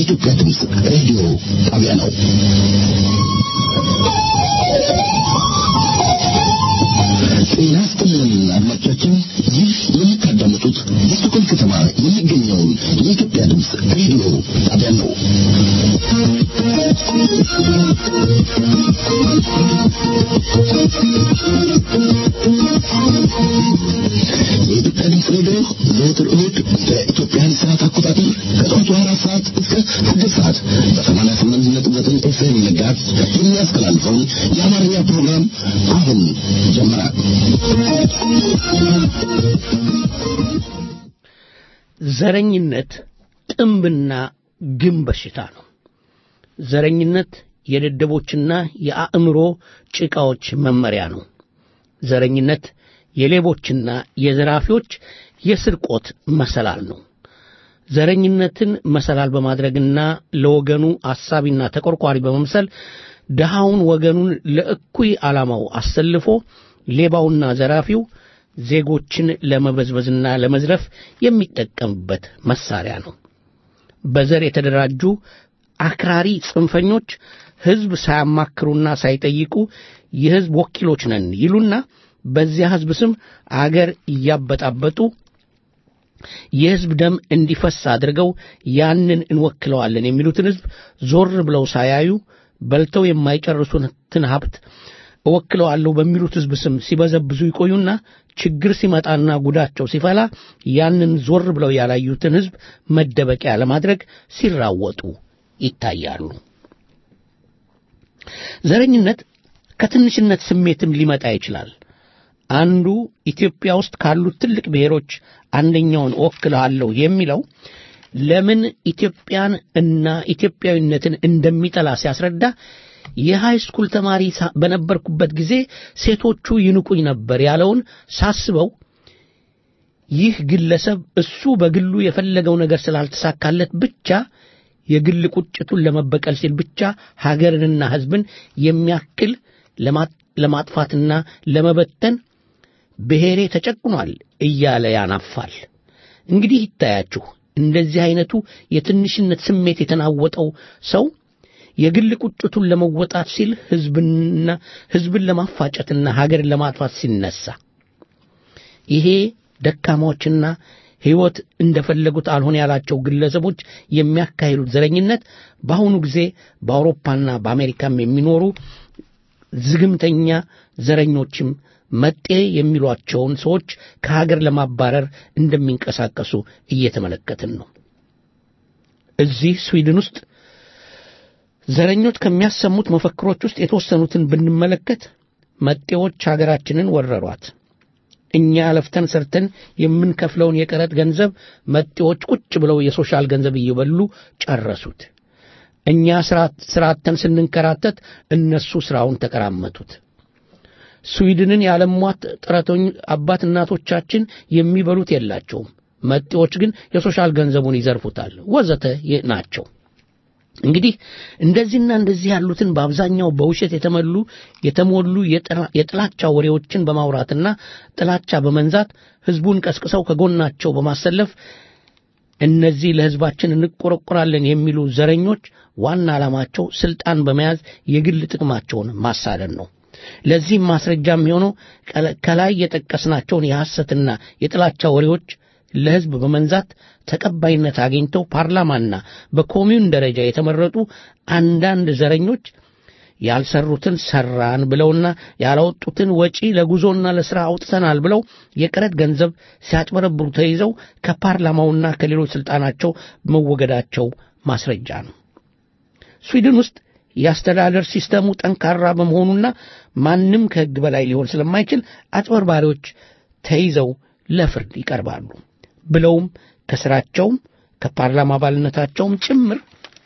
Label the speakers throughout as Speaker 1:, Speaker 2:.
Speaker 1: የኢትዮጵያ ድምፅ ሬዲዮ ጣቢያ ነው። ጤና ይስጥልን አድማጮቻችን፣ ይህ የምታዳምጡት በስቶኮልም ከተማ የሚገኘውን የኢትዮጵያ ድምፅ ሬዲዮ ጣቢያ ነው። የኢትዮጵያ ድምፅ ሬዲዮ ዘወትር እሁድ በኢትዮጵያን ሰዓት አቆጣጠር ከጠዋቱ 4 ሰዓት እስከ 6 ሰዓት በ88.9 ኤፍኤም ንጋት የሚያስተላልፈውን የአማርኛ ፕሮግራም አሁን ጀመረ።
Speaker 2: ዘረኝነት ጥምብና ግን በሽታ ነው። ዘረኝነት የደደቦችና የአእምሮ ጭቃዎች መመሪያ ነው። ዘረኝነት የሌቦችና የዘራፊዎች የስርቆት መሰላል ነው። ዘረኝነትን መሰላል በማድረግና ለወገኑ አሳቢና ተቆርቋሪ በመምሰል ደሃውን ወገኑን ለእኩይ ዓላማው አሰልፎ ሌባውና ዘራፊው ዜጎችን ለመበዝበዝና ለመዝረፍ የሚጠቀምበት መሳሪያ ነው። በዘር የተደራጁ አክራሪ ጽንፈኞች ሕዝብ ሳያማክሩና ሳይጠይቁ የሕዝብ ወኪሎች ነን ይሉና በዚያ ሕዝብ ስም አገር እያበጣበጡ የሕዝብ ደም እንዲፈስ አድርገው ያንን እንወክለዋለን የሚሉትን ሕዝብ ዞር ብለው ሳያዩ በልተው የማይጨርሱትን ሀብት እወክለዋለሁ በሚሉት ሕዝብ ስም ሲበዘብዙ ይቆዩና ችግር ሲመጣና ጉዳቸው ሲፈላ ያንን ዞር ብለው ያላዩትን ሕዝብ መደበቂያ ለማድረግ ሲራወጡ ይታያሉ። ዘረኝነት ከትንሽነት ስሜትም ሊመጣ ይችላል። አንዱ ኢትዮጵያ ውስጥ ካሉት ትልቅ ብሔሮች አንደኛውን እወክለዋለሁ የሚለው ለምን ኢትዮጵያን እና ኢትዮጵያዊነትን እንደሚጠላ ሲያስረዳ የሃይ ስኩል ተማሪ በነበርኩበት ጊዜ ሴቶቹ ይንቁኝ ነበር ያለውን ሳስበው ይህ ግለሰብ እሱ በግሉ የፈለገው ነገር ስላልተሳካለት ብቻ የግል ቁጭቱን ለመበቀል ሲል ብቻ ሀገርንና ሕዝብን የሚያክል ለማጥፋትና ለመበተን ብሔሬ ተጨቁኗል እያለ ያናፋል። እንግዲህ ይታያችሁ እንደዚህ አይነቱ የትንሽነት ስሜት የተናወጠው ሰው የግል ቁጭቱን ለመወጣት ሲል ሕዝብን ለማፋጨትና ሀገርን ለማጥፋት ሲነሳ ይሄ ደካማዎችና ሕይወት እንደፈለጉት አልሆነ ያላቸው ግለሰቦች የሚያካሂዱት ዘረኝነት በአሁኑ ጊዜ በአውሮፓና በአሜሪካም የሚኖሩ ዝግምተኛ ዘረኞችም መጤ የሚሏቸውን ሰዎች ከሀገር ለማባረር እንደሚንቀሳቀሱ እየተመለከትን ነው። እዚህ ስዊድን ውስጥ ዘረኞች ከሚያሰሙት መፈክሮች ውስጥ የተወሰኑትን ብንመለከት መጤዎች ሀገራችንን ወረሯት፣ እኛ ለፍተን ሰርተን የምንከፍለውን የቀረጥ ገንዘብ መጤዎች ቁጭ ብለው የሶሻል ገንዘብ እየበሉ ጨረሱት፣ እኛ ስራተን ስንንከራተት እነሱ ስራውን ተቀራመቱት፣ ስዊድንን ያለሟት ጥረተኞች አባት እናቶቻችን የሚበሉት የላቸውም፣ መጤዎች ግን የሶሻል ገንዘቡን ይዘርፉታል ወዘተ ናቸው። እንግዲህ እንደዚህና እንደዚህ ያሉትን በአብዛኛው በውሸት የተሞሉ የጥላቻ ወሬዎችን በማውራትና ጥላቻ በመንዛት ሕዝቡን ቀስቅሰው ከጎናቸው በማሰለፍ እነዚህ ለሕዝባችን እንቆረቆራለን የሚሉ ዘረኞች ዋና ዓላማቸው ስልጣን በመያዝ የግል ጥቅማቸውን ማሳደድ ነው። ለዚህም ማስረጃ የሚሆነው ከላይ የጠቀስናቸውን የሐሰትና የጥላቻ ወሬዎች ለሕዝብ በመንዛት ተቀባይነት አግኝተው ፓርላማና በኮሚዩን ደረጃ የተመረጡ አንዳንድ ዘረኞች ያልሰሩትን ሰራን ብለውና ያላወጡትን ወጪ ለጉዞና ለሥራ አውጥተናል ብለው የቀረጥ ገንዘብ ሲያጭበረብሩ ተይዘው ከፓርላማውና ከሌሎች ስልጣናቸው መወገዳቸው ማስረጃ ነው። ስዊድን ውስጥ የአስተዳደር ሲስተሙ ጠንካራ በመሆኑና ማንም ከሕግ በላይ ሊሆን ስለማይችል አጭበርባሪዎች ተይዘው ለፍርድ ይቀርባሉ ብለውም ከስራቸውም ከፓርላማ አባልነታቸውም ጭምር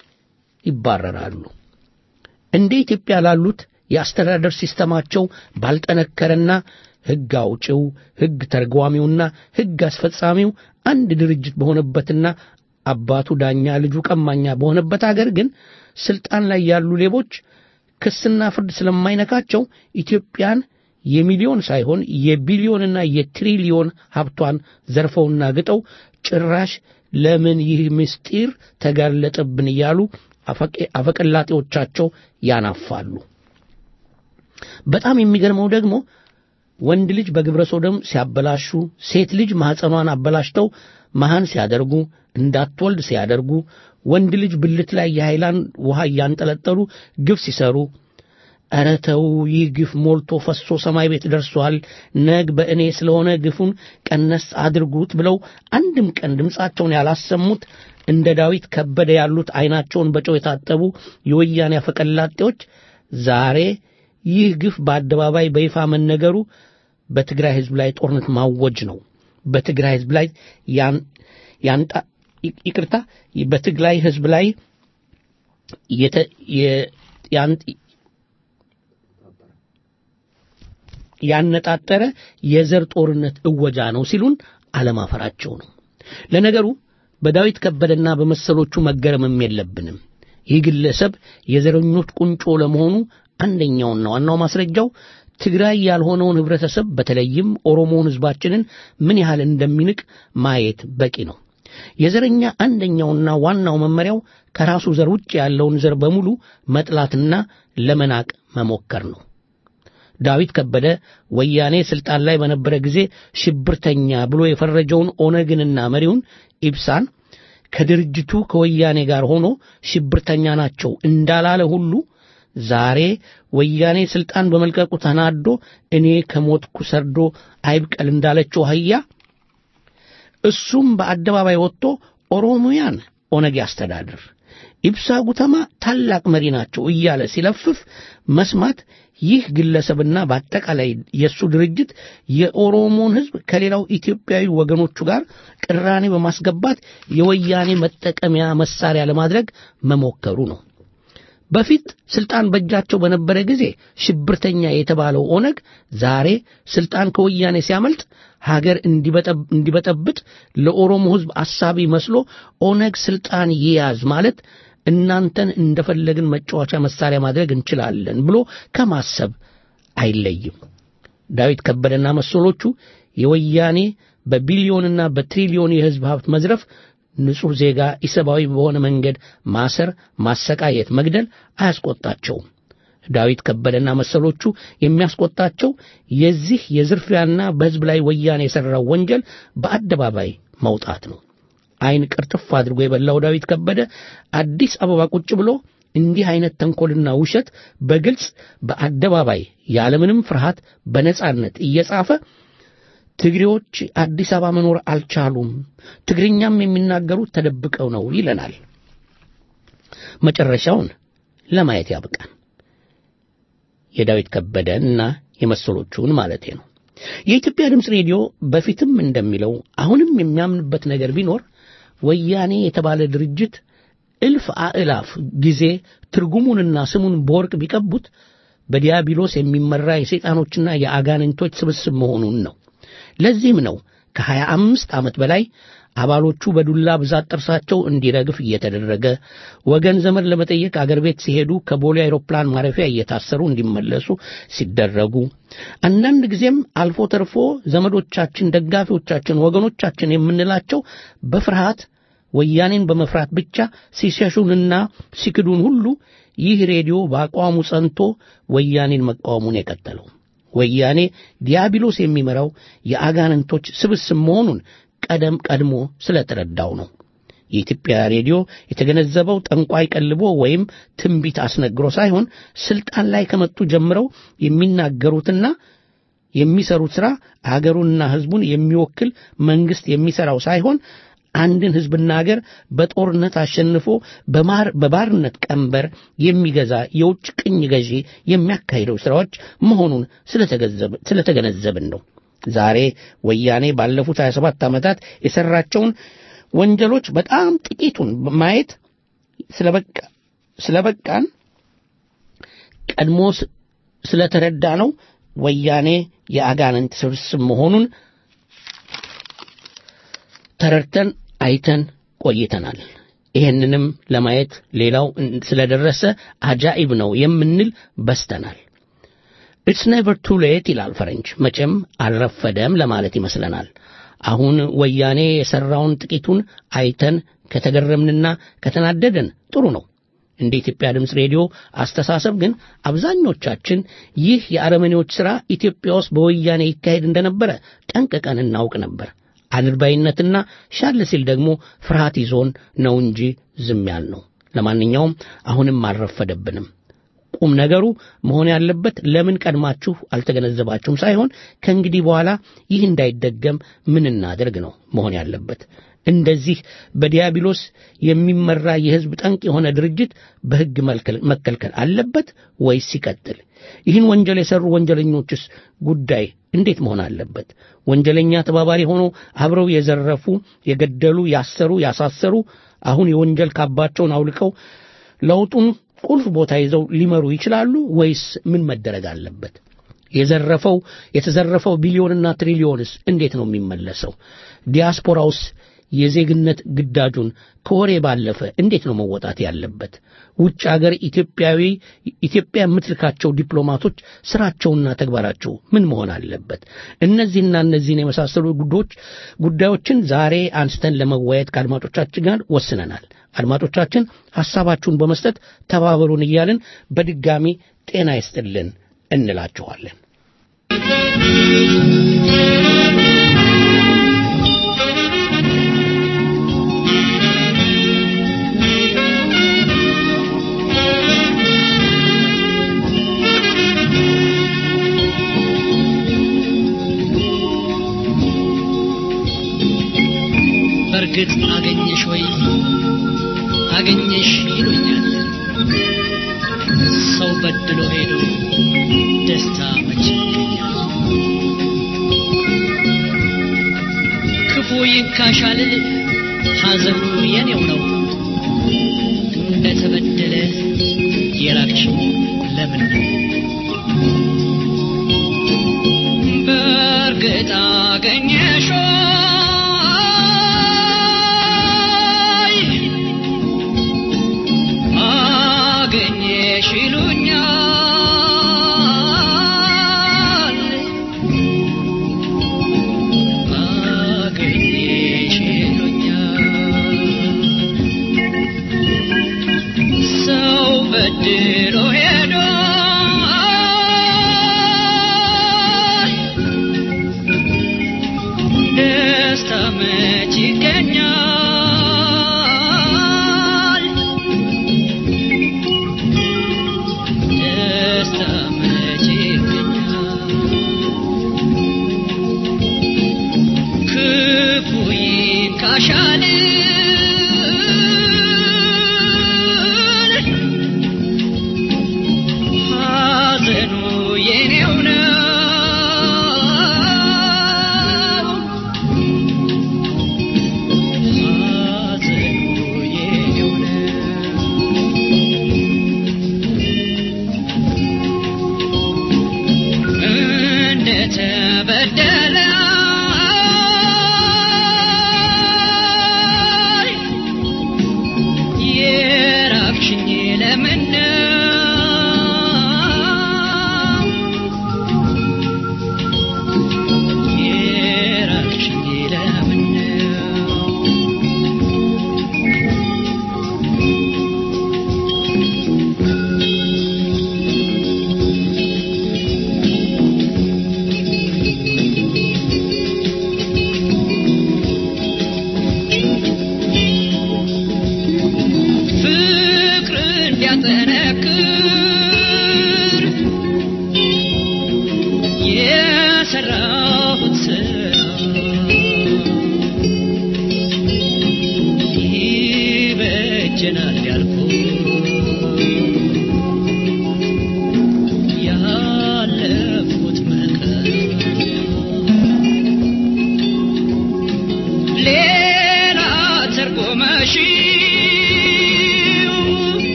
Speaker 2: ይባረራሉ። እንደ ኢትዮጵያ ላሉት የአስተዳደር ሲስተማቸው ባልጠነከረና ሕግ አውጪው፣ ሕግ ተርጓሚውና ሕግ አስፈጻሚው አንድ ድርጅት በሆነበትና አባቱ ዳኛ ልጁ ቀማኛ በሆነበት አገር ግን ስልጣን ላይ ያሉ ሌቦች ክስና ፍርድ ስለማይነካቸው ኢትዮጵያን የሚሊዮን ሳይሆን የቢሊዮንና የትሪሊዮን ሀብቷን ዘርፈውና ግጠው ጭራሽ ለምን ይህ ምስጢር ተጋለጠብን እያሉ አፈቀላጤዎቻቸው ያናፋሉ። በጣም የሚገርመው ደግሞ ወንድ ልጅ በግብረ ሶዶም ሲያበላሹ፣ ሴት ልጅ ማህፀኗን አበላሽተው መሃን ሲያደርጉ፣ እንዳትወልድ ሲያደርጉ፣ ወንድ ልጅ ብልት ላይ የሃይላንድ ውሃ ያንጠለጠሉ ግፍ ሲሰሩ፣ ኧረ ተው ይህ ግፍ ሞልቶ ፈሶ ሰማይ ቤት ደርሷል፣ ነግ በእኔ ስለሆነ ግፉን ቀነስ አድርጉት ብለው አንድም ቀን ድምፃቸውን ያላሰሙት እንደ ዳዊት ከበደ ያሉት አይናቸውን በጨው የታጠቡ የወያኔ አፈቀላጤዎች ዛሬ ይህ ግፍ በአደባባይ በይፋ መነገሩ በትግራይ ህዝብ ላይ ጦርነት ማወጅ ነው። በትግራይ ህዝብ ላይ በትግራይ ህዝብ ላይ ያነጣጠረ የዘር ጦርነት እወጃ ነው ሲሉን አለማፈራቸው ነው። ለነገሩ በዳዊት ከበደና በመሰሎቹ መገረምም የለብንም። ይህ ግለሰብ የዘረኞች ቁንጮ ለመሆኑ አንደኛውና ዋናው ማስረጃው ትግራይ ያልሆነውን ህብረተሰብ በተለይም ኦሮሞውን ህዝባችንን ምን ያህል እንደሚንቅ ማየት በቂ ነው። የዘረኛ አንደኛውና ዋናው መመሪያው ከራሱ ዘር ውጭ ያለውን ዘር በሙሉ መጥላትና ለመናቅ መሞከር ነው። ዳዊት ከበደ ወያኔ ስልጣን ላይ በነበረ ጊዜ ሽብርተኛ ብሎ የፈረጀውን ኦነግንና መሪውን ኢብሳን ከድርጅቱ ከወያኔ ጋር ሆኖ ሽብርተኛ ናቸው እንዳላለ ሁሉ ዛሬ ወያኔ ስልጣን በመልቀቁ ተናዶ እኔ ከሞትኩ ሰርዶ አይብቀል እንዳለችው አህያ እሱም በአደባባይ ወጥቶ ኦሮሞያን ኦነግ ያስተዳድር፣ ኢብሳ ጉተማ ታላቅ መሪ ናቸው እያለ ሲለፍፍ መስማት ይህ ግለሰብና በአጠቃላይ የሱ ድርጅት የኦሮሞን ህዝብ ከሌላው ኢትዮጵያዊ ወገኖቹ ጋር ቅራኔ በማስገባት የወያኔ መጠቀሚያ መሳሪያ ለማድረግ መሞከሩ ነው። በፊት ስልጣን በእጃቸው በነበረ ጊዜ ሽብርተኛ የተባለው ኦነግ ዛሬ ስልጣን ከወያኔ ሲያመልጥ ሀገር እንዲበጠብጥ ለኦሮሞ ህዝብ አሳቢ መስሎ ኦነግ ስልጣን ይያዝ ማለት እናንተን እንደፈለግን መጫወቻ መሳሪያ ማድረግ እንችላለን ብሎ ከማሰብ አይለይም። ዳዊት ከበደና መሰሎቹ የወያኔ በቢሊዮንና በትሪሊዮን የህዝብ ሀብት መዝረፍ፣ ንጹህ ዜጋ ኢሰባዊ በሆነ መንገድ ማሰር፣ ማሰቃየት፣ መግደል አያስቆጣቸውም። ዳዊት ከበደና መሰሎቹ የሚያስቆጣቸው የዚህ የዝርፊያና በህዝብ ላይ ወያኔ የሰራው ወንጀል በአደባባይ መውጣት ነው። አይን ቅርጥፍ አድርጎ የበላው ዳዊት ከበደ አዲስ አበባ ቁጭ ብሎ እንዲህ አይነት ተንኮልና ውሸት በግልጽ በአደባባይ ያለምንም ፍርሃት በነጻነት እየጻፈ ትግሬዎች አዲስ አበባ መኖር አልቻሉም፣ ትግርኛም የሚናገሩት ተደብቀው ነው ይለናል። መጨረሻውን ለማየት ያብቃን። የዳዊት ከበደና የመሰሎቹን ማለቴ ነው። የኢትዮጵያ ድምጽ ሬዲዮ በፊትም እንደሚለው አሁንም የሚያምንበት ነገር ቢኖር ወያኔ የተባለ ድርጅት እልፍ አእላፍ ጊዜ ትርጉሙንና ስሙን በወርቅ ቢቀቡት በዲያብሎስ የሚመራ የሰይጣኖችና የአጋንንቶች ስብስብ መሆኑን ነው። ለዚህም ነው ከ25 ዓመት በላይ አባሎቹ በዱላ ብዛት ጥርሳቸው እንዲረግፍ እየተደረገ ወገን ዘመድ ለመጠየቅ አገር ቤት ሲሄዱ ከቦሌ አውሮፕላን ማረፊያ እየታሰሩ እንዲመለሱ ሲደረጉ አንዳንድ ጊዜም አልፎ ተርፎ ዘመዶቻችን፣ ደጋፊዎቻችን፣ ወገኖቻችን የምንላቸው በፍርሃት ወያኔን በመፍራት ብቻ ሲሸሹንና ሲክዱን ሁሉ ይህ ሬዲዮ በአቋሙ ጸንቶ ወያኔን መቃወሙን የቀጠለው ወያኔ ዲያብሎስ የሚመራው የአጋንንቶች ስብስብ መሆኑን ቀድሞ ስለተረዳው ነው። የኢትዮጵያ ሬዲዮ የተገነዘበው ጠንቋይ ቀልቦ ወይም ትንቢት አስነግሮ ሳይሆን ስልጣን ላይ ከመጡ ጀምረው የሚናገሩትና የሚሰሩት ሥራ አገሩንና ሕዝቡን የሚወክል መንግስት የሚሰራው ሳይሆን አንድን ሕዝብና አገር በጦርነት አሸንፎ በባርነት ቀንበር የሚገዛ የውጭ ቅኝ ገዢ የሚያካሂደው ሥራዎች መሆኑን ስለተገነዘብን ነው። ዛሬ ወያኔ ባለፉት 27 ዓመታት የሰራቸውን ወንጀሎች በጣም ጥቂቱን ማየት ስለበቃን ቀድሞ ስለተረዳ ነው ወያኔ የአጋንንት ስብስብ መሆኑን ተረድተን አይተን ቆይተናል። ይሄንንም ለማየት ሌላው ስለደረሰ አጃኢብ ነው የምንል በስተናል። It's never too late ይላል ፈረንጅ። መቼም አልረፈደም ለማለት ይመስለናል። አሁን ወያኔ የሰራውን ጥቂቱን አይተን ከተገረምንና ከተናደደን ጥሩ ነው። እንደ ኢትዮጵያ ድምፅ ሬዲዮ አስተሳሰብ ግን አብዛኞቻችን ይህ የአረመኔዎች ሥራ ኢትዮጵያ ውስጥ በወያኔ ይካሄድ እንደነበረ ጠንቅቀን እናውቅ ነበር። አንርባይነትና ሻል ሲል ደግሞ ፍርሃት ይዞን ነው እንጂ ዝም ያልነው። ለማንኛውም አሁንም አልረፈደብንም። ቁም ነገሩ መሆን ያለበት ለምን ቀድማችሁ አልተገነዘባችሁም ሳይሆን ከእንግዲህ በኋላ ይህ እንዳይደገም ምን እናደርግ ነው መሆን ያለበት። እንደዚህ በዲያብሎስ የሚመራ የሕዝብ ጠንቅ የሆነ ድርጅት በሕግ መከልከል አለበት ወይስ ይቀጥል? ይህን ወንጀል የሰሩ ወንጀለኞችስ ጉዳይ እንዴት መሆን አለበት? ወንጀለኛ ተባባሪ ሆነው አብረው የዘረፉ፣ የገደሉ፣ ያሰሩ፣ ያሳሰሩ አሁን የወንጀል ካባቸውን አውልቀው ለውጡን ቁልፍ ቦታ ይዘው ሊመሩ ይችላሉ ወይስ ምን መደረግ አለበት? የተዘረፈው ቢሊዮንና ትሪሊዮንስ እንዴት ነው የሚመለሰው? ዲያስፖራውስ የዜግነት ግዳጁን ከወሬ ባለፈ እንዴት ነው መወጣት ያለበት? ውጭ ሀገር ኢትዮጵያ የምትልካቸው ዲፕሎማቶች ስራቸውና ተግባራቸው ምን መሆን አለበት? እነዚህን የመሳሰሉ ጉዳዮችን ዛሬ አንስተን ለመወያየት ከአድማጮቻችን ጋር ወስነናል። አድማጮቻችን ሐሳባችሁን በመስጠት ተባበሩን እያልን በድጋሚ ጤና ይስጥልን እንላችኋለን።
Speaker 3: በርግጥ አገኘሽ ወይ አገኘሽ ይሉኛል። ሰው በድሎ ሄዶ ደስታ መች ይገኛል? ክፉ ይካሻል ሐዘኑ የኔው ነው። እንደተበደለ የራቅሽኝ ለምን ነው? በርግጥ አገኘሽ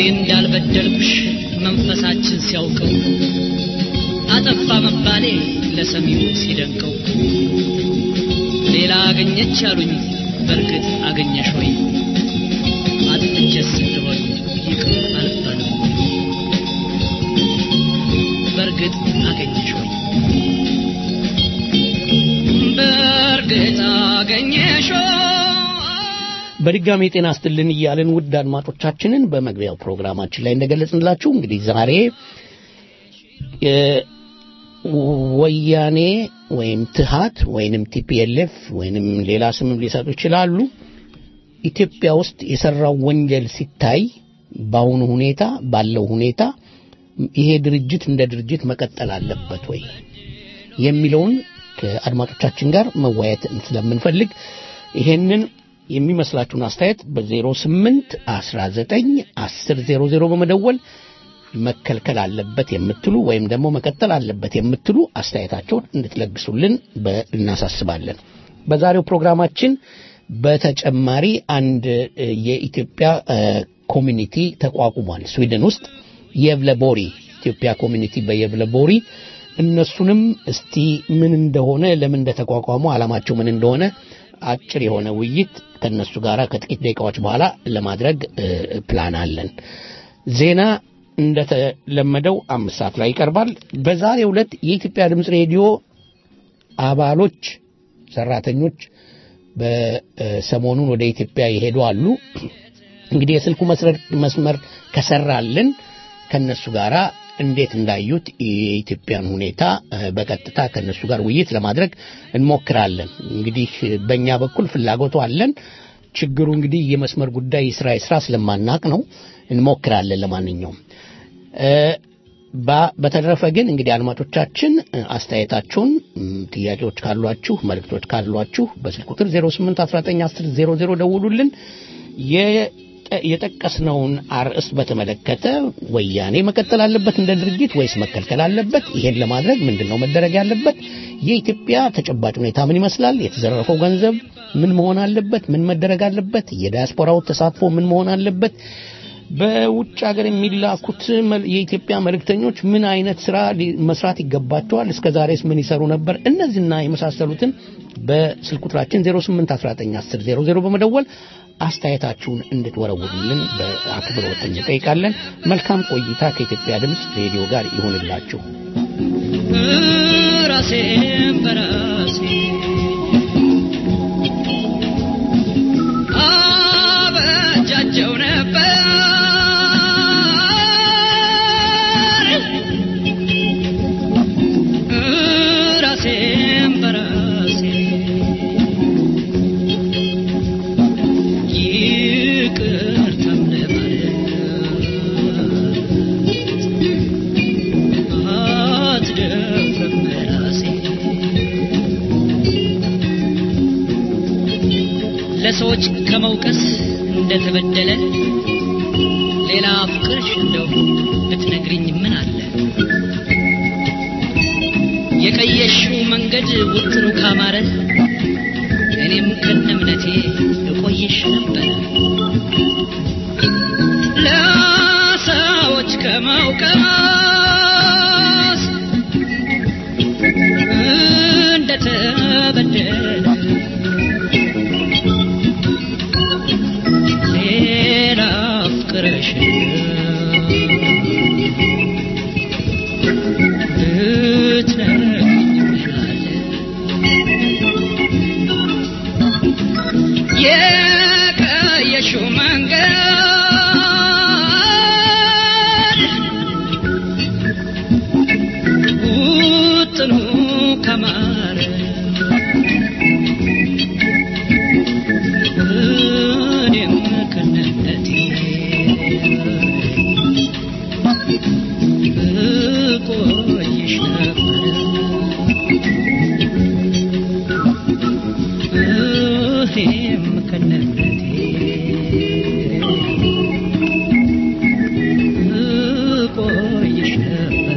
Speaker 3: እንዳልበደልኩሽ መንፈሳችን ሲያውቀው አጠፋ መባሌ ለሰሚው ሲደንቀው ሌላ አገኘች ያሉኝ በርግጥ አገኘሽ ወይ አጥንጀስ እንደሆነ ይቅር አልባልም በርግጥ አገኘሽ ወይ በርግጥ አገኘሽ
Speaker 2: በድጋሚ ጤና ይስጥልን እያልን ውድ አድማጮቻችንን በመግቢያው ፕሮግራማችን ላይ እንደገለጽንላችሁ እንግዲህ ዛሬ ወያኔ ወይም ትሃት ወይንም ቲፒኤልኤፍ ወይንም ሌላ ስምም ሊሰጡ ይችላሉ ኢትዮጵያ ውስጥ የሰራው ወንጀል ሲታይ ባሁኑ ሁኔታ ባለው ሁኔታ ይሄ ድርጅት እንደ ድርጅት መቀጠል አለበት ወይ የሚለውን ከአድማጮቻችን ጋር መወያየት ስለምንፈልግ ይሄንን የሚመስላችሁን አስተያየት በ08 19 10 00 በመደወል መከልከል አለበት የምትሉ ወይም ደግሞ መቀጠል አለበት የምትሉ አስተያየታችሁን እንድትለግሱልን እናሳስባለን። በዛሬው ፕሮግራማችን በተጨማሪ አንድ የኢትዮጵያ ኮሚኒቲ ተቋቁሟል ስዊድን ውስጥ የቭለቦሪ ኢትዮጵያ ኮሚኒቲ በየቭለቦሪ እነሱንም እስቲ ምን እንደሆነ ለምን እንደተቋቋሙ ዓላማቸው ምን እንደሆነ አጭር የሆነ ውይይት ከነሱ ጋራ ከጥቂት ደቂቃዎች በኋላ ለማድረግ ፕላን አለን። ዜና እንደተለመደው 5 ሰዓት ላይ ይቀርባል። በዛሬው ዕለት የኢትዮጵያ ድምጽ ሬዲዮ አባሎች ሰራተኞች በሰሞኑን ወደ ኢትዮጵያ ይሄዱ አሉ። እንግዲህ የስልኩ መስመር ከሰራልን ከነሱ ጋራ እንዴት እንዳዩት የኢትዮጵያን ሁኔታ በቀጥታ ከነሱ ጋር ውይይት ለማድረግ እንሞክራለን። እንግዲህ በእኛ በኩል ፍላጎቱ አለን። ችግሩ እንግዲህ የመስመር ጉዳይ ስራ ስለማናቅ ነው። እንሞክራለን። ለማንኛውም በተረፈ ግን እንግዲህ አድማጮቻችን አስተያየታችሁን ጥያቄዎች ካሏችሁ መልእክቶች ካሏችሁ በስልክ ቁጥር 08191000 ደውሉልን። የጠቀስነውን አርዕስት በተመለከተ ወያኔ መቀጠል አለበት እንደ ድርጅት ወይስ መከልከል አለበት? ይሄን ለማድረግ ምንድነው መደረግ ያለበት? የኢትዮጵያ ተጨባጭ ሁኔታ ምን ይመስላል? የተዘረፈው ገንዘብ ምን መሆን አለበት? ምን መደረግ አለበት? የዲያስፖራው ተሳትፎ ምን መሆን አለበት? በውጭ ሀገር የሚላኩት የኢትዮጵያ መልእክተኞች ምን አይነት ስራ መስራት ይገባቸዋል? እስከዛሬስ ምን ይሰሩ ነበር? እነዚህና የመሳሰሉትን በስልክ ቁጥራችን 08191000 በመደወል አስተያየታችሁን እንድትወረውሩልን በአክብሮት እንጠይቃለን። መልካም ቆይታ ከኢትዮጵያ ድምጽ ሬዲዮ ጋር ይሁንላችሁ።
Speaker 3: ራሴን በራሴ አበጃጀው ነበር ራሴን በራሴ ይቅርታም ለማለት አትደፍርም ራሴ ለሰዎች ከመውቀስ እንደተበደለ ሌላ ፍቅርሽ እንደው ብትነግሪኝ ምን አለ የቀየሽው መንገድ ውጥኑ ካማረ እኔም ከነምነቴ እቆይሽ ነበር ለሰዎች ከመውቀስ እንደተበደለ ሌላ ፍቅርሽ የቀየሽው መንገድ ውጥኑ ከማረ እኔም ከነነቴ እቆይሽ ነበር እኔም ከነነቴ እቆይሽ ነበር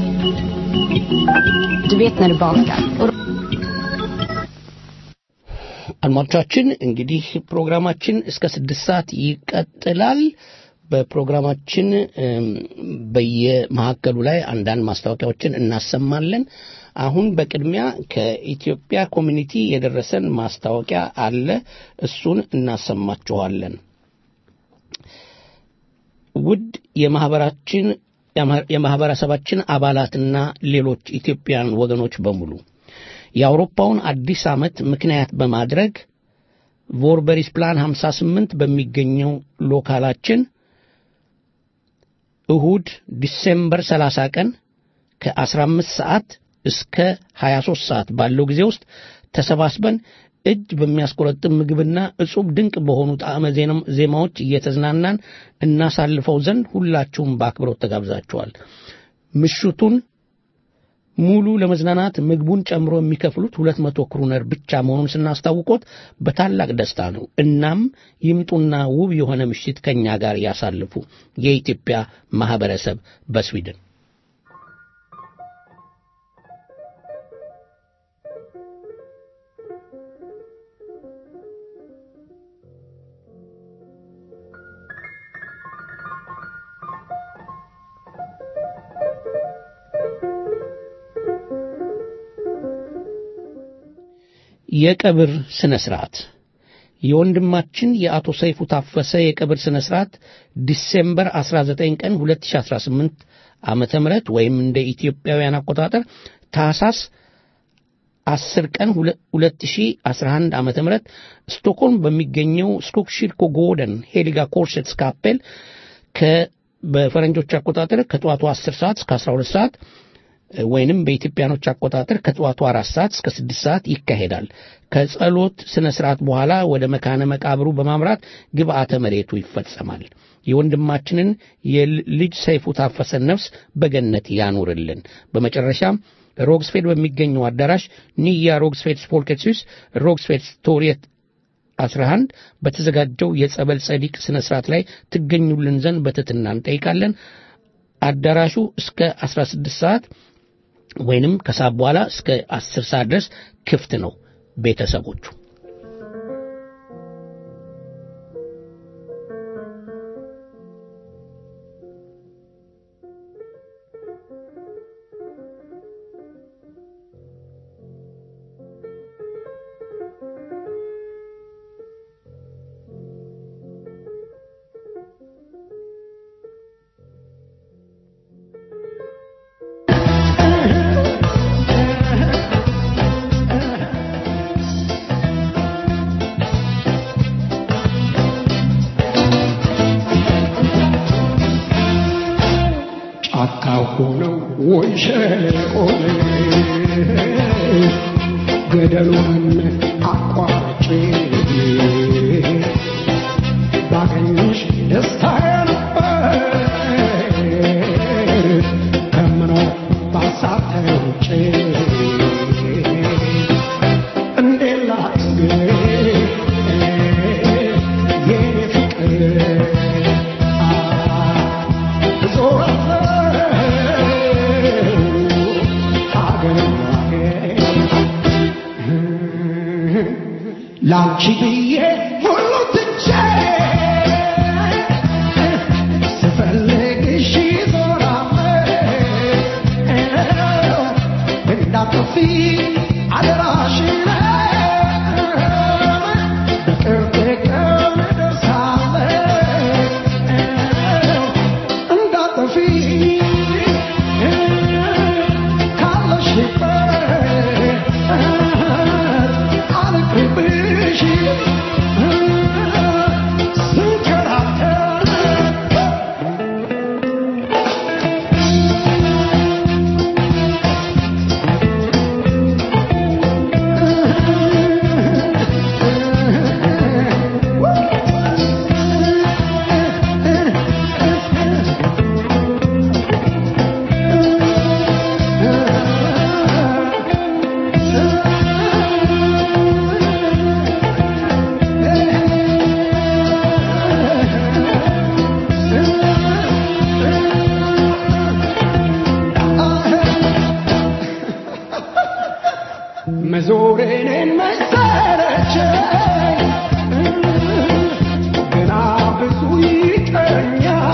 Speaker 4: Du vet när du bakar.
Speaker 2: አድማጮቻችን እንግዲህ ፕሮግራማችን እስከ 6 ሰዓት ይቀጥላል። በፕሮግራማችን በየማዕከሉ ላይ አንዳንድ ማስታወቂያዎችን እናሰማለን። አሁን በቅድሚያ ከኢትዮጵያ ኮሚኒቲ የደረሰን ማስታወቂያ አለ፣ እሱን እናሰማችኋለን። ውድ የማህበረሰባችን አባላትና ሌሎች ኢትዮጵያውያን ወገኖች በሙሉ የአውሮፓውን አዲስ ዓመት ምክንያት በማድረግ ቮርበሪስ ፕላን 58 በሚገኘው ሎካላችን እሁድ ዲሴምበር 30 ቀን ከ15 ሰዓት እስከ 23 ሰዓት ባለው ጊዜ ውስጥ ተሰባስበን እጅ በሚያስቆረጥም ምግብና እጹብ ድንቅ በሆኑ ጣዕመ ዜማዎች እየተዝናናን እናሳልፈው ዘንድ ሁላችሁም በአክብሮት ተጋብዛችኋል። ምሽቱን ሙሉ ለመዝናናት ምግቡን ጨምሮ የሚከፍሉት 200 ክሩነር ብቻ መሆኑን ስናስታውቆት በታላቅ ደስታ ነው። እናም ይምጡና ውብ የሆነ ምሽት ከኛ ጋር ያሳልፉ። የኢትዮጵያ ማህበረሰብ በስዊድን የቀብር ስነ ስርዓት የወንድማችን የአቶ ሰይፉ ታፈሰ የቀብር ስነ ስርዓት ዲሴምበር 19 ቀን 2018 ዓመተ ምህረት ወይም እንደ ኢትዮጵያውያን አቆጣጠር ታህሳስ 10 ቀን 2011 ዓመተ ምህረት ስቶክሆልም በሚገኘው ስኮክሺልኮ ጎደን ሄሊጋ ኮርሴትስ ካፔል በፈረንጆች አቆጣጠር ከጠዋቱ 10 ሰዓት እስከ 12 ሰዓት ወይንም በኢትዮጵያኖች አቆጣጠር ከጠዋቱ 4 ሰዓት እስከ 6 ሰዓት ይካሄዳል። ከጸሎት ስነ ስርዓት በኋላ ወደ መካነ መቃብሩ በማምራት ግብአተ መሬቱ ይፈጸማል። የወንድማችንን የልጅ ሰይፉ ታፈሰን ነፍስ በገነት ያኑርልን። በመጨረሻም ሮግስፌድ በሚገኘው አዳራሽ ኒያ ሮግስፌድ ፎልኬትስ ሮግስፌድ ስቶሪየት 11 በተዘጋጀው የጸበል ጸዲቅ ስነ ስርዓት ላይ ትገኙልን ዘንድ በትህትና እንጠይቃለን። አዳራሹ እስከ 16 ሰዓት ወይንም ከሰዓት በኋላ እስከ 10 ሰዓት ድረስ ክፍት ነው። ቤተሰቦቹ
Speaker 4: ሆነው ወይ ሸለቆን ገደሉን አቋርጬ ባገኝሽ ደስታዬ ነበር ከምነው ባሳብ ተውጬ እንዴት ላድርግ የኔ ፍቅር ላንቺ ብዬ ሁሉ ትቼ ስፈልግሽ ዞራለሁ እንዳትጠፊ አደራሽን በቅርብ ቀን እደርሳለሁ እንዳትጠፊ መዞሬን መሰረቸኝ ገና ብዙ ይቀረኛል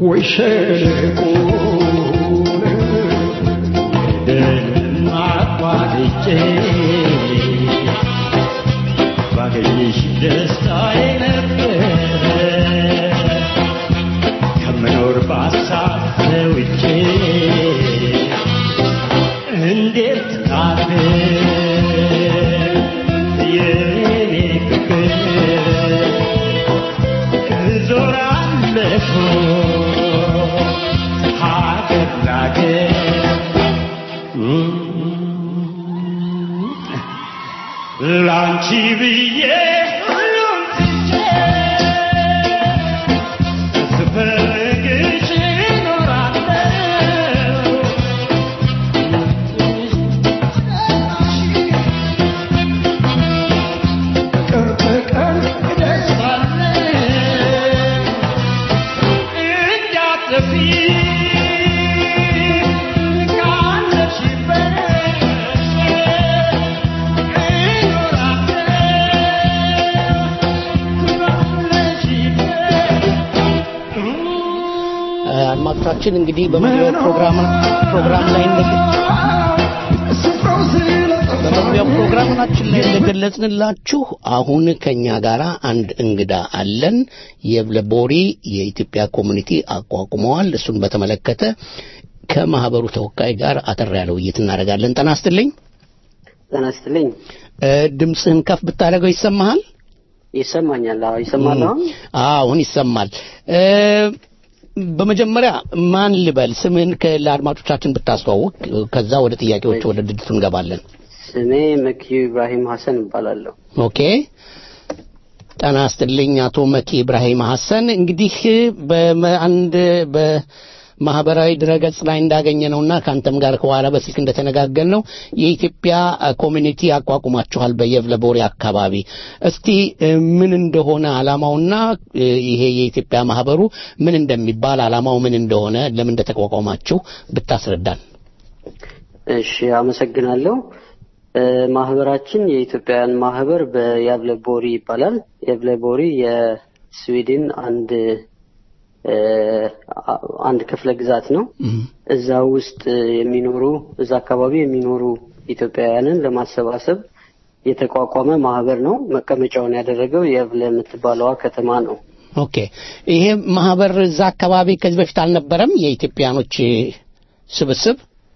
Speaker 4: ወይ ሸለቆ ደንም አቋርጬ ባገኝሽ ደስታዬ ነበር ከምኖር በሀሳብ ተውጬ እንዴት ታድር የኔ ፍቅር እዞራለሁ ሀገር ላገር ላንቺ ብዬ ሁሉን ትቼ ስፈልግሽ እኖራለሁ ቀን በቀን እደርሳለሁ እንዳትጠፊ
Speaker 2: አድማጮቻችን እንግዲህ በመግቢያው ፕሮግራም ላይ በመግቢያው ፕሮግራማችን ላይ እንደገለጽንላችሁ አሁን ከኛ ጋራ አንድ እንግዳ አለን። የብለቦሪ የኢትዮጵያ ኮሚኒቲ አቋቁመዋል። እሱን በተመለከተ ከማህበሩ ተወካይ ጋር አጠር ያለ ውይይት እናደርጋለን። ጤና ይስጥልኝ።
Speaker 5: ጤና ይስጥልኝ።
Speaker 2: ድምጽህን ከፍ ብታደርገው ይሰማሃል?
Speaker 5: ይሰማኛል። አዎ ይሰማል።
Speaker 2: አሁን ይሰማል። በመጀመሪያ ማን ልበል? ስምን ለአድማጮቻችን ብታስተዋውቅ፣ ከዛ ወደ ጥያቄዎች ወደ ድርድቱ እንገባለን።
Speaker 5: ስሜ መኪ ኢብራሂም ሐሰን እባላለሁ።
Speaker 2: ኦኬ፣ ጤና ይስጥልኝ አቶ መኪ ኢብራሂም ሐሰን። እንግዲህ በአንድ በማህበራዊ ድረገጽ ላይ እንዳገኘነውና ካንተም ጋር ከኋላ በስልክ እንደተነጋገርነው የኢትዮጵያ ኮሚኒቲ አቋቁማችኋል በየብለቦሪ አካባቢ። እስቲ ምን እንደሆነ ዓላማውና ይሄ የኢትዮጵያ ማህበሩ ምን እንደሚባል ዓላማው ምን እንደሆነ ለምን እንደተቋቋማችሁ ብታስረዳን።
Speaker 5: እሺ፣ አመሰግናለሁ። ማህበራችን የኢትዮጵያውያን ማህበር በያብለቦሪ ይባላል። ያብለቦሪ የስዊድን አንድ ክፍለ ግዛት ነው። እዛ ውስጥ እዛ አካባቢ የሚኖሩ ኢትዮጵያውያንን ለማሰባሰብ የተቋቋመ ማህበር ነው። መቀመጫውን ያደረገው የብለ የምትባለዋ ከተማ ነው።
Speaker 2: ኦኬ፣ ይሄ ማህበር እዛ አካባቢ ከዚህ በፊት አልነበረም? የኢትዮጵያኖች ስብስብ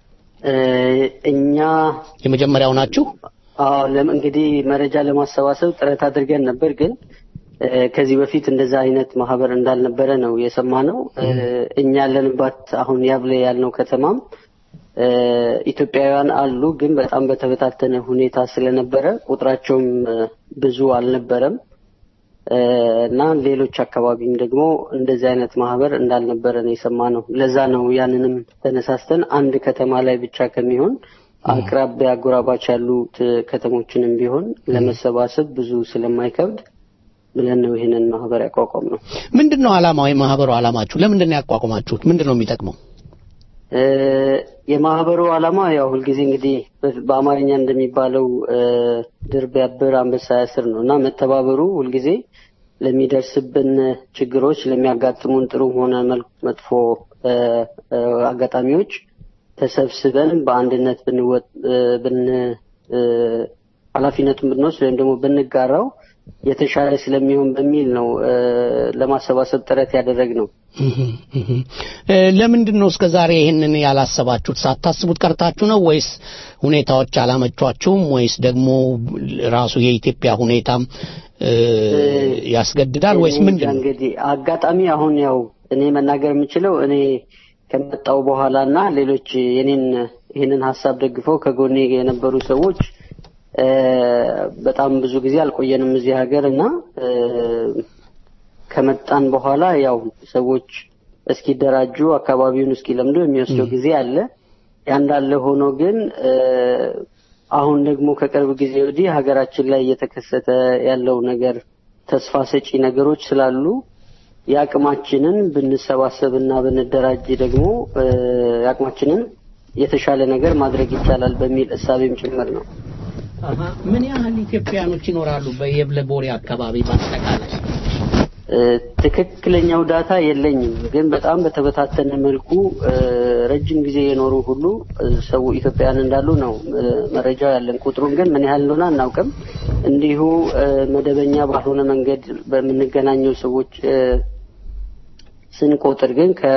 Speaker 5: እኛ
Speaker 2: የመጀመሪያው ናችሁ?
Speaker 5: አዎ፣ እንግዲህ መረጃ ለማሰባሰብ ጥረት አድርገን ነበር፣ ግን ከዚህ በፊት እንደዛ አይነት ማህበር እንዳልነበረ ነው የሰማነው። እኛ ያለንባት አሁን ያብለ ያልነው ከተማም ኢትዮጵያውያን አሉ፣ ግን በጣም በተበታተነ ሁኔታ ስለነበረ ቁጥራቸውም ብዙ አልነበረም እና ሌሎች አካባቢም ደግሞ እንደዚህ አይነት ማህበር እንዳልነበረ ነው የሰማነው። ለዛ ነው ያንንም ተነሳስተን አንድ ከተማ ላይ ብቻ ከሚሆን አቅራቢያ አጎራባች ያሉ ከተሞችንም ቢሆን ለመሰባሰብ ብዙ ስለማይከብድ ብለን ነው ይሄንን ማህበር ያቋቋምነው።
Speaker 2: ምንድነው ዓላማው? የማህበሩ ዓላማችሁ ለምንድን ነው ያቋቋማችሁት? ምንድነው የሚጠቅመው?
Speaker 5: የማህበሩ ዓላማ ያው ሁልጊዜ እንግዲህ በአማርኛ እንደሚባለው ድር ቢያብር አንበሳ ያስር ነውና መተባበሩ ሁልጊዜ ለሚደርስብን ችግሮች፣ ለሚያጋጥሙን ጥሩ ሆነ መጥፎ አጋጣሚዎች ተሰብስበን በአንድነት ኃላፊነቱን ብንወስድ ወይም ደግሞ ብንጋራው የተሻለ ስለሚሆን በሚል ነው ለማሰባሰብ ጥረት ያደረግነው።
Speaker 2: ለምንድን ነው እስከዛሬ ይሄንን ያላሰባችሁት? ሳታስቡት ቀርታችሁ ነው ወይስ ሁኔታዎች አላመቿችሁም ወይስ ደግሞ ራሱ የኢትዮጵያ ሁኔታም ያስገድዳል ወይስ ምንድነው?
Speaker 5: እንግዲህ አጋጣሚ አሁን ያው እኔ መናገር የምችለው እኔ ከመጣው በኋላና ሌሎች ይሄንን ሐሳብ ደግፈው ከጎኔ የነበሩ ሰዎች በጣም ብዙ ጊዜ አልቆየንም እዚህ ሀገርና ከመጣን በኋላ ያው ሰዎች እስኪደራጁ አካባቢውን እስኪለምዱ የሚወስደው ጊዜ አለ። ያንዳለ ሆኖ ግን አሁን ደግሞ ከቅርብ ጊዜ ወዲህ ሀገራችን ላይ እየተከሰተ ያለው ነገር ተስፋ ሰጪ ነገሮች ስላሉ ያቅማችንን ብንሰባሰብና ብንደራጅ ደግሞ ያቅማችንን የተሻለ ነገር ማድረግ ይቻላል በሚል እሳቤም ጭምር ነው።
Speaker 2: ምን ያህል ኢትዮጵያኖች ይኖራሉ በየብለቦሪ አካባቢ? በአጠቃላይ
Speaker 5: ትክክለኛው ዳታ የለኝም ግን በጣም በተበታተነ መልኩ ረጅም ጊዜ የኖሩ ሁሉ ሰው ኢትዮጵያን እንዳሉ ነው መረጃው ያለን ቁጥሩን ግን ምን ያህል እንደሆነ አናውቅም እንዲሁ መደበኛ ባልሆነ መንገድ በመንገናኘው ሰዎች ስንቆጥር ግን ከ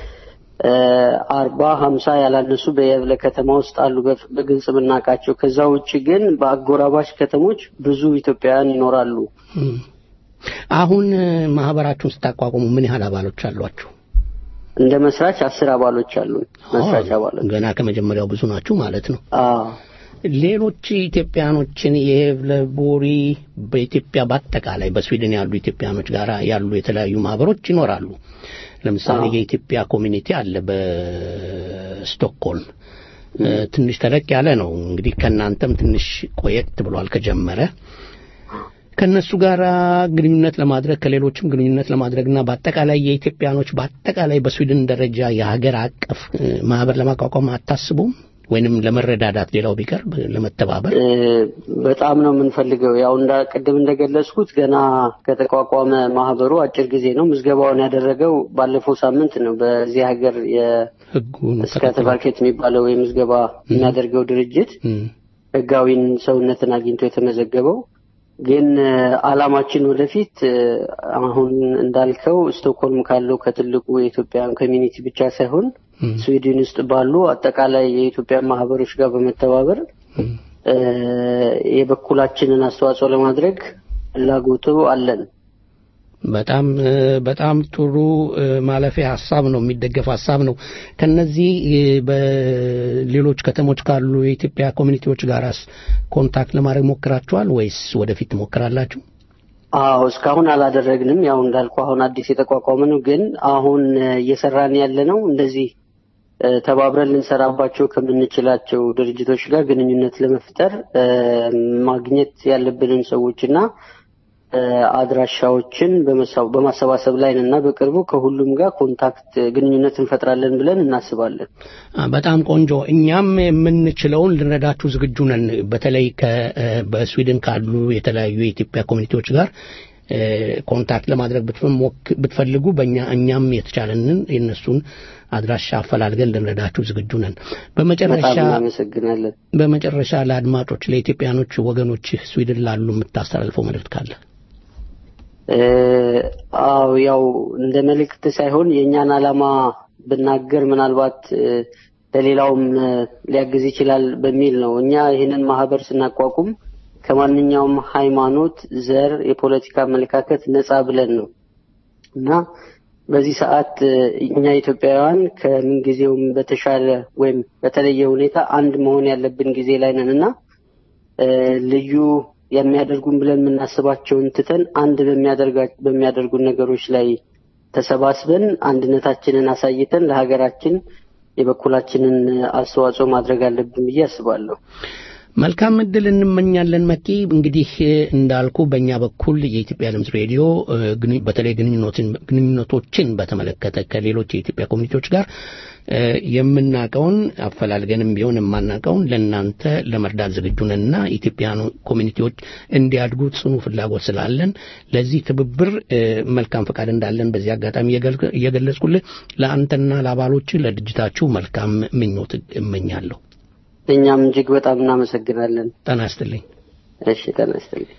Speaker 5: 40-50 ያላነሱ በየብለ ከተማ ውስጥ አሉ በግልጽ ብናቃቸው ከዛ ውጪ ግን በአጎራባች ከተሞች ብዙ ኢትዮጵያውያን ይኖራሉ
Speaker 2: አሁን ማህበራችሁን ስታቋቁሙ ምን ያህል አባሎች አሏችሁ
Speaker 5: እንደ መስራች 10 አባሎች አሉ መስራች አባሎች
Speaker 2: ገና ከመጀመሪያው ብዙ ናችሁ ማለት ነው ሌሎች ኢትዮጵያኖችን የብለቦሪ በኢትዮጵያ በአጠቃላይ በስዊድን ያሉ ኢትዮጵያኖች ጋር ያሉ የተለያዩ ማህበሮች ይኖራሉ ለምሳሌ የኢትዮጵያ ኮሚኒቲ አለ በስቶክሆልም ትንሽ ተለቅ ያለ ነው እንግዲህ ከናንተም ትንሽ ቆየት ብሏል ከጀመረ ከነሱ ጋር ግንኙነት ለማድረግ ከሌሎችም ግንኙነት ለማድረግና በአጠቃላይ የኢትዮጵያኖች በአጠቃላይ በስዊድን ደረጃ የሀገር አቀፍ ማህበር ለማቋቋም አታስቡም ወይንም ለመረዳዳት ሌላው ቢቀር ለመተባበር
Speaker 5: በጣም ነው የምንፈልገው ያው ቅድም እንደገለጽኩት ገና ከተቋቋመ ማህበሩ አጭር ጊዜ ነው ምዝገባውን ያደረገው ባለፈው ሳምንት ነው በዚህ ሀገር የህጉን ስካተቫርኬት የሚባለው የምዝገባ የሚያደርገው ድርጅት ህጋዊን ሰውነትን አግኝቶ የተመዘገበው ግን አላማችን ወደፊት አሁን እንዳልከው ስቶክሆልም ካለው ከትልቁ የኢትዮጵያ ኮሚኒቲ ብቻ ሳይሆን ስዊድን ውስጥ ባሉ አጠቃላይ የኢትዮጵያ ማህበሮች ጋር በመተባበር የበኩላችንን አስተዋጽኦ ለማድረግ ፍላጎቱ አለን
Speaker 2: በጣም ጥሩ ማለፊያ ሐሳብ ነው የሚደገፍ ሐሳብ ነው ከነዚህ በሌሎች ከተሞች ካሉ የኢትዮጵያ ኮሚኒቲዎች ጋርስ ኮንታክት ለማድረግ ሞክራችኋል ወይስ ወደፊት ሞክራላችሁ
Speaker 5: አዎ እስካሁን አላደረግንም ያው እንዳልኩ አሁን አዲስ የተቋቋመ ነው ግን አሁን እየሰራን ያለነው እንደዚህ ተባብረን ልንሰራባቸው ከምንችላቸው ድርጅቶች ጋር ግንኙነት ለመፍጠር ማግኘት ያለብንን ሰዎችና አድራሻዎችን በማሰባሰብ ላይ ነንና በቅርቡ ከሁሉም ጋር ኮንታክት ግንኙነት እንፈጥራለን ብለን እናስባለን
Speaker 2: በጣም ቆንጆ እኛም የምንችለውን ልንረዳችሁ ዝግጁ ነን በተለይ በስዊድን ካሉ የተለያዩ የኢትዮጵያ ኮሚኒቲዎች ጋር ኮንታክት ለማድረግ ብትፈልጉ እኛም የተቻለንን የነሱን አድራሻ አፈላልገን ልንረዳችሁ ዝግጁ ነን በመጨረሻ ለአድማጮች ለኢትዮጵያኖች ወገኖች ስዊድን ላሉ የምታስተላልፈው መልእክት ካለ
Speaker 5: አው ያው እንደ መልእክት ሳይሆን የኛን አላማ ብናገር ምናልባት ለሌላውም ሊያግዝ ይችላል በሚል ነው እኛ ይሄንን ማህበር ስናቋቁም ከማንኛውም ሃይማኖት ዘር የፖለቲካ አመለካከት ነፃ ብለን ነው እና በዚህ ሰዓት እኛ ኢትዮጵያውያን ከምንጊዜውም በተሻለ ወይም በተለየ ሁኔታ አንድ መሆን ያለብን ጊዜ ላይ ነንና ልዩ የሚያደርጉን ብለን የምናስባቸውን ትተን አንድ በሚያደርጉን ነገሮች ላይ ተሰባስበን አንድነታችንን አሳይተን ለሀገራችን የበኩላችንን አስተዋጽኦ ማድረግ አለብን ብዬ አስባለሁ
Speaker 2: መልካም እድል እንመኛለን መኪ እንግዲህ እንዳልኩ በእኛ በኩል የኢትዮጵያ ድምጽ ሬዲዮ በተለይ ግንኙነቶችን በተመለከተ ከሌሎች የኢትዮጵያ ኮሚኒቲዎች ጋር የምናቀውን አፈላልገንም ቢሆን የማናቀውን ለናንተ ለመርዳት ዝግጁ ነንና ኢትዮጵያኑ ኮሚኒቲዎች እንዲያድጉ ጽኑ ፍላጎት ስላለን ለዚህ ትብብር መልካም ፈቃድ እንዳለን በዚህ አጋጣሚ እየገለጽኩልህ ለአንተና ለአባሎች ለድርጅታችሁ መልካም ምኞት እመኛለሁ
Speaker 5: እኛም እጅግ በጣም እናመሰግናለን
Speaker 2: ጤና ይስጥልኝ
Speaker 5: እሺ ጤና ይስጥልኝ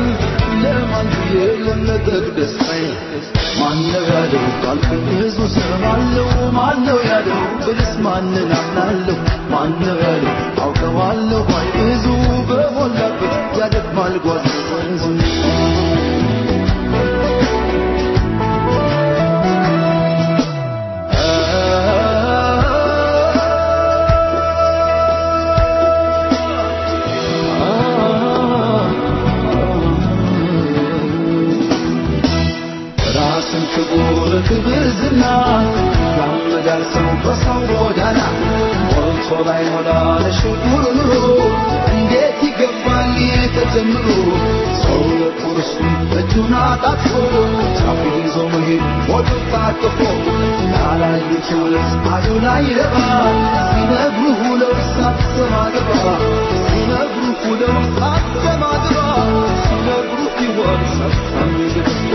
Speaker 6: ለማን የለነገር ደስታዬ ማነው ያለው ካልኩኝ ብዙ ሰማለሁ ማነው ያለው ብልስ ማንን አምናለሁ ማነው ያለው አውቀዋለሁ ባይ ብዙ በሞላበት ያደግማል ጓዝ ወንዙ ክብዝና ያመዳል ሰው በሰው ጎዳና ሞልቶ ላይ ሞላ ለሽጉር ኑሮ እንዴት ይገባል ተጀምሮ ሰው ለቁርሱ እጁን አጣጥፎ ጫፉ ይዞ መሄድ ሞቱ ታቅፎ ያላዩት ውለስ አዩን አይረባ ሲነግሩህ ውለው ሳትሰማ ግባ ሲነግሩህ ውለው ሳትሰማ ግባ ሲነግሩህ ይሆን ሳትሰማ ግባ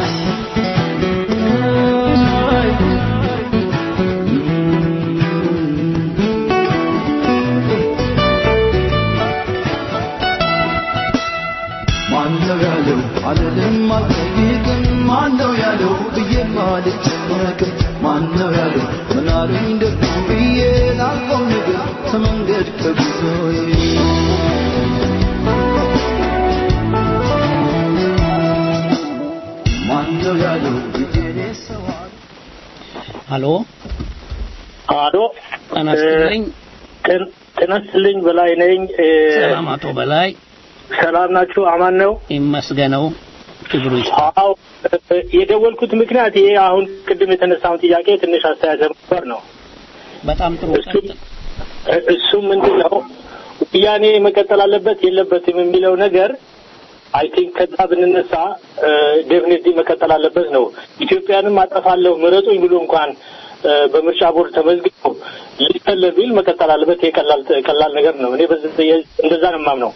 Speaker 6: ዓለም ማግኘትን ማነው ያለው ብዬ ማለት ማከም ማነው ያለው ምናሉኝ ደግሞ ብዬ ላቆም ነገር ተመንገድ ከጉዞዬ ማነው ያለው ብዬ ሰዋል
Speaker 2: አሎ
Speaker 7: አሎ ተነስተልኝ በላይ ነኝ
Speaker 2: ሰላም አቶ በላይ
Speaker 7: ሰላም ናችሁ አማን ነው
Speaker 2: ይመስገነው ክብሩ
Speaker 7: አው የደወልኩት ምክንያት ይሄ አሁን ቅድም የተነሳው ጥያቄ ትንሽ አስተያየት ነው
Speaker 2: በጣም ጥሩ
Speaker 7: እሱ ምንድነው ያኔ መቀጠል አለበት የለበትም የሚለው ነገር አይ ቲንክ ከዛ ብንነሳ ዴፊኒትሊ መቀጠል አለበት ነው ኢትዮጵያንም አጠፋለሁ ምረጡኝ ብሎ እንኳን በምርጫ ቦርድ ተመዝግቦ ሊተለቢል መቀጠል አለበት የቀላል ነገር ነው እኔ እንደዛ ነው የማምነው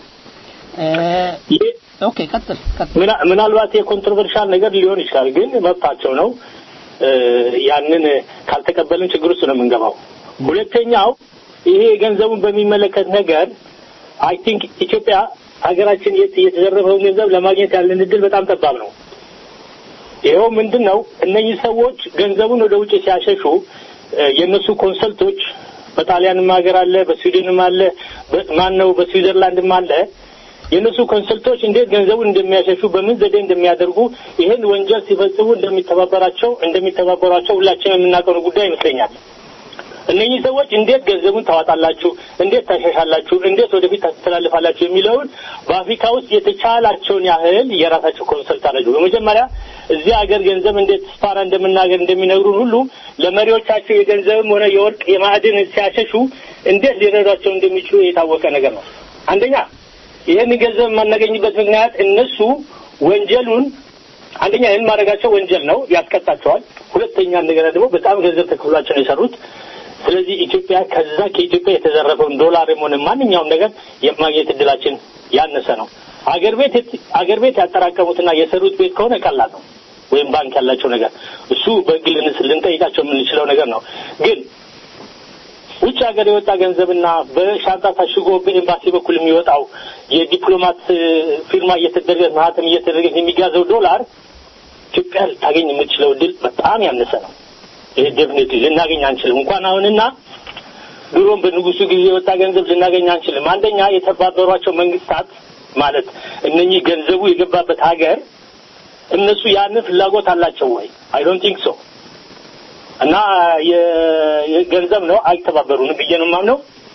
Speaker 2: ኦኬ ቀጥል
Speaker 7: ምናልባት የኮንትሮቨርሻል ነገር ሊሆን ይችላል ግን መብታቸው ነው ያንን ካልተቀበልን ችግር ውስጥ ነው የምንገባው ሁለተኛው ይሄ ገንዘቡን በሚመለከት ነገር አይ ቲንክ ኢትዮጵያ ሀገራችን የተዘረፈው ገንዘብ ለማግኘት ያለን እድል በጣም ጠባብ ነው ይሄው ምንድነው እነዚህ ሰዎች ገንዘቡን ወደ ውጭ ሲያሸሹ የነሱ ኮንሰልቶች በጣሊያንም ሀገር አለ በስዊድንም አለ ማነው በስዊዘርላንድም አለ የነሱ ኮንሰልቶች እንዴት ገንዘቡን እንደሚያሸሹ በምን ዘዴ እንደሚያደርጉ ይሄን ወንጀል ሲፈጽሙ እንደሚተባበራቸው ሁላችንም የምናውቀው ጉዳይ ይመስለኛል እነኚህ ሰዎች እንዴት ገንዘቡን ታዋጣላችሁ እንዴት ታሸሻላችሁ እንዴት ወደፊት ታስተላልፋላችሁ የሚለውን በአፍሪካ ውስጥ የተቻላቸውን ያህል የራሳቸው ኮንሰልት አደረጉ በመጀመሪያ እዚህ ሀገር ገንዘብ እንዴት ስፓራ እንደምናገር እንደሚነግሩን ሁሉ ለመሪዎቻቸው የገንዘብም ሆነ የወርቅ የማዕድን ሲያሸሹ እንዴት ሊረዷቸው እንደሚችሉ የታወቀ ነገር ነው አንደኛ ይሄን ገንዘብ ማናገኝበት ምክንያት እነሱ ወንጀሉን አንደኛ ይሄን ማድረጋቸው ወንጀል ነው ያስቀጣቸዋል ሁለተኛ እንደገና ደግሞ በጣም ገንዘብ ተከፍሏቸው ነው የሰሩት ስለዚህ ኢትዮጵያ ከኢትዮጵያ የተዘረፈውን ዶላርም ሆነ ማንኛውም ነገር የማግኘት እድላችን ያነሰ ነው አገር ቤት ያጠራቀሙትና የሰሩት ቤት ከሆነ ቀላል ነው ወይም ባንክ ያላቸው ነገር እሱ በግልንስ ልንጠይቃቸው የምንችለው ነገር ነው ግን ውጭ ሀገር የወጣ ገንዘብና በሻንጣ ታሽጎ በኤምባሲ በኩል የሚወጣው የዲፕሎማት ፊርማ እየተደረገ ማህተም እየተደረገ የሚጋዘው ዶላር ኢትዮጵያ ታገኝ የምትችለው ድል በጣም ያነሰ ነው ይሄ ዴፊኒትሊ ልናገኝ አንችልም እንኳን አሁንና ድሮም በንጉሱ ጊዜ የወጣ ገንዘብ ልናገኝ አንችልም አንደኛ የተባበሯቸው መንግስታት ማለት እነኚህ ገንዘቡ የገባበት ሀገር እነሱ ያንን ፍላጎት አላቸው ወይ አይ ዶንት ቲንክ ሶ እና የገንዘብ ነው አይተባበሩንም ብዬ ነው የማምነው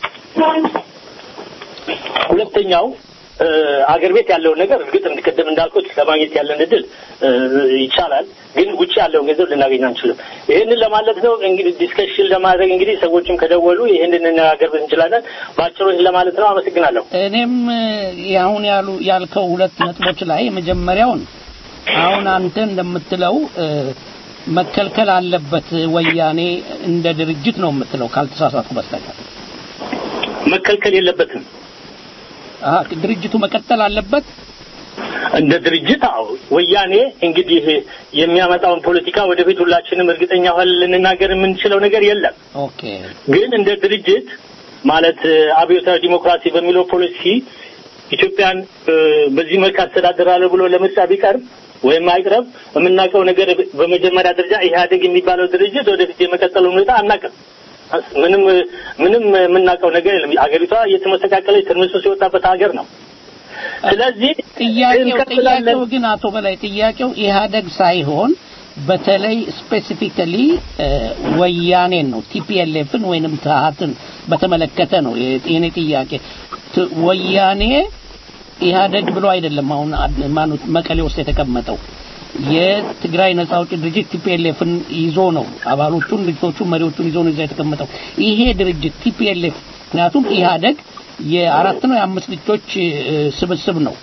Speaker 7: ሁለተኛው አገር ቤት ያለው ነገር እርግጥ እንደቀደም እንዳልኩት ለማግኘት ያለን እድል ይቻላል ግን ውጪ ያለው ገንዘብ ልናገኝ አንችልም ይሄንን ለማለት ነው እንግዲህ ዲስከሽን ለማድረግ እንግዲህ ሰዎችም ከደወሉ ይሄንን እንነጋገር እንችላለን ባጭሩ ለማለት ነው አመሰግናለሁ
Speaker 2: እኔም ያሁን ያልከው ሁለት ነጥቦች ላይ መጀመሪያውን አሁን አንተ እንደምትለው መከልከል አለበት ወያኔ እንደ ድርጅት ነው የምትለው ካልተሳሳትኩ በስተቀር
Speaker 7: መከልከል የለበትም
Speaker 2: ድርጅቱ መቀጠል አለበት
Speaker 7: እንደ ድርጅት ወያኔ እንግዲህ የሚያመጣውን ፖለቲካ ወደፊት ሁላችንም እርግጠኛ ሆነን ልንናገር የምንችለው ነገር የለም
Speaker 2: ኦኬ
Speaker 7: ግን እንደ ድርጅት ማለት አብዮታዊ ዲሞክራሲ በሚለው ፖሊሲ ኢትዮጵያን በዚህ መልክ አስተዳደራለሁ ብሎ ለምርጫ ቢቀርብ ወይም አይቅረብ የምናውቀው ነገር በመጀመሪያ ደረጃ ኢህአዴግ የሚባለው ድርጅት ወደፊት የመቀጠል ሁኔታ አናውቅም። ምንም የምናውቀው ነገር የለም። አገሪቷ እየተመሰቃቀለች ትርምስ የወጣበት ሀገር ነው። ስለዚህ
Speaker 2: ጥያቄው ግን አቶ በላይ ጥያቄው ኢህአዴግ ሳይሆን በተለይ ስፔሲፊካሊ ወያኔን ነው ቲፒኤልኤፍን ወይንም ታሃትን በተመለከተ ነው የኔ ጥያቄ። ወያኔ ኢህአዴግ ብሎ አይደለም አሁን ማኑት መቀሌ ውስጥ የተቀመጠው የትግራይ ነጻ አውጪ ድርጅት ቲፒኤልኤፍን ይዞ ነው አባሎቹን ልጆቹን መሪዎቹን ይዞ ነው እዛ የተቀመጠው ይሄ ድርጅት ቲፒኤልኤፍ ምክንያቱም ኢህአዴግ የአራት ነው የአምስት ልጆች ስብስብ ነው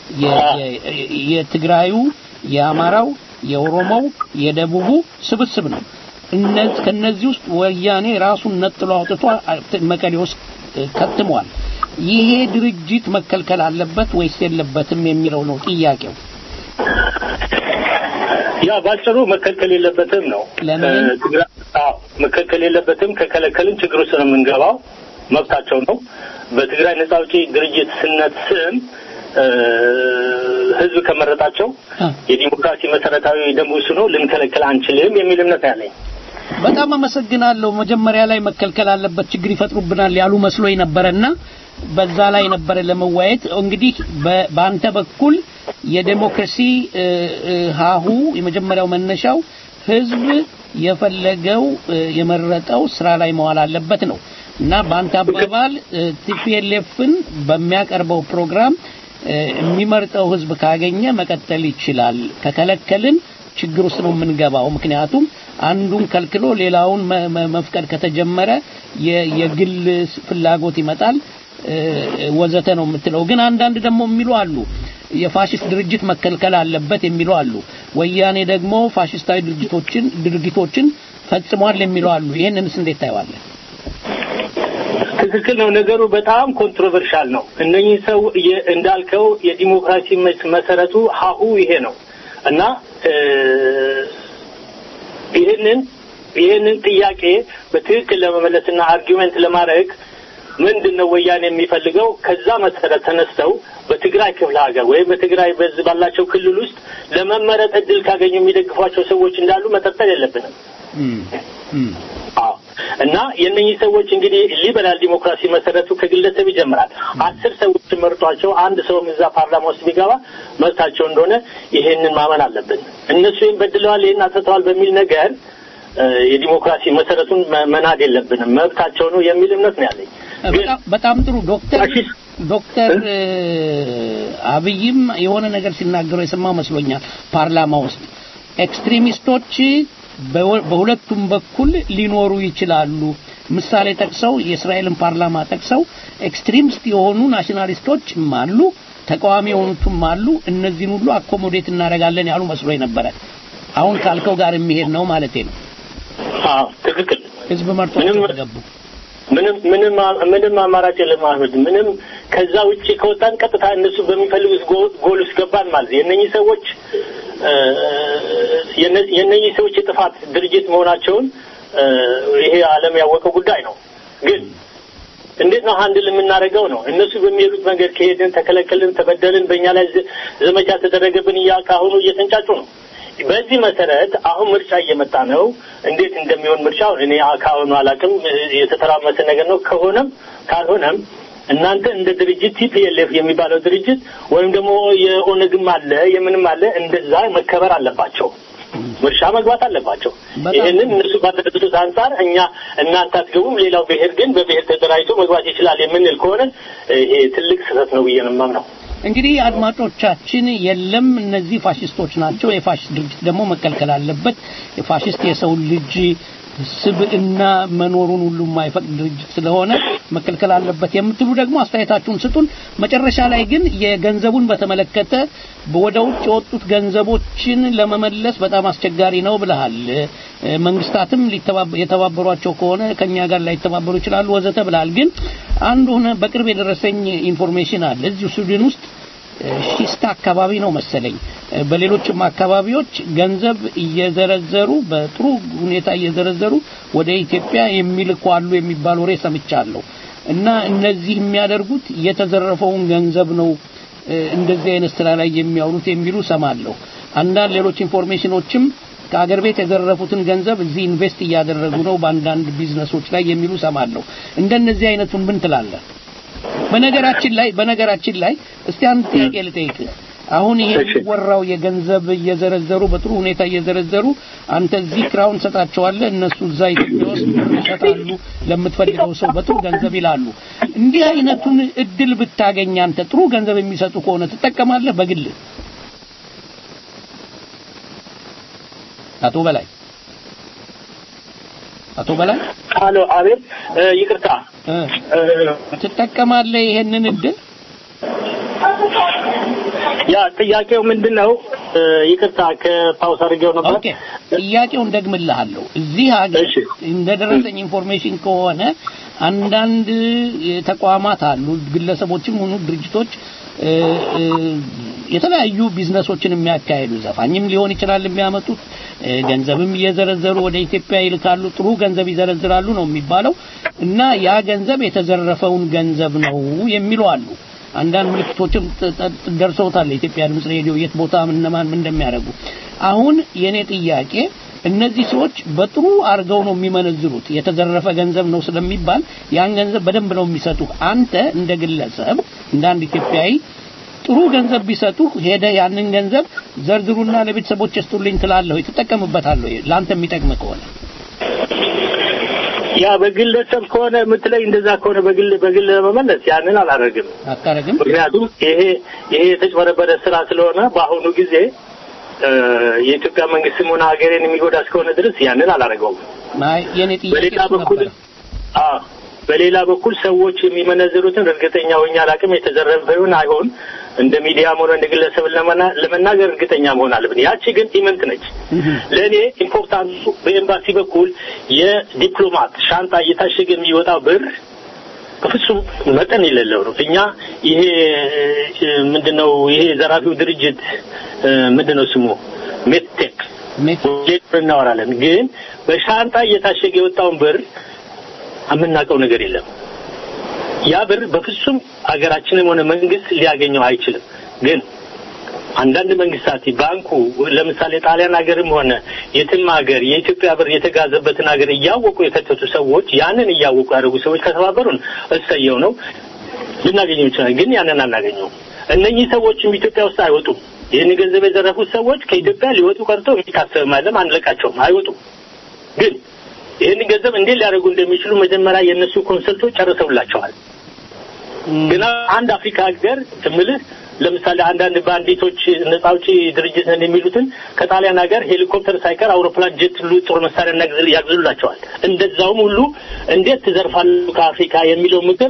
Speaker 2: የትግራዩ የአማራው የኦሮሞው የደቡቡ ስብስብ ነው ከነዚህ ውስጥ ወያኔ ራሱን ነጥሎ አውጥቶ መቀሌ ውስጥ ከትሟል ይሄ ድርጅት መከልከል አለበት ወይስ የለበትም የሚለው ነው ጥያቄው
Speaker 7: ያ ባጭሩ መከልከል የለበትም ነው መከልከል የለበትም ከከለከልን ችግሩ ውስጥ ነው የምንገባው መብታቸው ነው በትግራይ ነጻ አውጪ ድርጅት ስነት ስም ህዝብ ከመረጣቸው የዲሞክራሲ መሰረታዊ ደንቡ ነው ልንከለከል አንችልም የሚል እምነት ያለኝ
Speaker 2: በጣም አመሰግናለሁ መጀመሪያ ላይ መከልከል አለበት ችግር ይፈጥሩብናል ያሉ መስሎኝ ነበርና በዛ ላይ ነበር ለመዋየት እንግዲህ በአንተ በኩል የዲሞክራሲ ሃሁ የመጀመሪያው መነሻው ህዝብ የፈለገው የመረጠው ስራ ላይ መዋል አለበት ነው እና በአንተ አባባል ቲፒኤልኤፍን በሚያቀርበው ፕሮግራም የሚመርጠው ህዝብ ካገኘ መቀጠል ይችላል ከከለከልን ችግር ውስጥ ነው የምንገባው ምክንያቱም አንዱን ከልክሎ ሌላውን መፍቀድ ከተጀመረ የግል ፍላጎት ይመጣል ወዘተ ነው የምትለው ግን አንዳንድ ደግሞ የሚሉ አሉ የፋሺስት ድርጅት መከልከል አለበት የሚሉ አሉ ወያኔ ደግሞ ፋሺስታዊ ድርጊቶችን ፈጽሟል የሚሉ አሉ ይሄንንስ እንዴት ታይዋለህ
Speaker 7: ትክክል ነው ነገሩ በጣም ኮንትሮቨርሻል ነው እነኚህ ሰው እንዳልከው የዲሞክራሲ መሰረቱ ሃሁ ይሄ ነው እና ይሄንን ጥያቄ በትክክል ለመመለስና አርጊውመንት ለማድረግ ምንድነው ወያኔ የሚፈልገው ከዛ መሰረት ተነስተው በትግራይ ክፍለ ሀገር ወይ በትግራይ በዚህ ባላቸው ክልል ውስጥ ለመመረጥ እድል ካገኙ የሚደግፏቸው ሰዎች እንዳሉ መጠርጠር የለብንም እና የነኚህ ሰዎች እንግዲህ ሊበራል ዲሞክራሲ መሰረቱ ከግለሰብ ይጀምራል 10 ሰዎች መርጧቸው አንድ ሰው እዛ ፓርላማ ውስጥ ቢገባ መብታቸው እንደሆነ ይሄንን ማመን አለብን እነሱ በድለዋል ይሄን አጥተዋል በሚል ነገር የዲሞክራሲ መሰረቱን መናድ የለብንም መብታቸው ነው የሚል እምነት ነው ያለኝ
Speaker 2: በጣም ጥሩ ዶክተር አብይም የሆነ ነገር ሲናገሩ የሰማው መስሎኛል ፓርላማ ውስጥ ኤክስትሪሚስቶች በሁለቱም በኩል ሊኖሩ ይችላሉ ምሳሌ ጠቅሰው የእስራኤልን ፓርላማ ጠቅሰው ኤክስትሪሚስት የሆኑ ናሽናሊስቶች አሉ ተቃዋሚ የሆኑትም አሉ እነዚህን ሁሉ አኮሞዴት እናደርጋለን ያሉ መስሎኝ ነበር አሁን ካልከው ጋር የሚሄድ ነው ማለት ነው
Speaker 7: ትክክል
Speaker 2: ህዝብ መርጦ ተገቡ
Speaker 7: ምንም አማራጭ የለም አህመድ ምንም ከዛ ውጪ ከወጣን ቀጥታ እነሱ በሚፈልጉት ጎል ውስጥ ገባን ማለት የነኚህ ሰዎች የነኚህ ሰዎች የጥፋት ድርጅት መሆናቸውን ይሄ ዓለም ያወቀው ጉዳይ ነው ግን እንዴት ነው ሃንድል የምናደርገው ነው እነሱ በሚሄዱት መንገድ ከሄደን ተከለከልን ተበደልን በእኛ ላይ ዘመቻ ተደረገብን ያካሁኑ እየተንጫጩ ነው በዚህ መሰረት አሁን ምርጫ እየመጣ ነው እንዴት እንደሚሆን ምርጫው እኔ አካውኑ አላቅም የተተራመሰ ነገር ነው ከሆነም ካልሆነም እናንተ እንደ ድርጅት ቲፒኤልኤፍ የሚባለው ድርጅት ወይም ደግሞ የኦነግም አለ የምንም አለ እንደዛ መከበር አለባቸው ምርጫ መግባት አለባቸው ይሄንን እነሱ ባደረጉት አንፃር እኛ እናንተ አትገቡም ሌላው ብሄር ግን በብሄር ተደራጅቶ መግባት ይችላል የምንል ከሆነ ይሄ ትልቅ ስህተት ነው ብዬ ነው የማምነው
Speaker 2: እንግዲህ አድማጮቻችን የለም እነዚህ ፋሺስቶች ናቸው የፋሺስት ድርጅት ደግሞ መከልከል አለበት የፋሺስት የሰው ልጅ ስብዕና መኖሩን ሁሉ የማይፈቅድ ድርጅት ስለሆነ መከልከል አለበት የምትሉ ደግሞ አስተያየታችሁን ስጡን መጨረሻ ላይ ግን የገንዘቡን በተመለከተ ወደ ውጭ የወጡት ገንዘቦችን ለመመለስ በጣም አስቸጋሪ ነው ብለሃል መንግስታትም የተባበሯቸው ከሆነ ከኛ ጋር ላይ ተባበሩ ይችላሉ ወዘተ ብለሃል ግን አንድ ሆነ በቅርብ የደረሰኝ ኢንፎርሜሽን አለ እዚሁ ስዊድን ውስጥ ሺስታ አካባቢ ነው መሰለኝ በሌሎችም አካባቢዎች ገንዘብ እየዘረዘሩ በጥሩ ሁኔታ እየዘረዘሩ ወደ ኢትዮጵያ የሚልኩ አሉ የሚባል ወሬ ሰምቻለሁ እና እነዚህ የሚያደርጉት የተዘረፈውን ገንዘብ ነው እንደዚህ አይነት ስራ ላይ የሚያውሉት የሚሉ ሰማለሁ አንዳንድ ሌሎች ኢንፎርሜሽኖችም ከአገር ቤት የዘረፉትን ገንዘብ እዚህ ኢንቨስት እያደረጉ ነው በአንዳንድ ቢዝነሶች ላይ የሚሉ ሰማለሁ እንደነዚህ አይነቱን ምን ትላለህ በነገራችን ላይ እስቲ አንድ ጥያቄ ልጠይቅህ አሁን ይሄ ወራው የገንዘብ እየዘረዘሩ በጥሩ ሁኔታ እየዘረዘሩ አንተ እዚህ ክራውን ሰጣቸዋለህ እነሱ እዛ ይሰጣሉ ለምትፈልገው ሰው በጥሩ ገንዘብ ይላሉ እንዲህ አይነቱን እድል ብታገኝ አንተ ጥሩ ገንዘብ የሚሰጡ ከሆነ ትጠቀማለህ በግል አቶ በላይ
Speaker 7: አሎ አቤት ይቅርታ
Speaker 2: ትጠቀማለህ ይሄንን እድል
Speaker 7: ያ ጥያቄው ምንድነው ይቅርታ ከፓውስ አድርጌው ነበር
Speaker 2: ኦኬ ጥያቄውን ደግምልሃለሁ እዚህ ሀገር እንደደረሰኝ ኢንፎርሜሽን ከሆነ አንዳንድ ተቋማት አሉ ግለሰቦችም ሆኑ ድርጅቶች የተለያዩ ቢዝነሶችን የሚያካሂዱ ዘፋኝም ሊሆን ይችላል የሚያመጡት ገንዘብም እየዘረዘሩ ወደ ኢትዮጵያ ይልካሉ ጥሩ ገንዘብ ይዘረዝራሉ ነው የሚባለው እና ያ ገንዘብ የተዘረፈውን ገንዘብ ነው የሚሉ አሉ አንዳንድ ምልክቶችም ደርሰውታል ኢትዮጵያ ድምጽ ሬዲዮ የት ቦታ ምንማን ምን እንደሚያደርጉ አሁን የኔ ጥያቄ እነዚህ ሰዎች በጥሩ አርገው ነው የሚመነዝሩት የተዘረፈ ገንዘብ ነው ስለሚባል ያን ገንዘብ በደንብ ነው የሚሰጡት አንተ እንደ ግለሰብ እንደ አንድ ኢትዮጵያዊ ጥሩ ገንዘብ ቢሰጡ ሄደ ያንን ገንዘብ ዘርዝሩና ለቤተሰቦች ስጡልኝ ትላለህ ተጠቀምበታለህ ላንተ የሚጠቅም ከሆነ
Speaker 7: ያ በግለሰብ ከሆነ ምትለይ እንደዛ ከሆነ በግል ለመመለስ ያንን አላረግም ምክንያቱም ይሄ የተጭበረበረ ስራ ስለሆነ በአሁኑ ጊዜ የኢትዮጵያ መንግስትም ሆነ ሀገሬን የሚጎዳ እስከሆነ ድረስ ያንን አላረገውም በሌላ በኩል ሰዎች የሚመነዝሩትን እርግጠኛ ሆኜ አላቅም የተዘረፈውን አይሆን እንደ ሚዲያም ሆነ እንደ ግለሰብ ለመናገር እርግጠኛ መሆን አለብን ያቺ ግን ኢመንት ነች ለኔ ኢምፖርታንቱ በኤምባሲ በኩል የዲፕሎማት ሻንጣ እየታሸገ የሚወጣው ብር በፍጹም መጠን የሌለው ነው እኛ ይሄ ምንድነው ይሄ ዘራፊው ድርጅት ምንድነው ስሙ ሜቴክ እናወራለን ግን በሻንጣ እየታሸገ የወጣውን ብር አምናቀው ነገር የለም ያ ብር በፍጹም ሀገራችንም ሆነ መንግስት ሊያገኘው አይችልም ግን አንዳንድ መንግስታት ባንኩ ለምሳሌ ጣሊያን ሀገርም ሆነ የትም ሀገር የኢትዮጵያ ብር የተጋዘበትን ሀገር እያወቁ የከተቱ ሰዎች ያንን እያወቁ ያደረጉ ሰዎች ከተባበሩን እሰየው ነው ልናገኘው ይችላል ግን ያንን አናገኘው እነኚህ ሰዎችም ኢትዮጵያ ውስጥ አይወጡም ይህን ገንዘብ የዘረፉት ሰዎች ከኢትዮጵያ ሊወጡ ቀርቶ የሚታሰብ ማለት አንለቃቸውም አይወጡም ግን ይህን ገንዘብ እንዴት ሊያደርጉ እንደሚችሉ መጀመሪያ የነሱ ኮንሰልቶች ጨርሰውላቸዋል ግና አንድ አፍሪካ ሀገር እምልህ ለምሳሌ አንዳንድ ባንዲቶች ነፃውጪ ድርጅት ነን የሚሉትን ከጣሊያን ሀገር ሄሊኮፕተር ሳይቀር አውሮፕላን ጀት ሁሉ ጦር መሳሪያ ያግዙላቸዋል እንደዛውም ሁሉ እንዴት ትዘርፋሉ ከአፍሪካ የሚለው ምክር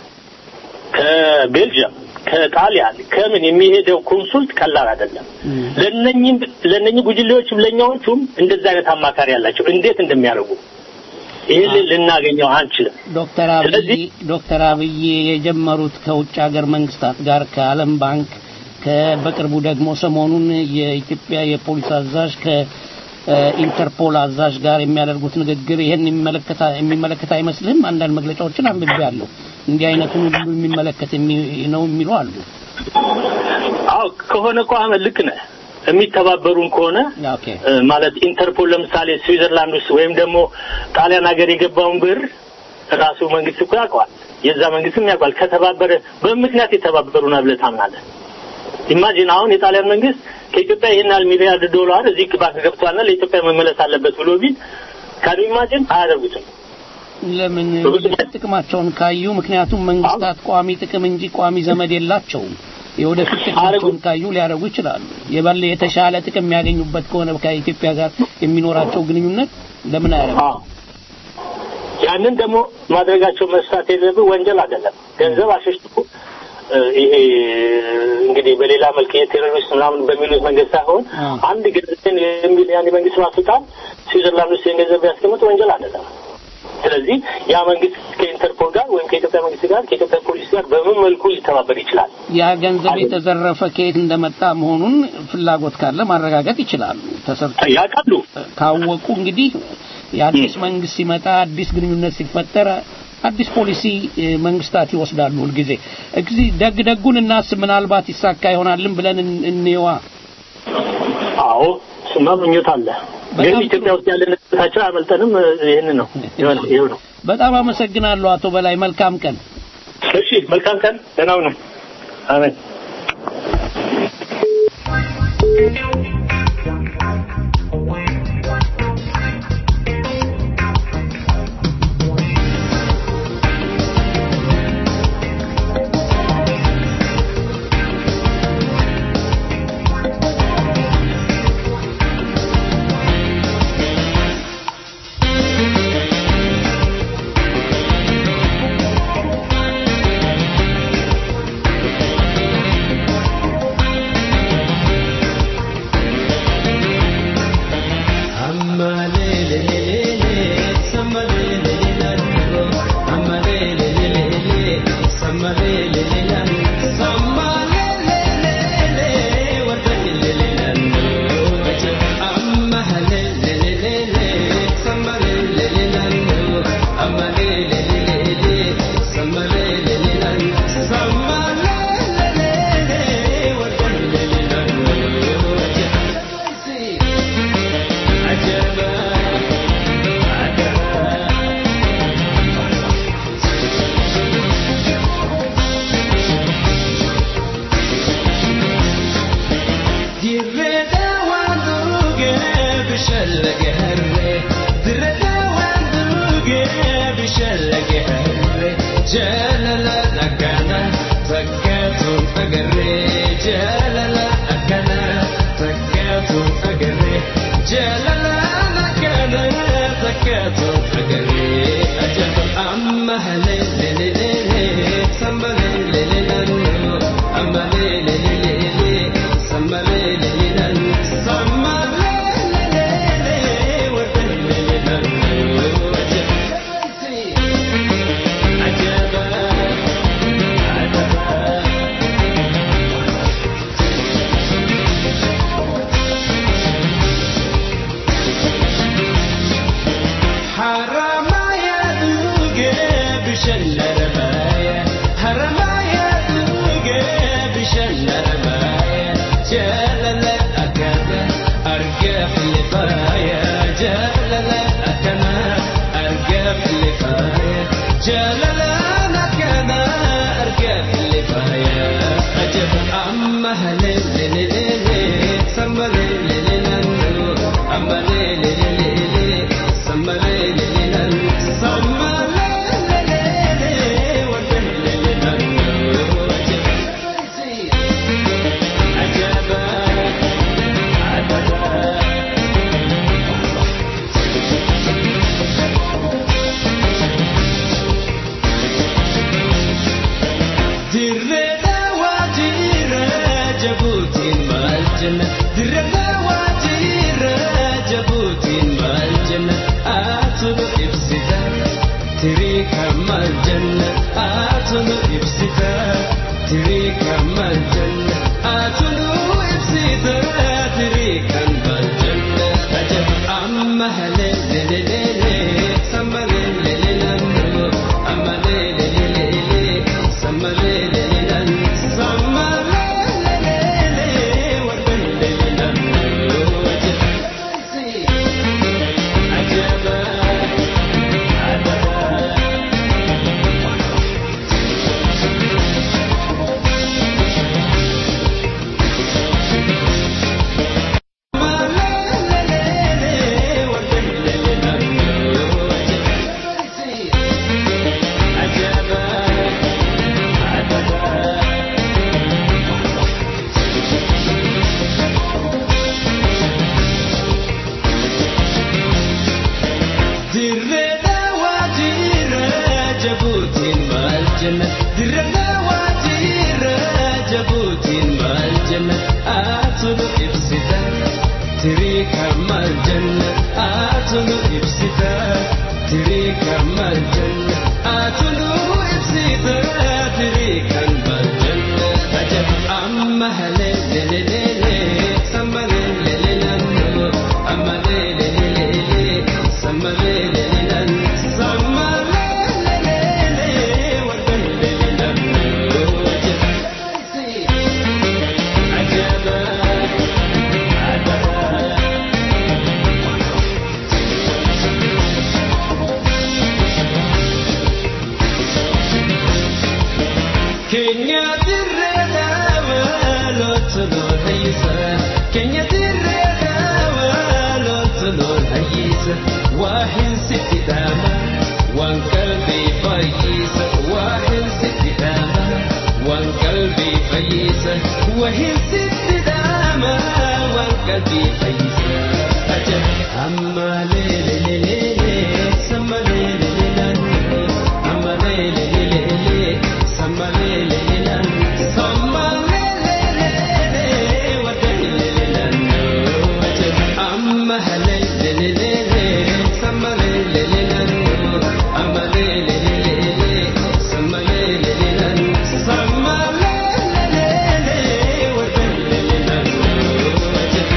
Speaker 7: ከቤልጂየም ከጣሊያን ከምን የሚሄደው ኮንሱልት ቀላል አይደለም ለነኚህ ጉጅሌዎችም ለኛዎቹም እንደዛ አይነት አማካሪ ያላቸው እንዴት እንደሚያደርጉ ይሄ ልናገኘው አንችልም
Speaker 2: ዶክተር አብይ የጀመሩት ከውጭ ሀገር መንግስታት ጋር ከዓለም ባንክ በቅርቡ ደግሞ ሰሞኑን የኢትዮጵያ የፖሊስ አዛዥ ከኢንተርፖል አዛዥ ጋር የሚያደርጉት ንግግር ይሄን የሚመለከት አይመስልም አንዳንድ መግለጫዎችን አንብቤያለሁ እንዲህ አይነቱን ሁሉ የሚመለከት ነው የሚሉ አሉ
Speaker 7: አው ከሆነ ቆአመ ልክ ነህ የሚተባበሩን ከሆነ ማለት ኢንተርፖል ለምሳሌ ስዊዘርላንድ ውስጥ ወይም ደግሞ ጣሊያን ሀገር የገባውን ብር ራሱ መንግስት እኮ ያውቃል የዛ መንግስትም ያውቃል ከተባበረ በምክንያት የተባበሩና ብለህ ታምናለህ ኢማጂን አሁን የጣሊያን መንግስት ከኢትዮጵያ ይሄናል ሚሊያርድ ዶላር እዚህ ባንክ ገብቷልና ለኢትዮጵያ መመለስ አለበት ብሎ ቢል ካን ኢማጂን አያደርጉትም
Speaker 2: ለምን ጥቅማቸውን ካዩ ምክንያቱም መንግስታት ቋሚ ጥቅም እንጂ ቋሚ ዘመድ የላቸውም የወደፊት ጥቅማቸውን ካዩ ሊያደርጉ ይችላሉ የባለ የተሻለ ጥቅም የሚያገኙበት ከሆነ ከኢትዮጵያ ጋር የሚኖራቸው ግንኙነት ለምን አያደርጉ
Speaker 7: ያንን ደግሞ ማድረጋቸው መስራት የለብህ ወንጀል አይደለም ገንዘብ አሸሽቶ ይሄ እንግዲህ በሌላ መልክ የቴሮሪስት ምናምን በሚሉት መንገድ ሳይሆን አንድ ገንዘብን የሚል ያን መንግስት ማስጣት ስዊዘርላንድ ውስጥ ገንዘብ ያስቀምጥ ወንጀል አይደለም ስለዚህ ያ መንግስት ከኢንተርፖል ጋር ወይም ከኢትዮጵያ መንግስት ጋር ከኢትዮጵያ ፖሊስ ጋር በምን መልኩ ሊተባበር ይችላል
Speaker 2: ያ ገንዘብ የተዘረፈ ከየት እንደመጣ መሆኑን ፍላጎት ካለ ማረጋገጥ ይችላሉ ተሰርቶ
Speaker 7: ያውቃሉ
Speaker 2: ካወቁ እንግዲህ የአዲስ መንግስት ሲመጣ አዲስ ግንኙነት ሲፈጠር አዲስ ፖሊሲ መንግስታት ይወስዳሉ ሁልጊዜ እንግዲህ ደግደጉን እናስብ ምናልባት ይሳካ ይሆናልን ብለን እንየዋ
Speaker 7: አዎ ስማምኞት አለ ግን ኢትዮጵያ ውስጥ ያለ ነታቸው አመልጠንም ይሄን ነው ይሄው ነው
Speaker 2: በጣም አመሰግናለሁ አቶ በላይ መልካም ቀን
Speaker 7: እሺ መልካም ቀን ደህና ሁኑ አሜን
Speaker 8: واحد ست داما وان قلبي فييسة واحد ست داما وان قلبي فييسة وهي ست داما وان قلبي فييسة أجل أما ليلي ليلي سما ليلي ليلي أما ليلي ليلي سما ليلي ليلي سما ليلي ليلي ودلي ليلي أجل أما ليلي ليلي سما ليلي ليلي أما ليلي ليلي سما ليلي ليلي سما ليلي ليلي ودلي ليلي أجل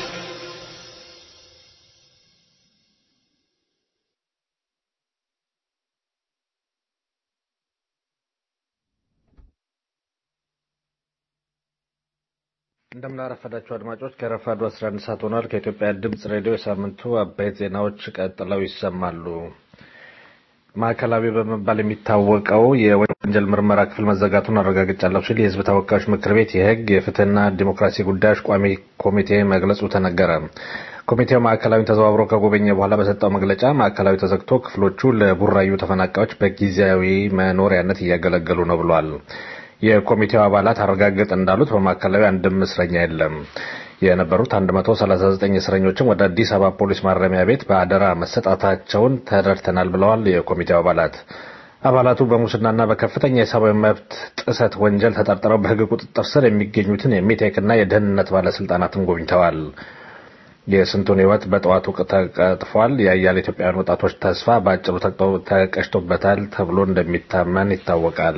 Speaker 9: እንደምናረፈዳችሁ አድማጮች ከረፋዱ 11 ሰዓት ሆኗል። ከኢትዮጵያ ድምጽ ሬዲዮ የሳምንቱ አበይት ዜናዎች ቀጥለው ይሰማሉ። ማዕከላዊ በመባል የሚታወቀው የወንጀል ምርመራ ክፍል መዘጋቱን አረጋግጫለሁ ሲል የሕዝብ ተወካዮች ምክር ቤት የሕግ የፍትህና ዲሞክራሲ ጉዳዮች ቋሚ ኮሚቴ መግለጹ ተነገረ። ኮሚቴው ማዕከላዊን ተዘዋውሮ ከጎበኘ በኋላ በሰጠው መግለጫ ማዕከላዊ ተዘግቶ ክፍሎቹ ለቡራዩ ተፈናቃዮች በጊዜያዊ መኖሪያነት እያገለገሉ ነው ብሏል። የኮሚቴው አባላት አረጋግጥ እንዳሉት በማዕከላዊ አንድም እስረኛ የለም። የነበሩት 139 እስረኞችም ወደ አዲስ አበባ ፖሊስ ማረሚያ ቤት በአደራ መሰጣታቸውን ተረድተናል ብለዋል። የኮሚቴው አባላቱ በሙስናና በከፍተኛ የሰብአዊ መብት ጥሰት ወንጀል ተጠርጥረው በሕግ ቁጥጥር ስር የሚገኙትን የሚቴክና የደህንነት ባለስልጣናትን ጎብኝተዋል። የስንቱን ሕይወት በጠዋቱ ተቀጥፏል። የአያሌ ኢትዮጵያውያን ወጣቶች ተስፋ በአጭሩ ተቀጭቶበታል ተብሎ እንደሚታመን ይታወቃል።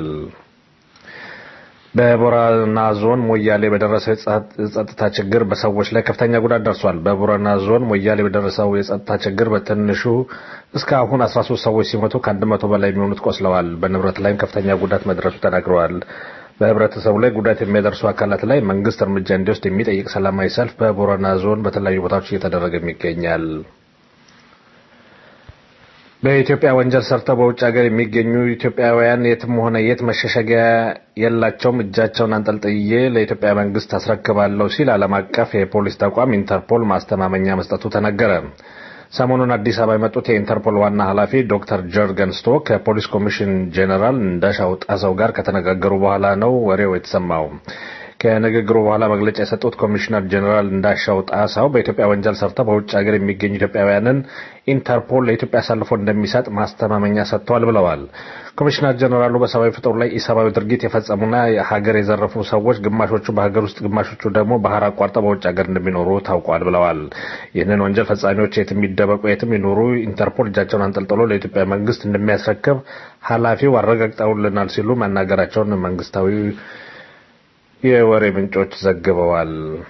Speaker 9: በቦረና ዞን ሞያሌ በደረሰው የጸጥታ ችግር በሰዎች ላይ ከፍተኛ ጉዳት ደርሷል። በቦረና ዞን ሞያሌ በደረሰው የጸጥታ ችግር በትንሹ እስካሁን 13 ሰዎች ሲሞቱ ከ100 በላይ የሚሆኑት ቆስለዋል። በንብረት ላይም ከፍተኛ ጉዳት መድረሱ ተናግረዋል። በህብረተሰቡ ላይ ጉዳት የሚያደርሱ አካላት ላይ መንግስት እርምጃ እንዲወስድ የሚጠይቅ ሰላማዊ ሰልፍ በቦረና ዞን በተለያዩ ቦታዎች እየተደረገ ይገኛል። በኢትዮጵያ ወንጀል ሰርተው በውጭ ሀገር የሚገኙ ኢትዮጵያውያን የትም ሆነ የት መሸሸጊያ የላቸውም፣ እጃቸውን አንጠልጥዬ ለኢትዮጵያ መንግስት አስረክባለሁ ሲል ዓለም አቀፍ የፖሊስ ተቋም ኢንተርፖል ማስተማመኛ መስጠቱ ተነገረ። ሰሞኑን አዲስ አበባ የመጡት የኢንተርፖል ዋና ኃላፊ ዶክተር ጀርገን ስቶክ ከፖሊስ ኮሚሽን ጄኔራል እንዳሻው ጣሰው ጋር ከተነጋገሩ በኋላ ነው ወሬው የተሰማው። ከንግግሩ በኋላ መግለጫ የሰጡት ኮሚሽነር ጄኔራል እንዳሻው ጣሰው በኢትዮጵያ ወንጀል ሰርተው በውጭ ሀገር የሚገኙ ኢትዮጵያውያንን ኢንተርፖል ለኢትዮጵያ አሳልፎ እንደሚሰጥ ማስተማመኛ ሰጥተዋል ብለዋል። ኮሚሽነር ጄኔራሉ በሰብአዊ ፍጡር ላይ ኢሰብአዊ ድርጊት የፈጸሙና ሀገር የዘረፉ ሰዎች ግማሾቹ በሀገር ውስጥ ግማሾቹ ደግሞ ባህር አቋርጠው በውጭ ሀገር እንደሚኖሩ ታውቋል ብለዋል። ይህንን ወንጀል ፈጻሚዎች የትም ይደበቁ የትም ይኖሩ ኢንተርፖል እጃቸውን አንጠልጥሎ ለኢትዮጵያ መንግስት እንደሚያስረክብ ኃላፊው አረጋግጠውልናል ሲሉ መናገራቸውን መንግስታዊ የወሬ ምንጮች ዘግበዋል።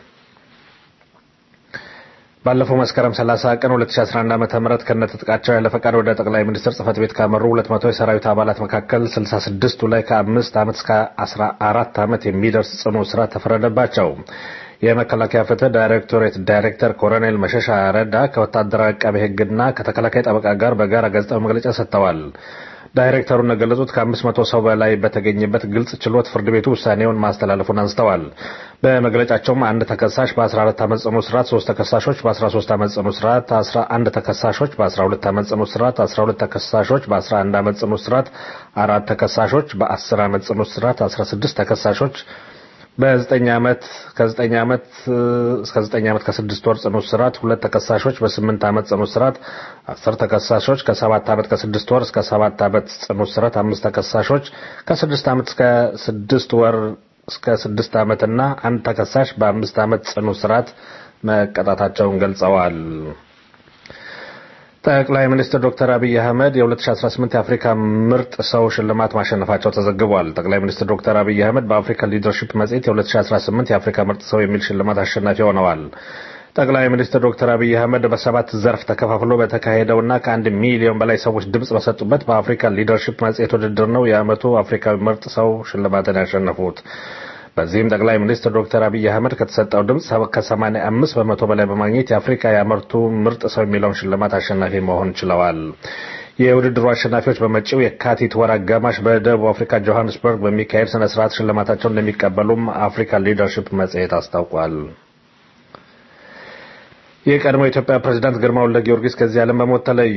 Speaker 9: ባለፈው መስከረም 30 ቀን 2011 ዓ.ም ከነትጥቃቸው ያለ ፈቃድ ወደ ጠቅላይ ሚኒስትር ጽህፈት ቤት ካመሩ 200 የሰራዊት አባላት መካከል 66ቱ ላይ ከ5 ዓመት እስከ 14 ዓመት የሚደርስ ጽኑ እስራት ተፈረደባቸው። የመከላከያ ፍትህ ዳይሬክቶሬት ዳይሬክተር ኮሎኔል መሸሻ ረዳ ከወታደራዊ አቃቤ ሕግና ከተከላካይ ጠበቃ ጋር በጋራ ጋዜጣዊ መግለጫ ሰጥተዋል። ዳይሬክተሩ እንደገለጹት ከ500 ሰው በላይ በተገኘበት ግልጽ ችሎት ፍርድ ቤቱ ውሳኔውን ማስተላለፉን አንስተዋል። በመግለጫቸውም አንድ ተከሳሽ በ14 ዓመት ጽኑ እስራት፣ 3 ተከሳሾች በ13 ዓመት ጽኑ እስራት፣ 11 ተከሳሾች በ12 ዓመት ጽኑ እስራት፣ 12 ተከሳሾች በ11 ዓመት ጽኑ እስራት፣ 4 ተከሳሾች በ10 ዓመት ጽኑ እስራት፣ 16 ተከሳሾች በ9 ዓመት ከ9 ዓመት እስከ 9 ዓመት ከ6 ወር ጽኑ እስራት፣ 2 ተከሳሾች በ8 ዓመት ጽኑ እስራት፣ 10 ተከሳሾች ከ7 ዓመት ከ6 ወር እስከ 7 ዓመት ጽኑ እስራት፣ 5 ተከሳሾች ከ6 ዓመት እስከ 6 ወር እስከ 6 ዓመትና 1 ተከሳሽ በ5 ዓመት ጽኑ እስራት መቀጣታቸውን ገልጸዋል። ጠቅላይ ሚኒስትር ዶክተር አብይ አህመድ የ2018 የአፍሪካ ምርጥ ሰው ሽልማት ማሸነፋቸው ተዘግቧል። ጠቅላይ ሚኒስትር ዶክተር አብይ አህመድ በአፍሪካ ሊደርሺፕ መጽሔት የ2018 የአፍሪካ ምርጥ ሰው የሚል ሽልማት አሸናፊ ሆነዋል። ጠቅላይ ሚኒስትር ዶክተር አብይ አህመድ በ7 ዘርፍ ተከፋፍሎ በተካሄደውና ከ1 ሚሊዮን በላይ ሰዎች ድምጽ በሰጡበት በአፍሪካ ሊደርሺፕ መጽሔት ውድድር ነው የዓመቱ አፍሪካዊ ምርጥ ሰው ሽልማትን ያሸነፉት። በዚህም ጠቅላይ ሚኒስትር ዶክተር አብይ አህመድ ከተሰጠው ድምጽ ከ85% በላይ በማግኘት የአፍሪካ የዓመቱ ምርጥ ሰው የሚለውን ሽልማት አሸናፊ መሆን ችለዋል። የውድድሩ አሸናፊዎች በመጪው የካቲት ወር አጋማሽ በደቡብ አፍሪካ ጆሃንስበርግ በሚካሄድ ስነ ስርዓት ሽልማታቸውን እንደሚቀበሉም አፍሪካ ሊደርሺፕ መጽሔት አስታውቋል። የቀድሞ የኢትዮጵያ ፕሬዝዳንት ግርማ ወልደ ጊዮርጊስ ከዚህ ዓለም በሞት ተለዩ።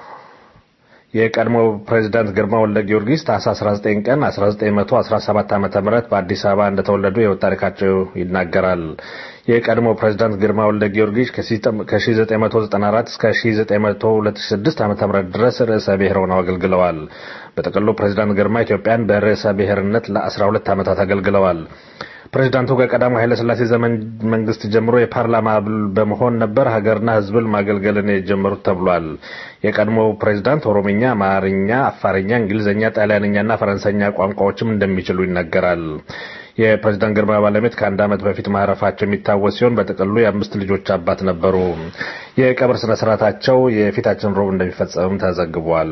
Speaker 9: የቀድሞ ፕሬዝዳንት ግርማ ወልደ ጊዮርጊስ ታኅሳስ 19 ቀን 1917 ዓ.ም በአዲስ አበባ እንደተወለዱ የሕይወት ታሪካቸው ይናገራል። የቀድሞ ፕሬዝዳንት ግርማ ወልደ ጊዮርጊስ ከ1994 እስከ 1926 ዓ.ም ድረስ ርዕሰ ብሔር ሆነው አገልግለዋል። በጥቅሉ ፕሬዝዳንት ግርማ ኢትዮጵያን በርዕሰ ብሔርነት ለ12 ዓመታት አገልግለዋል። ፕሬዝዳንቱ ከቀዳማዊ ኃይለ ሥላሴ ዘመን መንግስት ጀምሮ የፓርላማ አባል በመሆን ነበር ሀገርና ሕዝብን ማገልገልን የጀመሩት ተብሏል። የቀድሞ ፕሬዝዳንት ኦሮምኛ፣ አማርኛ፣ አፋርኛ፣ እንግሊዝኛ፣ ጣሊያንኛና ፈረንሳይኛ ቋንቋዎችም እንደሚችሉ ይነገራል። የፕሬዝዳንት ግርማ ባለቤት ከአንድ ዓመት በፊት ማረፋቸው የሚታወስ ሲሆን በጥቅሉ የ5 ልጆች አባት ነበሩ። የቀብር ስነ ስርዓታቸው የፊታችን ሮብ እንደሚፈጸም ተዘግቧል።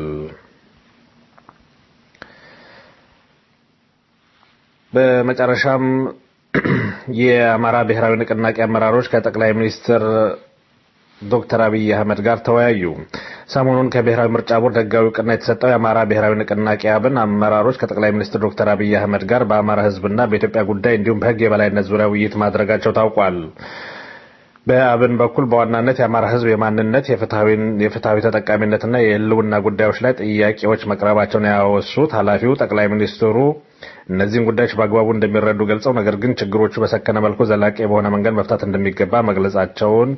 Speaker 9: በመጨረሻም የአማራ ብሔራዊ ንቅናቄ አመራሮች ከጠቅላይ ሚኒስትር ዶክተር አብይ አህመድ ጋር ተወያዩ። ሰሞኑን ከብሔራዊ ምርጫ ቦርድ ሕጋዊ ዕውቅና የተሰጠው የአማራ ብሔራዊ ንቅናቄ አብን አመራሮች ከጠቅላይ ሚኒስትር ዶክተር አብይ አህመድ ጋር በአማራ ሕዝብና በኢትዮጵያ ጉዳይ እንዲሁም በሕግ የበላይነት ዙሪያ ውይይት ማድረጋቸው ታውቋል። በአብን በኩል በዋናነት የአማራ ሕዝብ የማንነት የፍትሃዊ ተጠቃሚነትና የህልውና ጉዳዮች ላይ ጥያቄዎች መቅረባቸውን ያወሱት ኃላፊው ጠቅላይ ሚኒስትሩ እነዚህን ጉዳዮች በአግባቡ እንደሚረዱ ገልጸው ነገር ግን ችግሮቹ በሰከነ መልኩ ዘላቂ በሆነ መንገድ መፍታት እንደሚገባ መግለጻቸውን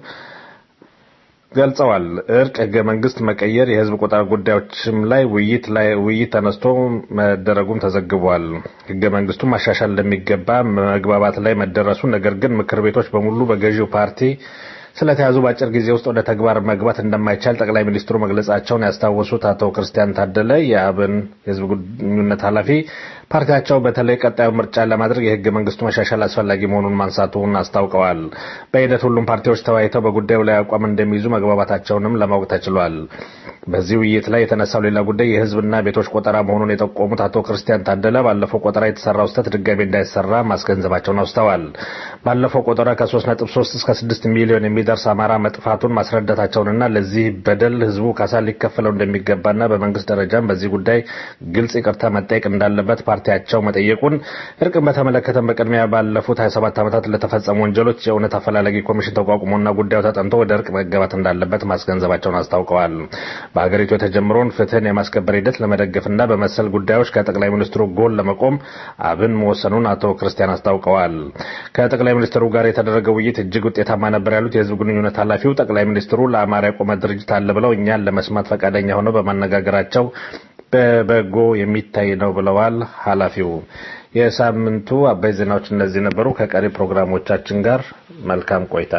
Speaker 9: ገልጸዋል። እርቅ፣ ህገ መንግስት መቀየር፣ የህዝብ ቆጠራ ጉዳዮችም ላይ ውይይት ተነስቶ መደረጉም ተዘግቧል። ህገ መንግስቱ ማሻሻል እንደሚገባ መግባባት ላይ መደረሱ ነገር ግን ምክር ቤቶች በሙሉ በገዢው ፓርቲ ስለተያዙ በአጭር ጊዜ ውስጥ ወደ ተግባር መግባት እንደማይቻል ጠቅላይ ሚኒስትሩ መግለጻቸውን ያስታወሱት አቶ ክርስቲያን ታደለ የአብን የህዝብ ግንኙነት ኃላፊ ፓርቲያቸው በተለይ ቀጣዩ ምርጫ ለማድረግ የህገ መንግስቱ መሻሻል አስፈላጊ መሆኑን ማንሳቱን አስታውቀዋል። በሂደት ሁሉም ፓርቲዎች ተወያይተው በጉዳዩ ላይ አቋም እንደሚይዙ መግባባታቸውንም ለማወቅ ተችሏል። በዚህ ውይይት ላይ የተነሳው ሌላ ጉዳይ የህዝብና ቤቶች ቆጠራ መሆኑን የጠቆሙት አቶ ክርስቲያን ታደለ ባለፈው ቆጠራ የተሰራው ስህተት ድጋሜ እንዳይሰራ ማስገንዘባቸውን አውስተዋል። ባለፈው ቆጠራ ከ3.3 እስከ 6 ሚሊዮን የሚደርስ አማራ መጥፋቱን ማስረዳታቸውንና ለዚህ በደል ህዝቡ ካሳ ሊከፈለው እንደሚገባና በመንግስት ደረጃም በዚህ ጉዳይ ግልጽ ይቅርታ መጠየቅ እንዳለበት ፓርቲያቸው መጠየቁን፣ እርቅን በተመለከተ በቅድሚያ ባለፉት 27 ዓመታት ለተፈጸሙ ወንጀሎች የእውነት አፈላላጊ ኮሚሽን ተቋቁሞና ጉዳዩ ተጠንቶ ወደ እርቅ መገባት እንዳለበት ማስገንዘባቸውን አስታውቀዋል። በሀገሪቱ የተጀመረውን ፍትህን የማስከበር ሂደት ለመደገፍና በመሰል ጉዳዮች ከጠቅላይ ሚኒስትሩ ጎን ለመቆም አብን መወሰኑን አቶ ክርስቲያን አስታውቀዋል። ከጠቅላይ ሚኒስትሩ ጋር የተደረገው ውይይት እጅግ ውጤታማ ነበር ያሉት የህዝብ ግንኙነት ኃላፊው ጠቅላይ ሚኒስትሩ ለአማራ የቆመ ድርጅት አለ ብለው እኛን ለመስማት ፈቃደኛ ሆነው በማነጋገራቸው በበጎ የሚታይ ነው ብለዋል ኃላፊው። የሳምንቱ አበይ ዜናዎች እነዚህ ነበሩ። ከቀሪ ፕሮግራሞቻችን ጋር መልካም ቆይታ።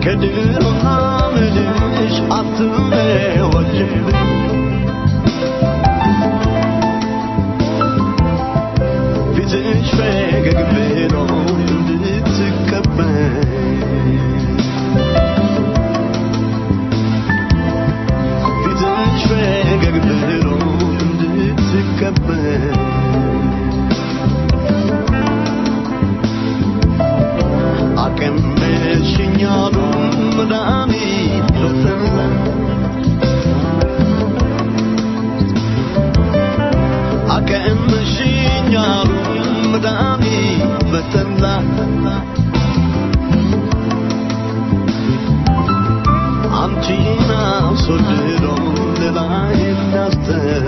Speaker 6: ከድሮና ምልሽ አትወጅብኝ ፊትሽ ፈገግ ብሎ እንድትቀበል ፊትሽ ፈገግ ብሎ እንድትቀበል አቀመሽኛሉ መድኃኒት በጠላ አቀመሽኛሉ መድኃኒት በጠላ አንቺን አስወድዶ ሌላ የሚያስጠላ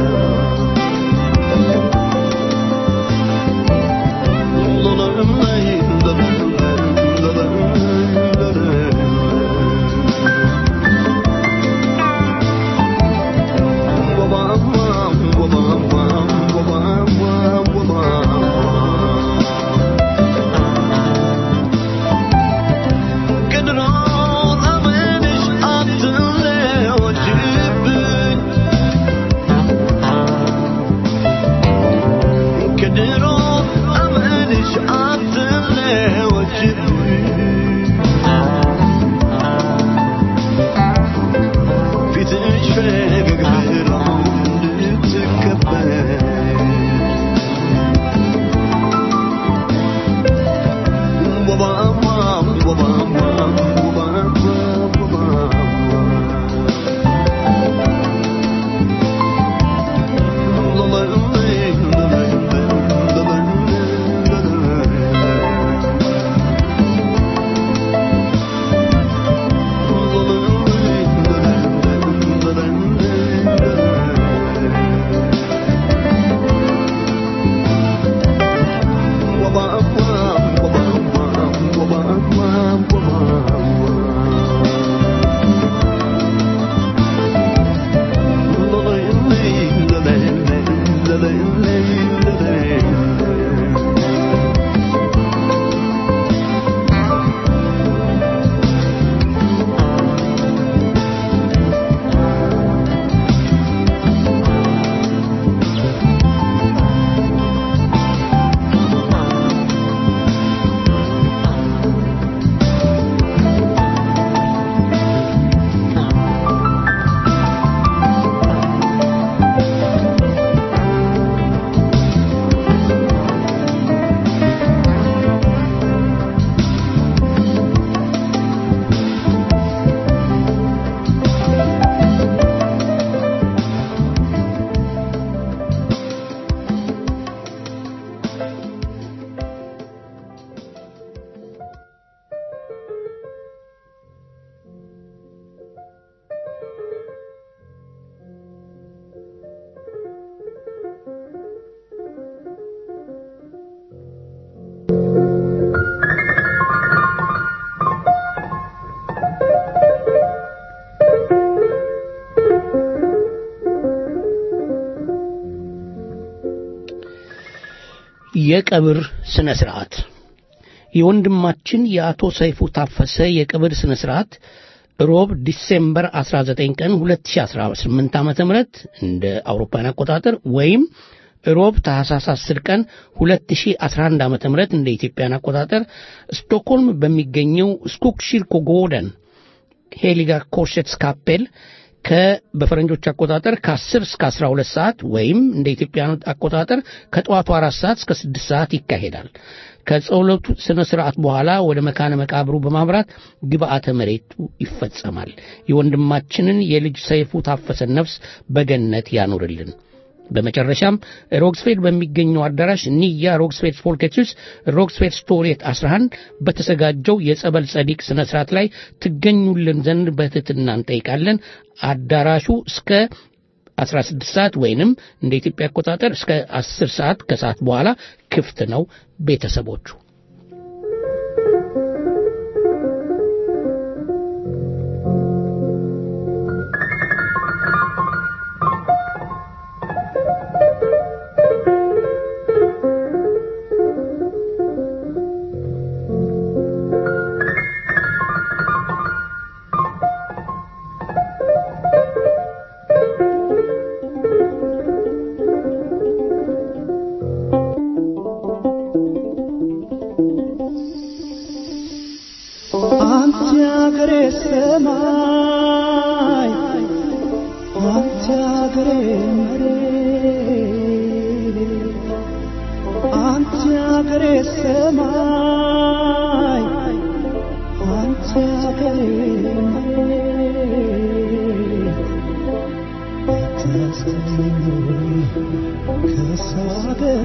Speaker 2: የቀብር ስነ ስርዓት የወንድማችን የአቶ ሰይፉ ታፈሰ የቀብር ስነ ስርዓት ሮብ ዲሴምበር 19 ቀን 2018 ዓመተ ምህረት እንደ አውሮፓውያን አቆጣጠር ወይም ሮብ ታህሳስ 10 ቀን 2011 ዓመተ ምህረት እንደ ኢትዮጵያን አቆጣጠር ስቶክሆልም በሚገኘው ስኩክሺርኮጎደን ሄሊጋ ኮርሸትስ ካፔል በፈረንጆች አቆጣጠር ከ10 እስከ 12 ሰዓት ወይም እንደ ኢትዮጵያኑ አቆጣጠር ከጠዋቱ 4 ሰዓት እስከ 6 ሰዓት ይካሄዳል። ከጸሎቱ ስነ ስርዓት በኋላ ወደ መካነ መቃብሩ በማብራት ግብአተ መሬቱ ይፈጸማል። የወንድማችንን የልጅ ሰይፉ ታፈሰ ነፍስ በገነት ያኑርልን። በመጨረሻም ሮክስፌድ በሚገኘው አዳራሽ ኒያ ሮክስፌድ ፎልኬትስ ሮክስፌድ ስቶሪት 11 በተዘጋጀው የጸበል ጸዲቅ ስነ ስርዓት ላይ ትገኙልን ዘንድ በትህትና እንጠይቃለን። አዳራሹ እስከ 16 ሰዓት ወይንም እንደ ኢትዮጵያ አቆጣጠር እስከ 10 ሰዓት ከሰዓት በኋላ ክፍት ነው። ቤተሰቦቹ
Speaker 6: ሰማይ አንተ አገሬ መሬት አንተ አገሬ ሰማይ አንተ አገሬ መሬት ተስተኝ ከሰው አገር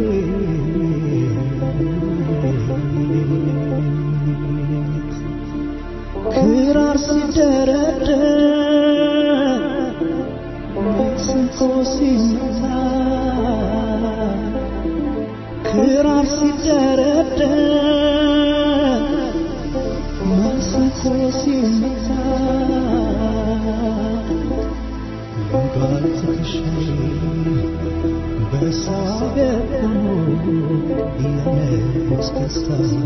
Speaker 6: መሬት ክራር ሲደረደር ስንቆ ሲመታ ክራር ሲደረደር ስንቆ ሲመታ ባልትከሻይ በሰው አገር ሆኖ ያነስከስታ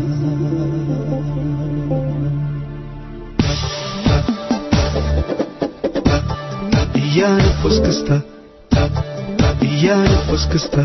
Speaker 6: Iyanı kısta, iyanı kısta.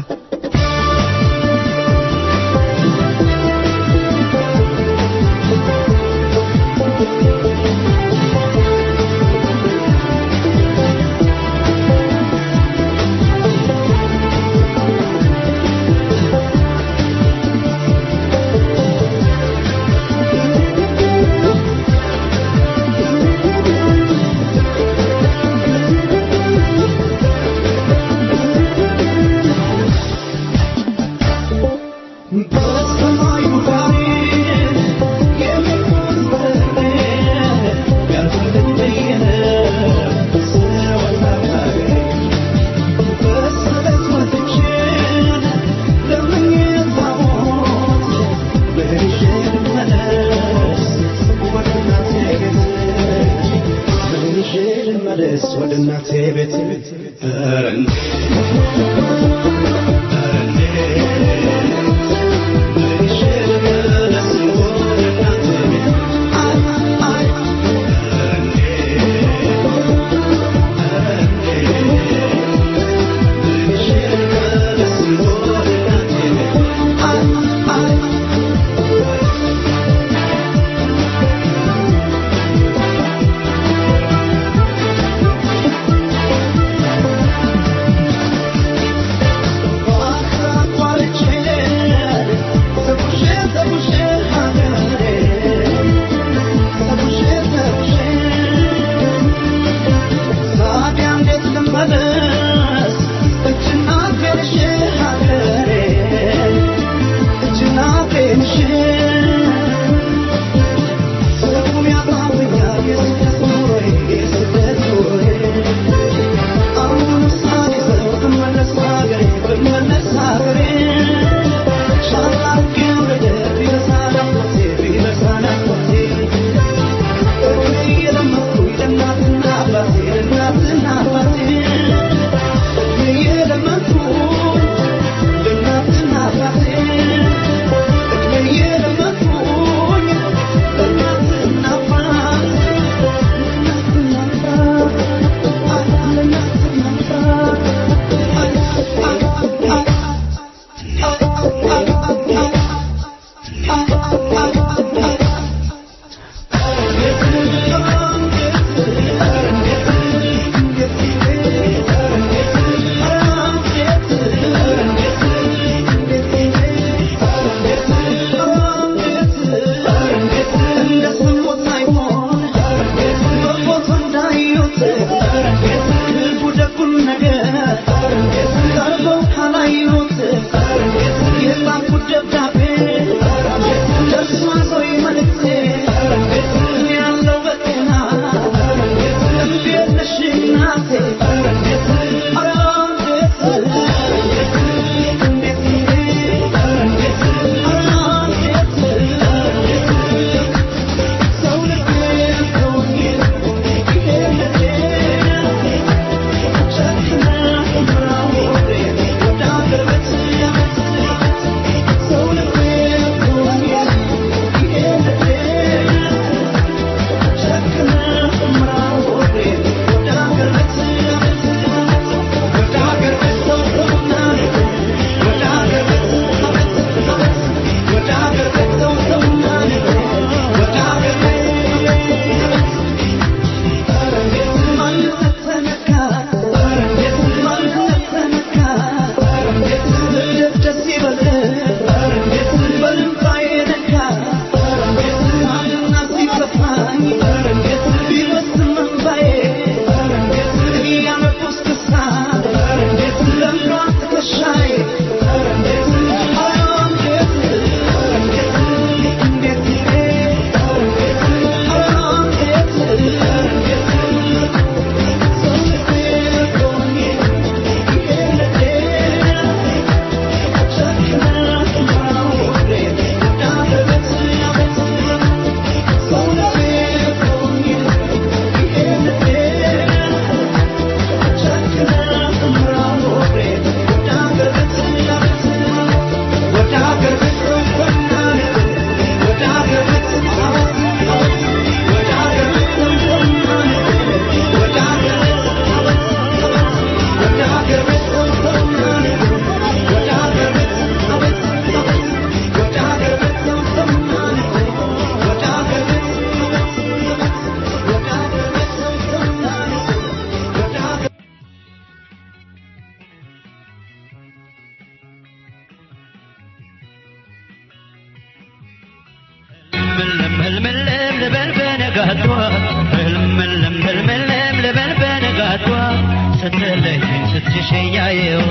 Speaker 10: በነጋቷ ህልምልም ህልምልም ልበል በነጋቷ ስትለኝ ስትሸኛየው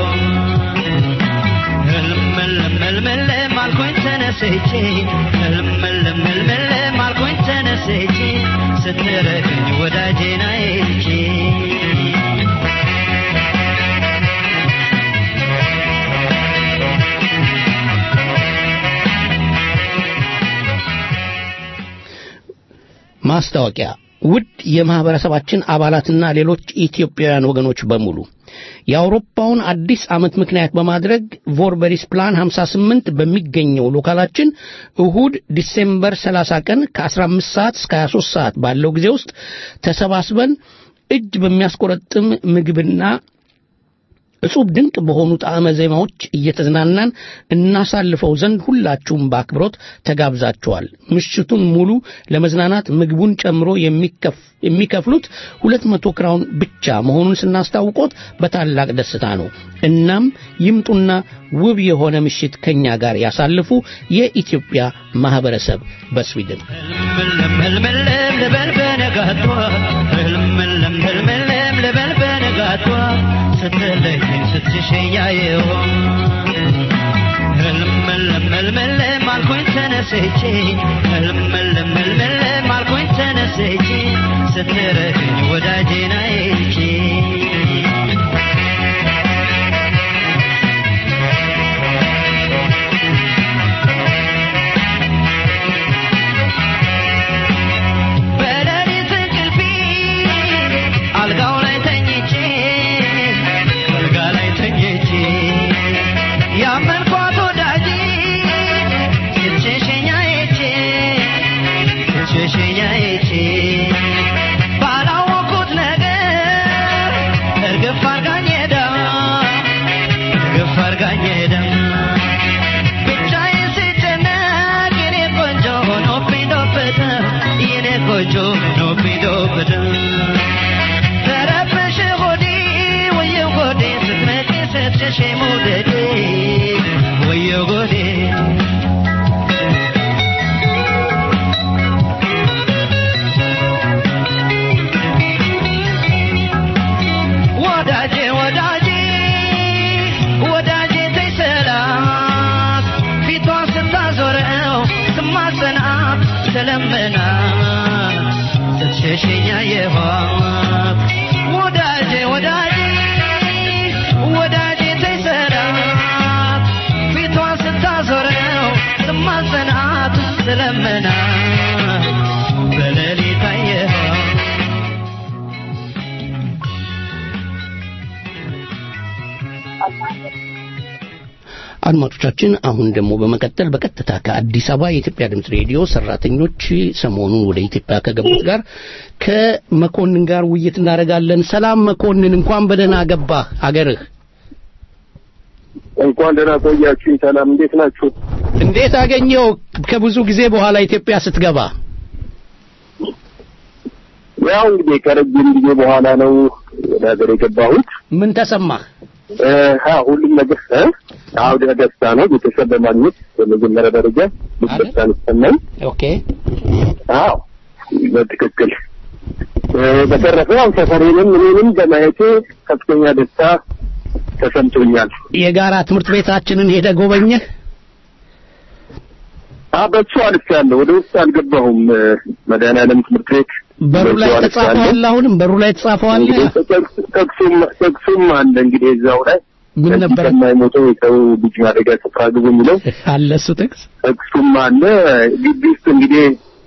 Speaker 10: ህልምልም ህልምልም አልኩኝ ተነስቼ ህልምልም ህልምልም አልኩኝ ተነስቼ ስትረግኝ ወዳጄን አይቼ
Speaker 2: ማስታወቂያ ውድ የማህበረሰባችን አባላትና ሌሎች ኢትዮጵያውያን ወገኖች በሙሉ የአውሮፓውን አዲስ ዓመት ምክንያት በማድረግ ቮርበሪስ ፕላን 58 በሚገኘው ሎካላችን እሁድ ዲሴምበር 30 ቀን ከ15 ሰዓት እስከ 23 ሰዓት ባለው ጊዜ ውስጥ ተሰባስበን እጅ በሚያስቆረጥም ምግብና እጹብ ድንቅ በሆኑ ጣዕመ ዜማዎች እየተዝናናን እናሳልፈው ዘንድ ሁላችሁም በአክብሮት ተጋብዛችኋል። ምሽቱን ሙሉ ለመዝናናት ምግቡን ጨምሮ የሚከፍሉት 200 ክራውን ብቻ መሆኑን ስናስታውቆት በታላቅ ደስታ ነው። እናም ይምጡና ውብ የሆነ ምሽት ከኛ ጋር ያሳልፉ። የኢትዮጵያ ማህበረሰብ በስዊድን ስትለኝ ስትሸኛየው ህልምልም ህልምልም አልኩኝ ተነስቼ ህልምልም ህልምልም አልኩኝ ተነስቼ ስትረግኝ ወዳጄን አይቼ በሌሊት እንቅልፌ አልጋው ላይ ተኝቼ ያመንኳት ወዳጄ ስትሸኛየቼ ባላወኩት ነገር እርግፍ አርጋኝ ሄዳ ብቻዬን ስጨነቅ የኔ ቆንጆ ሆኖብኝ ዶበተ ተረበሸ ሆዴ ወየው ሆዴ ስትመጪ ስትሸሸኝ መውደዴ ወየው ሆዴ ወዳጄ ተይ ሰላት ፊቷን ስታዞረው ስማጸናት ስለምናት ስትሸሸኛየኋት ወዳጄ ተይ ሰላት ፊቷን ስታዞረው ስማጸናት ስለምናት በሌሊት አየኋት አድማጮቻችን አሁን ደግሞ በመቀጠል በቀጥታ ከአዲስ አበባ የኢትዮጵያ ድምጽ ሬዲዮ ሰራተኞች ሰሞኑን ወደ ኢትዮጵያ ከገቡት ጋር ከመኮንን ጋር ውይይት እናደርጋለን። ሰላም መኮንን፣ እንኳን በደህና ገባህ አገርህ።
Speaker 11: እንኳን ደህና ቆያችሁ። ሰላም፣ እንዴት ናችሁ?
Speaker 2: እንዴት አገኘው ከብዙ ጊዜ በኋላ ኢትዮጵያ ስትገባ?
Speaker 11: ያው እንግዲህ ከረጅም ጊዜ በኋላ ነው ወደ ሀገር የገባሁት።
Speaker 2: ምን ተሰማህ?
Speaker 11: ሁሉም ነገር ደስታ ነው። ቤተሰብ በማግኘት በመጀመሪያ ደረጃ ደስታ ነው።
Speaker 2: ኦኬ።
Speaker 11: በትክክል በተረፈ ያው ሰፈሬንም እኔንም በማየቴ ከፍተኛ ደስታ ተሰምቶኛል።
Speaker 2: የጋራ ትምህርት ቤታችንን ሄደ ጎበኘህ?
Speaker 11: በሱ አልፌያለሁ። ወደ ውስጥ አልገባሁም። መድኃኒዓለም ትምህርት ቤት
Speaker 2: በሩ ላይ ተጻፈዋል። አሁንም በሩ ላይ ተጻፈዋል።
Speaker 11: ተክሱም አለ እንግዲህ እዛው ላይ
Speaker 2: ምን ነበር
Speaker 11: የማይሞተው የሰው ልጅ ማደጋ ስፍራ ግቡ የሚለው
Speaker 2: አለ። እሱ
Speaker 11: ተክሱም አለ። ግቢ ውስጥ እንግዲህ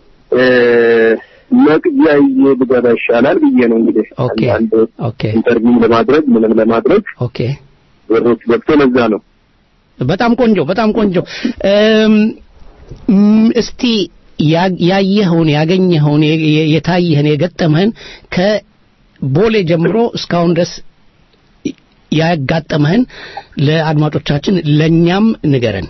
Speaker 11: መቅጃ ብገባ ይሻላል ብዬ ነው እንግዲህ ኢንተርቪው ለማድረግ ምንም ለማድረግ በሮች ገብቶ ለዛ ነው።
Speaker 2: በጣም ቆንጆ። እስቲ ያየኸውን ያገኘኸውን የታየህን የገጠመህን ከቦሌ ጀምሮ እስካሁን ድረስ ያጋጠመህን ለአድማጮቻችን ለኛም ንገረን።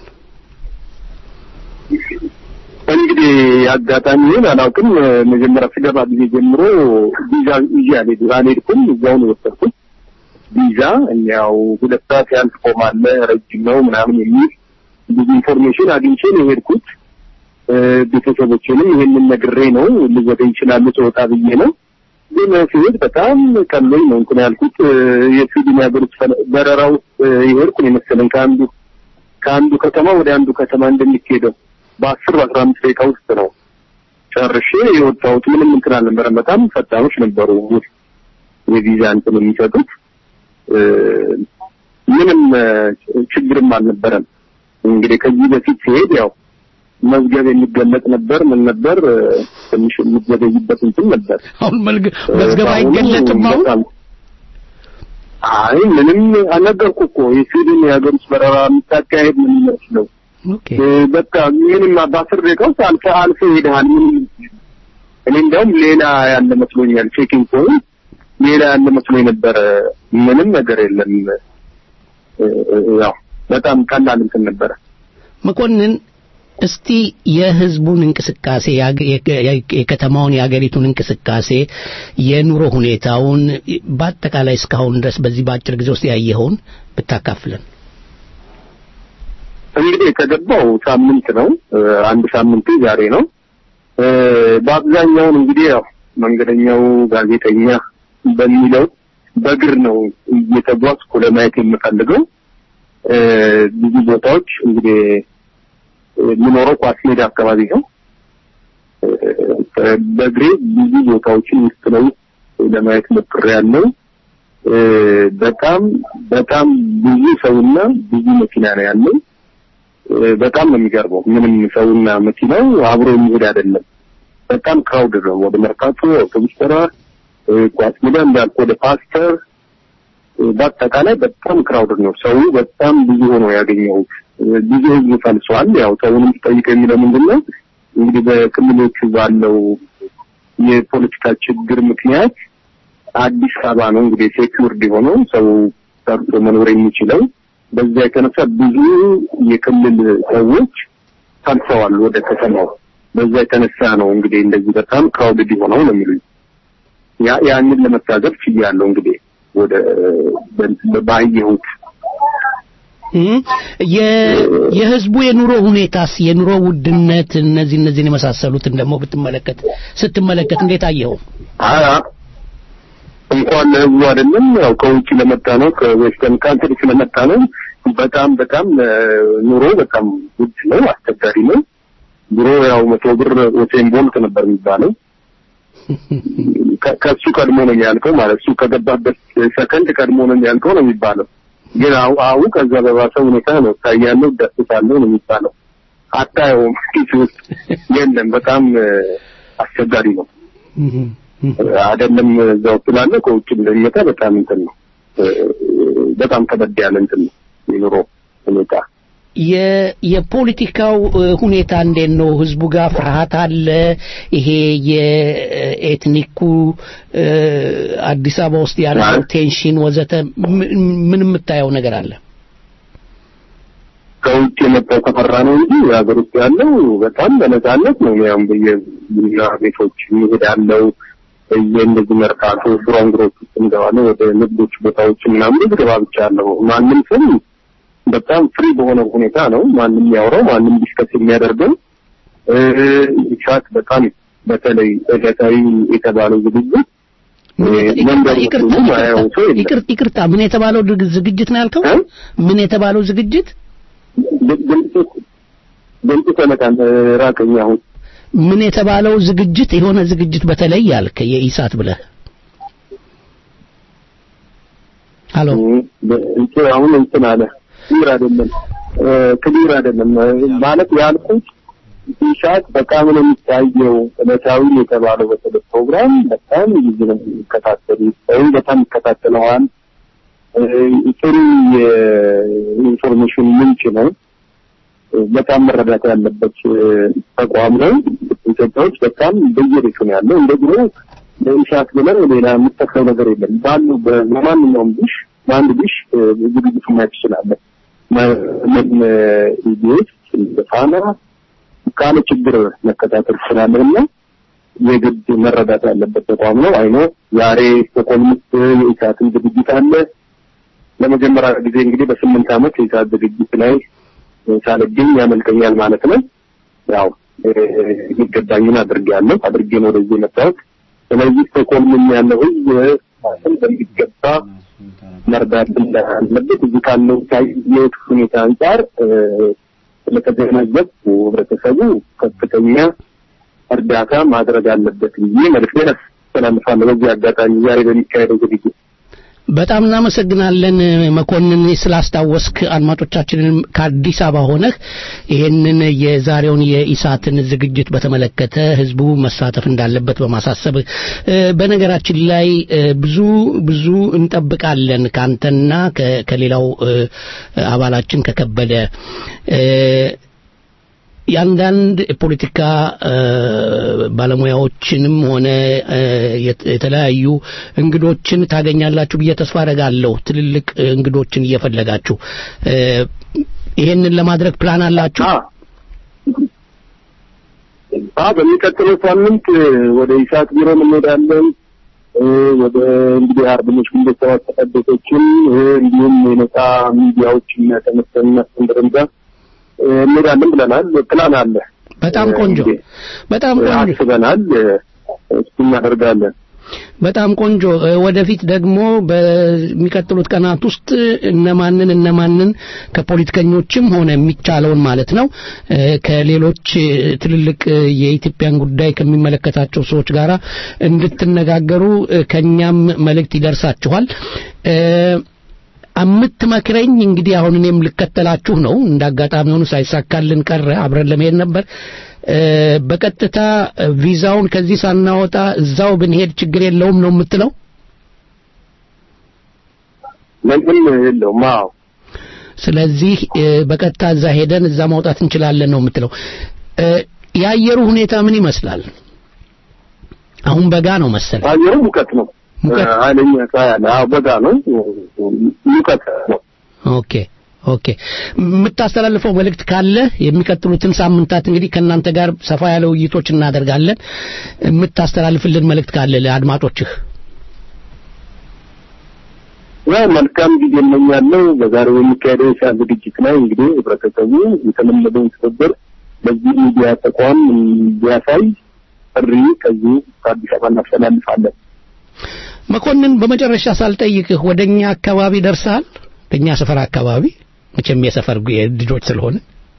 Speaker 11: እንግዲህ አጋጣሚውን አላውቅም። መጀመሪያ ስገባ ጊዜ ጀምሮ ቪዛ አልሄድኩም። እዛው ነው የወሰድኩት ቪዛ። ያው 2 ሰዓት ያህል ቆማለህ፣ ረጅም ነው ምናምን የሚል ብዙ ኢንፎርሜሽን አግኝቼ ነው የሄድኩት። ቤተሰቦቼንም ይሄንን ነግሬ ነው ልወደ ይችላል ተወጣ ብዬ ነው ግን ሲሄድ በጣም ቀሎኝ ነው እንትን ያልኩት የስዊድን ሀገር በረራው ይሄድኩ መሰለኝ ከአንዱ ከተማ ወደ አንዱ ከተማ እንደሚሄደው በ10-15 ደቂቃ ውስጥ ነው ጨርሼ የወጣሁት ምንም እንትን አልነበረም በጣም ፈጣኖች ነበሩ የቪዛ እንትን የሚሰጡት ምንም ችግርም አልነበረም እንግዲህ ከዚህ በፊት ሲሄድ ያው መዝገብ የሚገለጥ ነበር ምን ነበር ትንሽ የሚዘገይበት እንትን ነበር
Speaker 2: አሁን መዝገብ አይገለጥም
Speaker 11: አይ ምንም አልነገርኩ እኮ የስዊድን የሀገር ውስጥ በረራ የምታካሄድ ምን ይመስለው በቃ ምንም በ10 ደቂቃ ውስጥ አልፈ ሄደሃል ምንም እኔ እንደውም ሌላ ያለ መስሎኛል ቼኪንግ ፖይንት ሌላ ያለ መስሎኝ ነበር ምንም ነገር የለም ያው በጣም ቀላል እንትን ነበር
Speaker 2: መኮንን እስቲ የህዝቡን እንቅስቃሴ የከተማውን የሀገሪቱን እንቅስቃሴ የኑሮ ሁኔታውን በአጠቃላይ እስካሁን ድረስ በዚህ ባጭር ጊዜ ውስጥ ያየኸውን ብታካፍለን
Speaker 11: እንግዲህ ከገባው ሳምንት ነው አንድ ሳምንት ዛሬ ነው በአብዛኛው እንግዲህ ያው መንገደኛው ጋዜጠኛ በሚለው በእግር ነው እየተጓዝኩ ለማየት የምፈልገው ብዙ ቦታዎች እንግዲህ ምኖረው ኳስ ሜዳ አካባቢ ነው በእግሬ ብዙ ቦታዎችን ውስጥ ነው ለማየት ሞክሬያለሁ በጣም ብዙ ሰውና ብዙ መኪና ነው ያለው በጣም ነው የሚገርመው ምንም ሰውና መኪናው አብሮ የሚሄድ አይደለም በጣም ክራውድ ነው ወደ መርካቶ አውቶቡስ ተራ ኳስ ሜዳ እንዳልኩ ወደ ፓስተር በአጠቃላይ በጣም ክራውድ ነው ሰው በጣም ብዙ ሆኖ ያገኘሁት ብዙ ህዝብ ፈልሷል ያው ሰውንም ጠይቀ የሚለው ምንድነው እንግዲህ በክልሎቹ ባለው የፖለቲካ ችግር ምክንያት አዲስ አበባ ነው እንግዲህ ሴኩሪቲ ሆኖ ሰው ሰርቶ መኖር የሚችለው በዛ የተነሳ ብዙ የክልል ሰዎች ፈልሰዋል ወደ ከተማው በዛ የተነሳ ነው እንግዲህ እንደዚህ በጣም ክራውድድ ሆነው ነው የሚሉኝ ያንን ለመታዘብ ችያለሁ እንግዲህ ወደ ባየሁት
Speaker 2: የህዝቡ የኑሮ ሁኔታስ የኑሮ ውድነት እነዚህን የመሳሰሉትን ደግሞ ስትመለከት እንዴት አየኸው
Speaker 11: እንኳን ለህዝቡ አይደለም ያው ከውጭ ለመጣ ነው ከዌስተርን ካንትሪ ስለመጣ ነው በጣም ኑሮ በጣም ውድ ነው አስቸጋሪ ነው ድሮ ያው 100 ብር ኦቴን ቦልት ነበር የሚባለው ከሱ ቀድሞ ነው ያልከው ማለት እሱ ከገባበት ሰከንድ ቀድሞ ነው ያልከው ነው የሚባለው ግን አሁን ከዛ በባሰ ሁኔታ ነው ታያለው ደስታለው ነው የሚባለው አታየውም ኪስ የለም በጣም አስቸጋሪ ነው አይደለም እዛው ስላለ ከውጭ እንደሚመጣ በጣም እንትን ነው በጣም ከበድ ያለ እንትን ነው የኑሮ ሁኔታ
Speaker 2: የፖለቲካው ሁኔታ እንዴት ነው ህዝቡ ጋር ፍርሃት አለ ይሄ የኤትኒኩ አዲስ አበባ ውስጥ ያለው ቴንሽን ወዘተ ምን የምታየው ነገር አለ
Speaker 11: ከውጭ የመጣው ከፈራ ነው እንጂ ሀገር ውስጥ ያለው በጣም በነፃነት ነው ያው በየቡና ቤቶች ይሄዳለው እንደዚህ መርካቶ ፍራንግሮች እንደዋለው ወደ ንግዶች ቦታዎች ምናምን ገባ ብቻ አለው ማንም ሰው በጣም ፍሪ በሆነ ሁኔታ ነው ማንም ያወራው ማንም ዲስከስ የሚያደርገው ቻት በጣም በተለይ እለታዊ የተባለው ዝግጅት
Speaker 2: ይቅርታ ምን የተባለው ዝግጅት ነው ያልከው ምን የተባለው ዝግጅት
Speaker 11: ድምጽ ተመጣን ራቀኝ አሁን
Speaker 2: ምን የተባለው ዝግጅት የሆነ ዝግጅት በተለይ ያልከ የኢሳት ብለህ አሎ
Speaker 11: አሁን እንትን አለ ክሊር አይደለም ማለት ያልኩት ኢሳት በጣም ነው የሚታየው ለታዊ የተባለው በተለይ ፕሮግራም በጣም ይዝም ከተከታተሉ በጣም ይከታተለዋል ጥሩ የኢንፎርሜሽን ምንጭ ነው በጣም መረዳት ያለበት ተቋም ነው ኢትዮጵያዎች በጣም በየቤቱ ነው ያለው እንደግሮ ለኢሳት ብለን ሌላ የምትተካው ነገር የለም ባሉ በማንኛውም ዲሽ በአንድ ዲሽ ዝግጅቱ ማየት ይችላል ምን ኢዲዮስ በፋና ካለ ችግር መከታተል ይችላልና የግድ መረዳት ያለበት ተቋም ነው አይኖ ዛሬ ተቆምት የኢሳትን ዝግጅት አለ ለመጀመሪያ ጊዜ እንግዲህ በ8 አመት የኢሳት ዝግጅት ላይ ሳልገኝ ያመልከኛል ማለት ነው ያው ይገባኝን አድርጌ ነው ወደዚህ የመጣሁት። ስለዚህ ስቶክሆልም ያለው ህዝብ በሚገባ መርዳት እንዳለበት እዚህ ካለው የህይወት ሁኔታ አንጻር ስለተገነዘብኩ ህብረተሰቡ ከፍተኛ እርዳታ ማድረግ አለበት ብዬ መልዕክቴን አስተላልፋለሁ። በዚህ አጋጣሚ ዛሬ በሚካሄደው ዝግጅት
Speaker 2: በጣም እናመሰግናለን መኮንን ስላስታወስክ አድማጮቻችንን ከአዲስ አበባ ሆነህ ይሄንን የዛሬውን የኢሳትን ዝግጅት በተመለከተ ህዝቡ መሳተፍ እንዳለበት በማሳሰብ በነገራችን ላይ ብዙ እንጠብቃለን ካንተና ከሌላው አባላችን ከከበደ ያንዳንድ ፖለቲካ ባለሙያዎችንም ሆነ የተለያዩ እንግዶችን ታገኛላችሁ ብዬ ተስፋ አደርጋለሁ። ትልልቅ እንግዶችን እየፈለጋችሁ ይሄንን ለማድረግ ፕላን አላችሁ?
Speaker 11: በሚቀጥለው ሳምንት ወደ ኢሳት ቢሮ እንሄዳለን። ወደ እንግዲህ አርበኞች ግንቦት ሰባት ተቀደሶችን እንዲሁም የነጻ ሚዲያዎችን ተመሰልና እንደረንዳ እንሄዳለን ብለናል። ፕላን አለ። በጣም ቆንጆ አስበናል። እሱ እናደርጋለን።
Speaker 2: በጣም ቆንጆ። ወደፊት ደግሞ በሚቀጥሉት ቀናት ውስጥ እነማንን ከፖለቲከኞችም ሆነ የሚቻለውን ማለት ነው ከሌሎች ትልልቅ የኢትዮጵያን ጉዳይ ከሚመለከታቸው ሰዎች ጋራ እንድትነጋገሩ ከኛም መልእክት ይደርሳችኋል። አምትመክረኝ እንግዲህ አሁን እኔም ልከተላችሁ ነው። እንዳጋጣሚ ሆኖ ሳይሳካልን ቀረ። አብረን ለመሄድ ነበር። በቀጥታ ቪዛውን ከዚህ ሳናወጣ እዛው ብንሄድ ችግር የለውም ነው የምትለው?
Speaker 11: ምንም የለውም። አዎ።
Speaker 2: ስለዚህ በቀጥታ እዛ ሄደን እዛ ማውጣት እንችላለን ነው የምትለው። የአየሩ ሁኔታ ምን ይመስላል? አሁን በጋ ነው መሰለኝ።
Speaker 11: አየሩ ሙቀት ነው። ኃይለኛ ሳያለ በጋ ነው። ሙቀት ነው።
Speaker 2: ኦኬ የምታስተላልፈው መልእክት ካለ የሚቀጥሉትን ሳምንታት እንግዲህ ከናንተ ጋር ሰፋ ያለ ውይይቶች እናደርጋለን። የምታስተላልፍልን መልእክት ካለ ለአድማጮችህ?
Speaker 11: መልካም ጊዜ እመኛለሁ። በዛሬው የሚካሄደው የኢሳት ዝግጅት ላይ እንግዲህ ህብረተሰቡ የተለመደውን ትብብር በዚህ ሚዲያ ተቋም እንዲያሳይ ጥሪ ከዚህ ከአዲስ አበባ እናስተላልፋለን።
Speaker 2: መኮንን በመጨረሻ ሳልጠይቅህ ወደኛ አካባቢ ደርሰሃል? በእኛ ሰፈር አካባቢ መቼም የሰፈር ልጆች ስለሆነ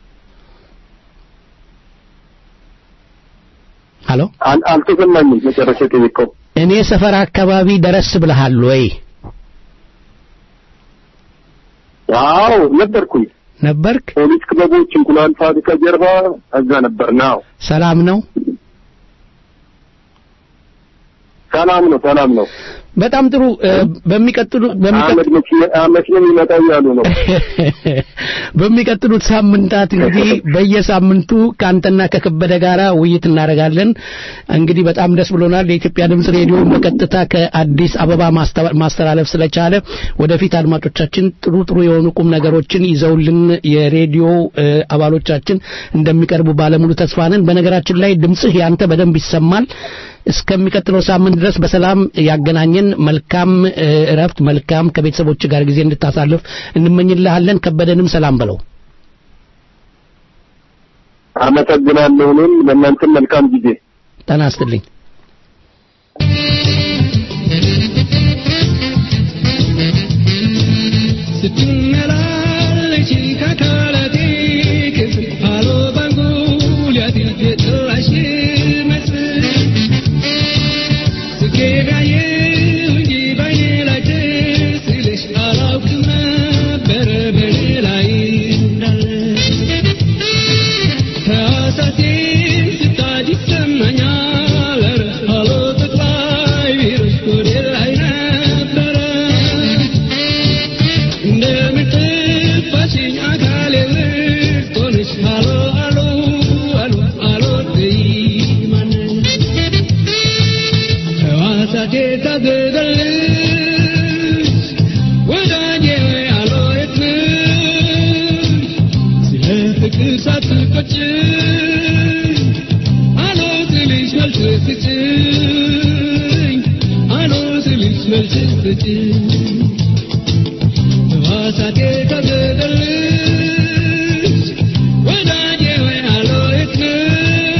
Speaker 2: ሄሎ
Speaker 11: አልተሰማኝም። መጨረሻ ጠይቀው
Speaker 2: እኔ ሰፈር አካባቢ ደረስ ብለሃል ወይ?
Speaker 11: አዎ ነበርክ። ፖሊስ ክበቦች እንቁላል ፋብሪካ ጀርባ እዛ ነበርና።
Speaker 2: ሰላም ነው?
Speaker 11: ሰላም ነው።
Speaker 2: በጣም ጥሩ። በሚቀጥሉት
Speaker 11: ይመጣው ያሉ ነው።
Speaker 2: በሚቀጥሉት ሳምንታት እንግዲህ በየሳምንቱ ካንተና ከከበደ ጋራ ውይይት እናደርጋለን። እንግዲህ በጣም ደስ ብሎናል። የኢትዮጵያ ድምጽ ሬዲዮ በቀጥታ ከአዲስ አበባ ማስተላለፍ ስለቻለ ወደፊት አድማጮቻችን ጥሩ የሆኑ ቁም ነገሮችን ይዘውልን የሬዲዮ አባሎቻችን እንደሚቀርቡ ባለሙሉ ተስፋ ነን። በነገራችን ላይ ድምጽህ ያንተ በደንብ ይሰማል። እስከሚቀጥለው ሳምንት ድረስ በሰላም ያገናኘን። መልካም እረፍት፣ መልካም ከቤተሰቦች ጋር ጊዜ እንድታሳልፍ እንመኝልሃለን። ከበደንም ሰላም በለው።
Speaker 11: አመሰግናለሁ። እኔም ለእናንተም መልካም ጊዜ።
Speaker 2: ጤና ይስጥልኝ።
Speaker 8: ስትመላለሽ ከካላቴ ክፍል አሎ ባንጉል ያትየጥላሽ What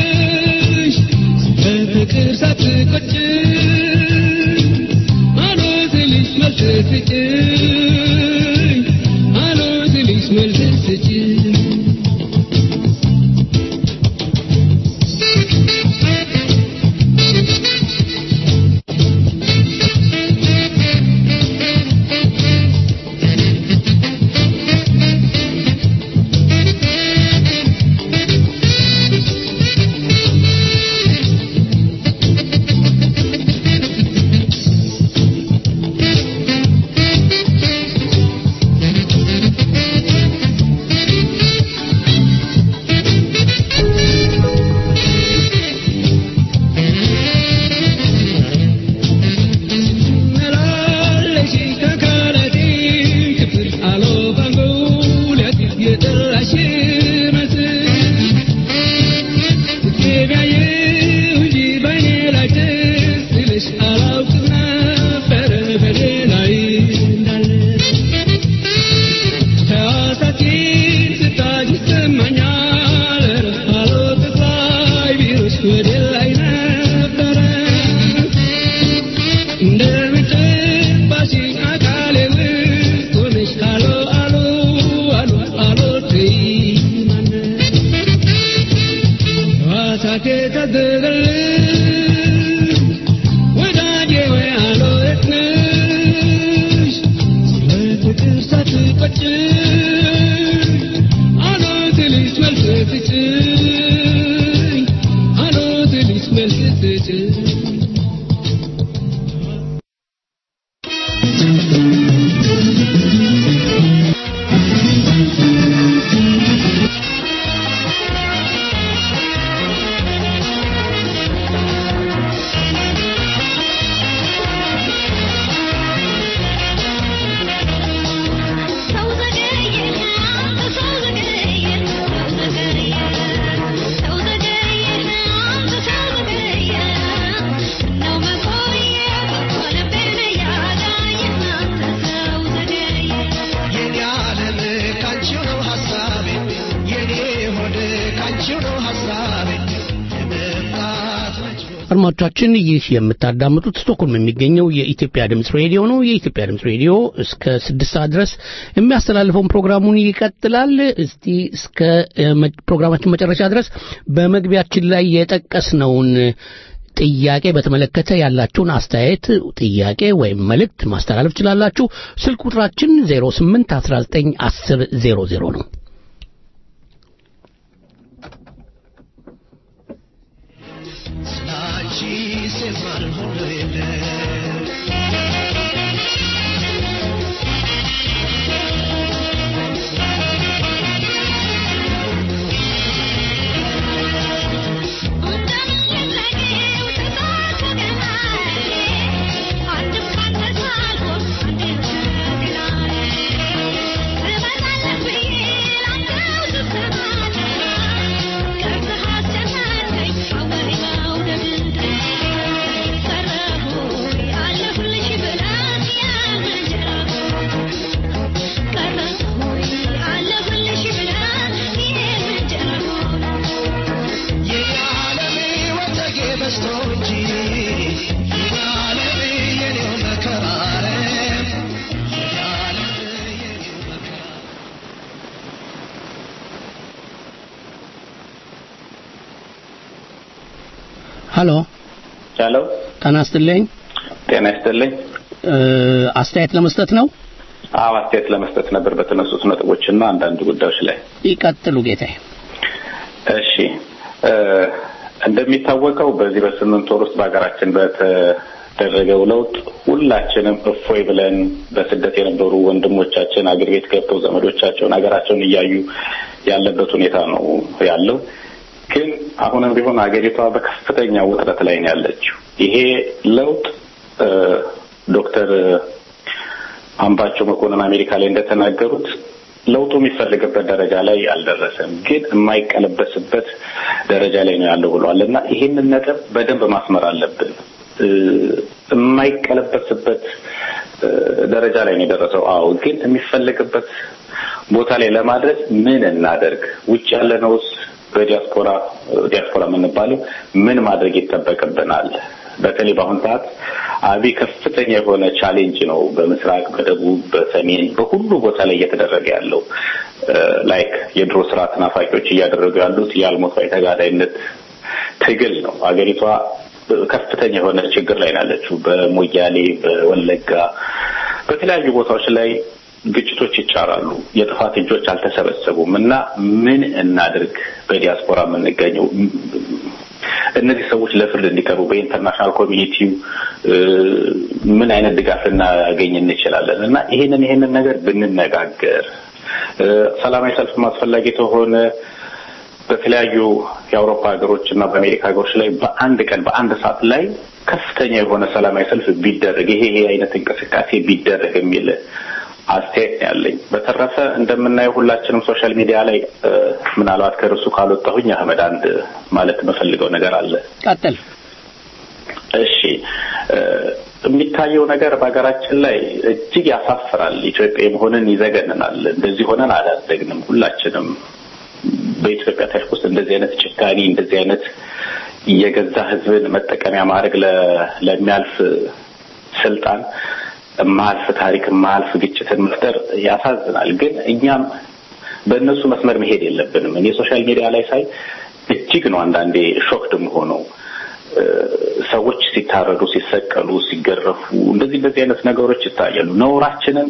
Speaker 2: አድማጮቻችን ይህ የምታዳምጡት ስቶክሆልም የሚገኘው የኢትዮጵያ ድምጽ ሬዲዮ ነው። የኢትዮጵያ ድምጽ ሬዲዮ እስከ 6 ሰዓት ድረስ የሚያስተላልፈውን ፕሮግራሙን ይቀጥላል። እስቲ እስከ ፕሮግራማችን መጨረሻ ድረስ በመግቢያችን ላይ የጠቀስነውን ጥያቄ በተመለከተ ያላችሁን አስተያየት፣ ጥያቄ ወይም መልእክት ማስተላለፍ ትችላላችሁ። ስልክ ቁጥራችን 08191000 ነው። ሄሎ
Speaker 12: ሄሎ
Speaker 2: ጤና ይስጥልኝ።
Speaker 12: ጤና ይስጥልኝ።
Speaker 2: አስተያየት ለመስጠት ነው?
Speaker 12: አዎ አስተያየት ለመስጠት ነበር በተነሱት ነጥቦችና አንዳንድ ጉዳዮች ላይ።
Speaker 2: ይቀጥሉ ጌታዬ።
Speaker 12: እሺ እንደሚታወቀው በዚህ በ8 ወር ውስጥ በአገራችን በተደረገው ለውጥ ሁላችንም እፎይ ብለን በስደት የነበሩ ወንድሞቻችን አገር ቤት ገብተው ዘመዶቻቸውን አገራቸውን እያዩ ያለበት ሁኔታ ነው ያለው። ግን አሁንም ቢሆን አገሪቷ በከፍተኛ ውጥረት ላይ ነው ያለችው። ይሄ ለውጥ ዶክተር አምባቸው መኮንን አሜሪካ ላይ እንደተናገሩት ለውጡ የሚፈልግበት ደረጃ ላይ አልደረሰም፣ ግን የማይቀለበስበት ደረጃ ላይ ነው ያለው ብለዋልና ይሄንን ነጥብ በደንብ ማስመር አለብን። የማይቀለበስበት ደረጃ ላይ ነው የደረሰው። አዎ፣ ግን የሚፈልግበት ቦታ ላይ ለማድረስ ምን እናደርግ? ውጭ ያለነውስ ዲያስፖራ የምንባለው ምን ማድረግ ይጠበቅብናል? በተለይ በአሁን ሰዓት አብይ ከፍተኛ የሆነ ቻሌንጅ ነው በምስራቅ፣ በደቡብ፣ በሰሜን በሁሉ ቦታ ላይ እየተደረገ ያለው ላይክ የድሮ ስርዓት ናፋቂዎች እያደረጉ ያሉት የአልሞት ባይ ተጋዳይነት ትግል ነው። አገሪቷ ከፍተኛ የሆነ ችግር ላይ ናለችው። በሞያሌ፣ በወለጋ፣ በተለያዩ ቦታዎች ላይ ግጭቶች ይጫራሉ። የጥፋት እጆች አልተሰበሰቡም እና ምን እናድርግ? በዲያስፖራ የምንገኘው እነዚህ ሰዎች ለፍርድ እንዲቀርቡ በኢንተርናሽናል ኮሚኒቲው ምን አይነት ድጋፍ እናገኝ እንችላለን? እና ይሄንን ነገር ብንነጋገር ሰላማዊ ሰልፍ ማስፈላጊ ተሆነ በተለያዩ የአውሮፓ ሀገሮች እና በአሜሪካ ሀገሮች ላይ በአንድ ቀን በአንድ ሰዓት ላይ ከፍተኛ የሆነ ሰላማዊ ሰልፍ ቢደረግ ይሄ አይነት እንቅስቃሴ ቢደረግ የሚል አስተያየት ያለኝ። በተረፈ እንደምናየው ሁላችንም ሶሻል ሚዲያ ላይ ምናልባት ከርሱ ካልወጣሁኝ አህመድ አንድ ማለት የምፈልገው ነገር አለ።
Speaker 2: ቀጥል።
Speaker 12: እሺ፣ የሚታየው ነገር በሀገራችን ላይ እጅግ ያሳፍራል። ኢትዮጵያ መሆንን ይዘገንናል። እንደዚህ ሆነን አላደግንም። ሁላችንም በኢትዮጵያ ታሪክ ውስጥ እንደዚህ አይነት ጭካኔ፣ እንደዚህ አይነት የገዛ ህዝብን መጠቀሚያ ማድረግ ለሚያልፍ ስልጣን ማልፍ ታሪክ ማልፍ ግጭትን መፍጠር ያሳዝናል። ግን እኛም በእነሱ መስመር መሄድ የለብንም። እኔ ሶሻል ሚዲያ ላይ ሳይ እጅግ ነው አንዳንዴ ሾክድ ሆነው ሰዎች ሲታረዱ፣ ሲሰቀሉ፣ ሲገረፉ እንደዚህ አይነት ነገሮች ይታያሉ። ነውራችንን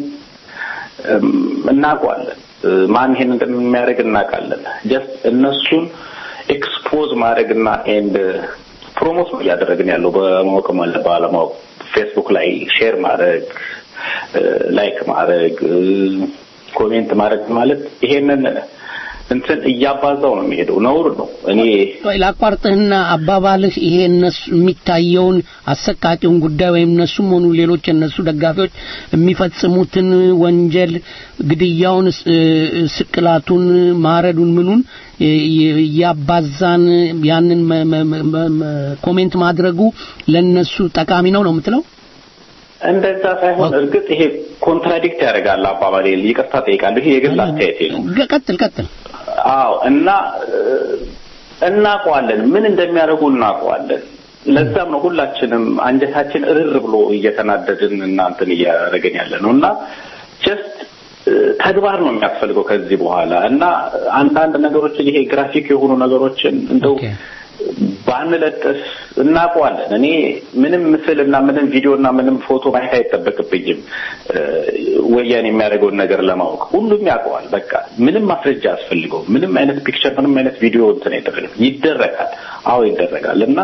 Speaker 12: እናውቃለን። ማን ይሄን እንደሚያደርግ እናውቃለን። ጀስት እነሱን ኤክስፖዝ ማድረግና ኤንድ ፕሮሞት ነው እያደረግን ያለው በማወቅ ማለት ባለማወቅ ፌስቡክ ላይ ሼር ማድረግ፣ ላይክ ማድረግ፣ ኮሜንት ማድረግ ማለት ይሄንን እንትን እያባዛው ነው የሚሄደው። ነውር ነው። እኔ
Speaker 2: ላቋርጥህና አባባልህ ይሄ እነሱ የሚታየውን አሰቃቂውን ጉዳይ ወይም እነሱም ሆኑ ሌሎች እነሱ ደጋፊዎች የሚፈጽሙትን ወንጀል፣ ግድያውን፣ ስቅላቱን፣ ማረዱን ምኑን ያባዛን ያንን ኮሜንት ማድረጉ ለነሱ ጠቃሚ ነው የምትለው?
Speaker 12: እንደዛ ሳይሆን እርግጥ ይሄ ኮንትራዲክት ያደርጋል አባባሌ። ይቅርታ ጠይቃለሁ። ይሄ የግል አስተያየቴ ነው። ቀጥል። አዎ፣ እና እናውቀዋለን፣ ምን እንደሚያደርጉ እናውቀዋለን። ለዛም ነው ሁላችንም አንጀታችን እርር ብሎ እየተናደድን እናንተን እያደረገን ያለ ነው። እና ጀስት ተግባር ነው የሚያስፈልገው ከዚህ በኋላ። እና አንዳንድ ነገሮችን ይሄ ግራፊክ የሆኑ ነገሮችን እንደው ባንለጥፍ እናውቀዋለን። እኔ ምንም ምስልና ምንም ቪዲዮና ምንም ፎቶ ማየት አይጠበቅብኝም ወያኔ የሚያደርገውን ነገር ለማወቅ። ሁሉም ያውቀዋል። በቃ ምንም ማስረጃ ያስፈልገው ምንም አይነት ፒክቸር ምንም አይነት ቪዲዮ እንትን ይደረጋል። አዎ ይደረጋል። እና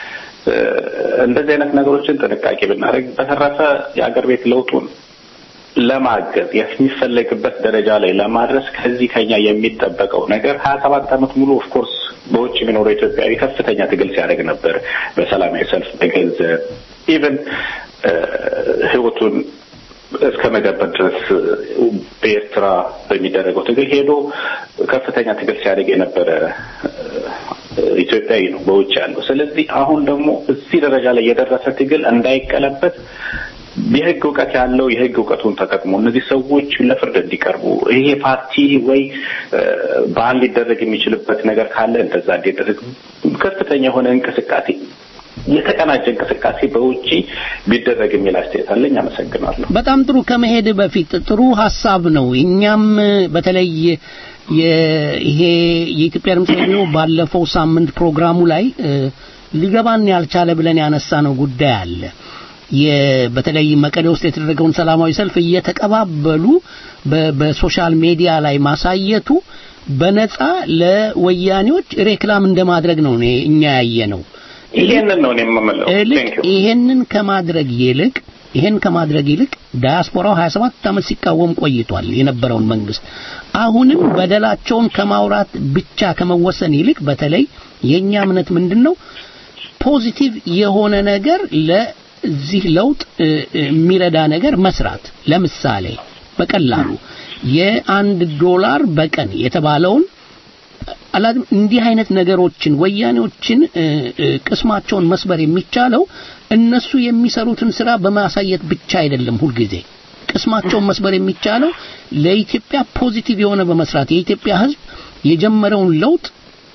Speaker 12: እንደዚህ አይነት ነገሮችን ጥንቃቄ ብናደርግ፣ በተረፈ የአገር ቤት ለውጡን ለማገዝ የሚፈለግበት ደረጃ ላይ ለማድረስ ከዚህ ከኛ የሚጠበቀው ነገር 27 ዓመት ሙሉ ኦፍ ኮርስ በውጭ የሚኖረው ኢትዮጵያዊ ከፍተኛ ትግል ሲያደርግ ነበር። በሰላማዊ ሰልፍ፣ በገንዘብ ኢቭን ህይወቱን እስከ መገበር ድረስ በኤርትራ በሚደረገው ትግል ሄዶ ከፍተኛ ትግል ሲያደርግ የነበረ ኢትዮጵያዊ ነው በውጭ ያለው። ስለዚህ አሁን ደግሞ እዚህ ደረጃ ላይ የደረሰ ትግል እንዳይቀለበት የህግ እውቀት ያለው የህግ እውቀቱን ተጠቅሞ እነዚህ ሰዎች ለፍርድ እንዲቀርቡ ይሄ ፓርቲ ወይ ባል ሊደረግ የሚችልበት ነገር ካለ እንደዛ እንዲደረግ ከፍተኛ የሆነ እንቅስቃሴ የተቀናጀ እንቅስቃሴ በውጪ ቢደረግ የሚል አስተያየት አለኝ። አመሰግናለሁ።
Speaker 2: በጣም ጥሩ። ከመሄድ በፊት ጥሩ ሐሳብ ነው። እኛም በተለይ ይሄ የኢትዮጵያ ድምጽ ሬዲዮ ባለፈው ሳምንት ፕሮግራሙ ላይ ሊገባን ያልቻለ ብለን ያነሳነው ጉዳይ አለ። በተለይ መቀሌ ውስጥ የተደረገውን ሰላማዊ ሰልፍ እየተቀባበሉ በሶሻል ሚዲያ ላይ ማሳየቱ በነፃ ለወያኔዎች ሬክላም እንደማድረግ ነው እኛ ያየነው።
Speaker 12: ይሄንን ነው የምመለው።
Speaker 2: ይሄንን ከማድረግ ይልቅ ዳያስፖራው 27 ዓመት ሲቃወም ቆይቷል የነበረውን መንግስት። አሁንም በደላቸውን ከማውራት ብቻ ከመወሰን ይልቅ በተለይ የኛ እምነት ምንድነው ፖዚቲቭ የሆነ ነገር ለዚህ ለውጥ የሚረዳ ነገር መስራት። ለምሳሌ በቀላሉ $1 በቀን የተባለውን አላድም እንዲህ አይነት ነገሮችን ወያኔዎችን ቅስማቸውን መስበር የሚቻለው እነሱ የሚሰሩትን ስራ በማሳየት ብቻ አይደለም። ሁሉ ጊዜ ቅስማቸውን መስበር የሚቻለው ለኢትዮጵያ ፖዚቲቭ የሆነ በመስራት የኢትዮጵያ ህዝብ የጀመረውን ለውጥ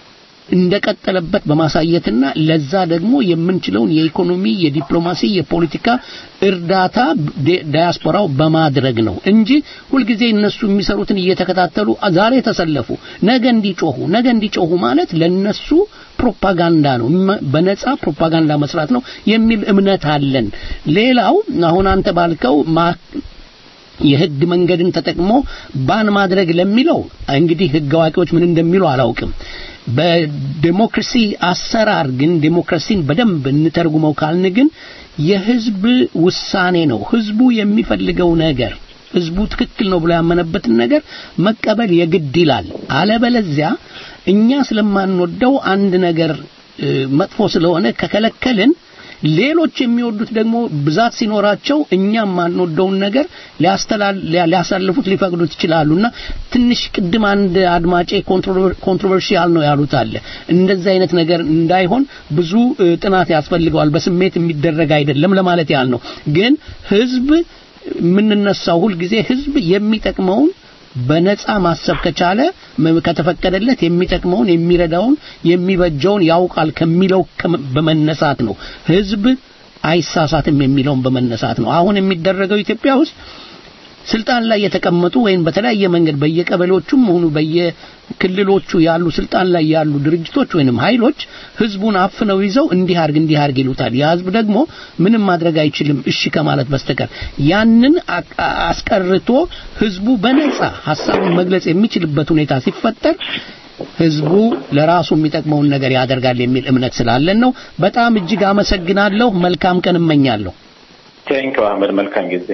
Speaker 2: እንደቀጠለበት በማሳየትና ለዛ ደግሞ የምንችለውን የኢኮኖሚ የዲፕሎማሲ የፖለቲካ እርዳታ ዳያስፖራው በማድረግ ነው እንጂ ሁሉ ጊዜ እነሱ የሚሰሩትን እየተከታተሉ ዛሬ ተሰለፉ ነገ እንዲጮሁ ማለት ለነሱ ፕሮፓጋንዳ ነው በነፃ ፕሮፓጋንዳ መስራት ነው የሚል እምነት አለን ሌላው አሁን አንተ ባልከው የህግ መንገድን ተጠቅሞ ባን ማድረግ ለሚለው እንግዲህ ህግ አዋቂዎች ምን እንደሚሉ አላውቅም በዲሞክራሲ አሰራር ግን ዲሞክራሲን በደንብ እንተርጉመው ካልን ግን የህዝብ ውሳኔ ነው ህዝቡ የሚፈልገው ነገር ህዝቡ ትክክል ነው ብሎ ያመነበትን ነገር መቀበል የግድ ይላል አለበለዚያ እኛ ስለማንወደው አንድ ነገር መጥፎ ስለሆነ ከከለከልን ሌሎች የሚወዱት ደግሞ ብዛት ሲኖራቸው እኛም ማንወደውን ነገር ሊያሳልፉት ሊፈቅዱት ይችላሉና ትንሽ ቅድም አንድ አድማጬ ኮንትሮቨርሺያል ነው ያሉት አለ እንደዛ አይነት ነገር እንዳይሆን ብዙ ጥናት ያስፈልገዋል በስሜት የሚደረግ አይደለም ለማለት ያህል ነው ግን ህዝብ ምንነሳው ሁሉ ጊዜ ህዝብ የሚጠቅመውን በነፃ ማሰብ ከቻለ ከተፈቀደለት የሚጠቅመውን የሚረዳውን የሚበጀውን ያውቃል ከሚለው በመነሳት ነው ህዝብ አይሳሳትም የሚለውን በመነሳት ነው አሁን የሚደረገው ኢትዮጵያ ውስጥ ስልጣን ላይ የተቀመጡ ወይም በተለያየ መንገድ በየቀበሌዎቹም ሆኑ በየክልሎቹ ያሉ ስልጣን ላይ ያሉ ድርጅቶች ወይንም ኃይሎች ህዝቡን አፍነው ይዘው እንዲህ አርግ ይሉታል ያ ህዝብ ደግሞ ምንም ማድረግ አይችልም እሺ ከማለት በስተቀር ያንን አስቀርቶ ህዝቡ በነፃ ሐሳቡን መግለጽ የሚችልበት ሁኔታ ሲፈጠር ህዝቡ ለራሱ የሚጠቅመውን ነገር ያደርጋል የሚል እምነት ስላለን ነው በጣም እጅግ አመሰግናለሁ መልካም ቀን እመኛለሁ
Speaker 12: ቴንክው አህመድ መልካም ጊዜ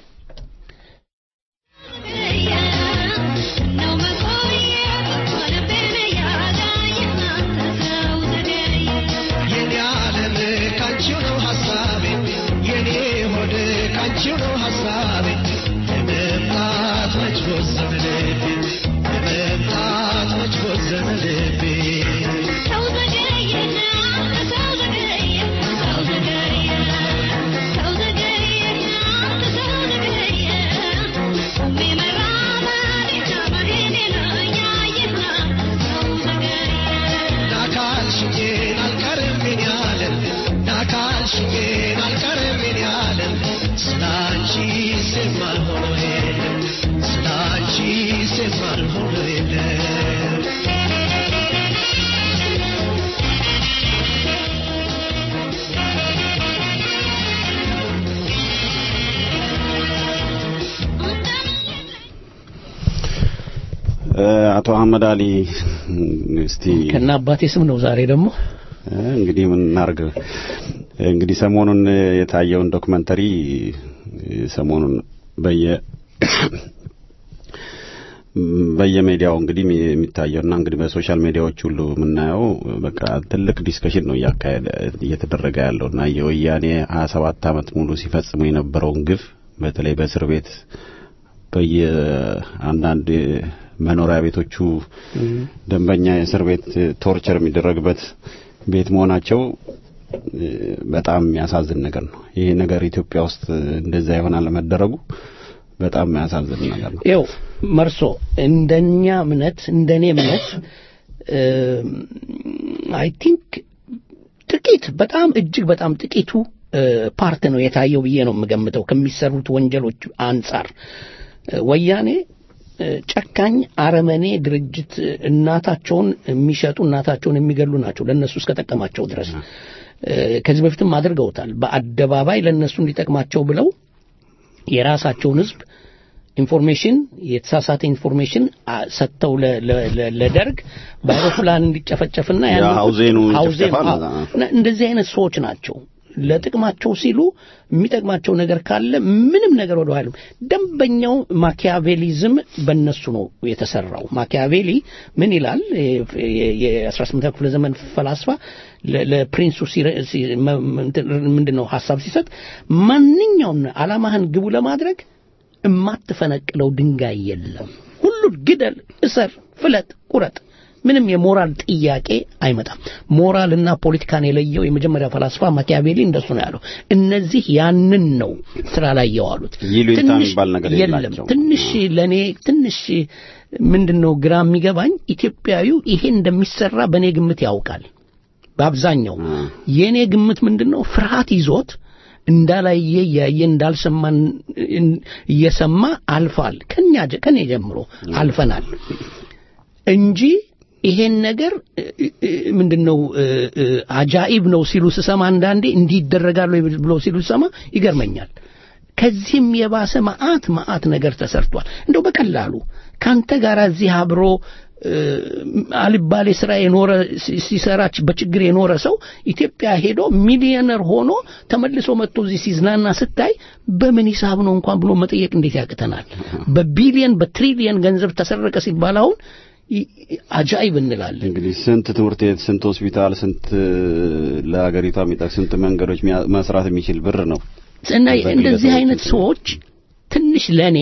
Speaker 13: አቶ አህመድ አሊ እስቲ
Speaker 2: ከናባቴ ስም ነው ዛሬ ደግሞ
Speaker 13: እንግዲህ ምን እናርግ እንግዲህ ሰሞኑን የታየውን ዶክመንተሪ ሰሞኑን በየሚዲያው እንግዲህ የሚታየውና እንግዲህ በሶሻል ሚዲያዎች ሁሉ ምናየው በቃ ትልቅ ዲስከሽን ነው እየተደረገ ያለውና የወያኔ 27 አመት ሙሉ ሲፈጽሙ የነበረውን ግፍ በተለይ በእስር ቤት በየአንዳንድ መኖሪያ ቤቶቹ ደንበኛ የእስር ቤት ቶርቸር የሚደረግበት ቤት መሆናቸው በጣም የሚያሳዝን ነገር ነው ይሄ ነገር ኢትዮጵያ ውስጥ እንደዛ ይሆናል መደረጉ በጣም የሚያሳዝን ነገር ነው
Speaker 2: ይው መርሶ እንደኛ እንደኔ እምነት አይ ቲንክ ጥቂት በጣም እጅግ በጣም ጥቂቱ ፓርት ነው የታየው ብዬ ነው የምገምተው ከሚሰሩት ወንጀሎች አንፃር ወያኔ ጨካኝ አረመኔ ድርጅት እናታቸውን የሚሸጡ እናታቸውን የሚገሉ ናቸው ለነሱ እስከተጠቀማቸው ድረስ ከዚህ በፊትም አድርገውታል በአደባባይ ለነሱ እንዲጠቅማቸው ብለው የራሳቸውን ህዝብ ኢንፎርሜሽን የተሳሳተ ኢንፎርሜሽን ሰጥተው ለደርግ በአውሮፕላን እንዲጨፈጨፍና
Speaker 13: ያውዜኑ
Speaker 2: እንደዚህ አይነት ሰዎች ናቸው ለጥቅማቸው ሲሉ የሚጠቅማቸው ነገር ካለ ምንም ነገር ወደ ኋላ ደንበኛው ማኪያቬሊዝም በእነሱ ነው የተሰራው ማኪያቬሊ ምን ይላል የ18ኛው ክፍለ ዘመን ፈላስፋ ለፕሪንሱ ምንድነው ሐሳብ ሲሰጥ ማንኛውም ዓላማህን ግቡ ለማድረግ እማትፈነቅለው ድንጋይ የለም ሁሉ ግደል እሰር ፍለጥ ቁረጥ ምንም የሞራል ጥያቄ አይመጣም ሞራልና ፖለቲካን የለየው የመጀመሪያ ፈላስፋ ማኪያቬሊ እንደሱ ነው ያለው እነዚህ ያንን ነው ስራ ላይ ያዋሉት
Speaker 13: ይሉኝታ የሚባል ነገር የለም
Speaker 2: ትንሽ ለኔ ትንሽ ምንድነው ግራ የሚገባኝ ኢትዮጵያዊው ይሄ እንደሚሰራ በኔ ግምት ያውቃል በአብዛኛው የኔ ግምት ምንድነው ፍርሃት ይዞት እንዳላየ ያየ እንዳልሰማን እየሰማ አልፋል ከኔ ጀምሮ አልፈናል እንጂ ይሄን ነገር ምንድነው አጃኢብ ነው ሲሉ ስሰማ አንዳንዴ እንዲደረጋሉ ብሎ ሲሉ ስሰማ ይገርመኛል ከዚህም የባሰ ማአት ነገር ተሰርቷል እንደው በቀላሉ ካንተ ጋር እዚህ አብሮ አልባሌ ስራ የኖረ ሲሰራች በችግር የኖረ ሰው ኢትዮጵያ ሄዶ ሚሊዮነር ሆኖ ተመልሶ መጥቶ እዚህ ሲዝናና ስታይ በምን ሂሳብ ነው እንኳን ብሎ መጠየቅ እንዴት ያቅተናል በቢሊየን በትሪሊየን ገንዘብ ተሰረቀ ሲባል አሁን አጃኢብ እንላለን
Speaker 13: እንግዲህ ስንት ትምህርት ቤት ስንት ሆስፒታል ስንት ለሀገሪቷ የሚጠቅም ስንት መንገዶች መስራት የሚችል ብር ነው
Speaker 2: እና እንደዚህ አይነት ሰዎች ትንሽ ለኔ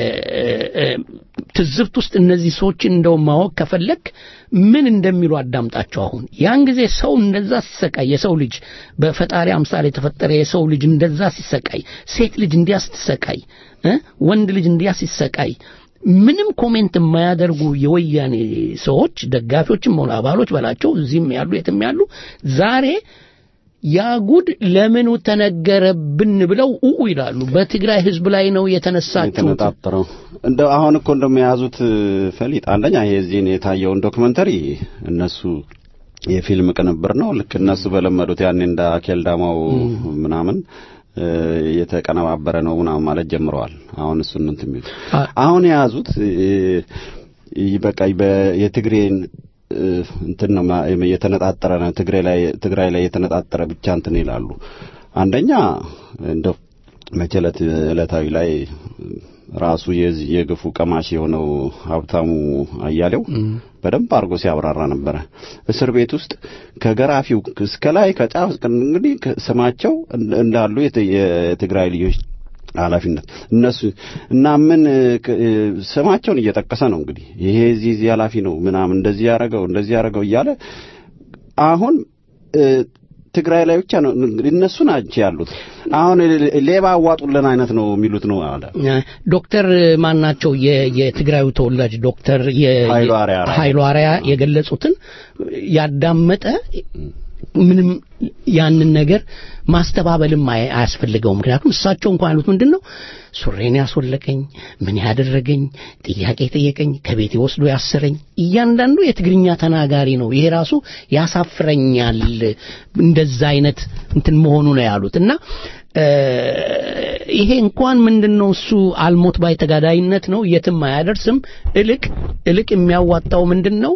Speaker 2: ትዝብት ውስጥ እነዚህ ሰዎች እንደው ማወቅ ከፈለክ ምን እንደሚሉ አዳምጣቸው አሁን ያን ጊዜ ሰው እንደዛ ሲሰቃይ የሰው ልጅ በፈጣሪ አምሳል የተፈጠረ የሰው ልጅ እንደዛ ሲሰቃይ ሴት ልጅ እንዲያስተሰቃይ ወንድ ልጅ እንዲያሲሰቃይ ምንም ኮሜንት የማያደርጉ የወያኔ ሰዎች ደጋፊዎችም ሆነ አባሎች ባላቸው እዚህም ያሉ የትም ያሉ ዛሬ ያጉድ ለምን ተነገረብን ብለው ይላሉ በትግራይ ህዝብ ላይ ነው የተነሳችሁት
Speaker 13: እንደው አሁን እኮ እንደሚያዙት ፈሊጥ አንደኛ ይሄ እዚህን የታየውን ዶክመንተሪ እነሱ የፊልም ቅንብር ነው ልክ እነሱ በለመዱት ያን እንደ አኬልዳማው ምናምን የተቀነባበረ ነው ምናምን ማለት ጀምረዋል አሁን እሱን እንትን የሚሉት አሁን የያዙት በቃ የትግሬን እንትን ነው የተነጣጠረ ነው ትግራይ ላይ የተነጣጠረ ብቻ እንትን ይላሉ አንደኛ እንደው መቸለት ዕለታዊ ላይ ራሱ የግፉ ቀማሽ የሆነው ሀብታሙ አያሌው በደንብ አርጎ ሲያብራራ ነበር እስር ቤት ውስጥ ከገራፊው እስከ ላይ ከጫፍ እንግዲህ ስማቸው እንዳሉ የትግራይ ልጆች ኃላፊነት እነሱ እና ምን ስማቸውን እየጠቀሰ ነው እንግዲህ ይሄ እዚህ ኃላፊ ነው ምናምን እንደዚህ ያረጋው እያለ አሁን ትግራይ ላይ ብቻ ነው እነሱ ናቸው ያሉት አሁን ሌባ አዋጡልን አይነት ነው የሚሉት ነው አለ
Speaker 2: ዶክተር ማናቸው የትግራዩ ተወላጅ ዶክተር ኃይሉ አርያ የገለጹትን ያዳመጠ ምንም ያንን ነገር ማስተባበልም አያስፈልገው ምክንያቱም እሳቸው እንኳን ያሉት ምንድነው ሱሬን ያስወለቀኝ ምን ያደረገኝ ጥያቄ ጠየቀኝ ከቤቴ ወስዶ ያሰረኝ እያንዳንዱ የትግርኛ ተናጋሪ ነው ይሄ ራሱ ያሳፍረኛል እንደዛ አይነት እንትን መሆኑ ነው ያሉትና ይሄ እንኳን ምንድነው እሱ አልሞት ባይ ተጋዳይነት ነው የትም አያደርስም እልቅ የሚያዋጣው ምንድነው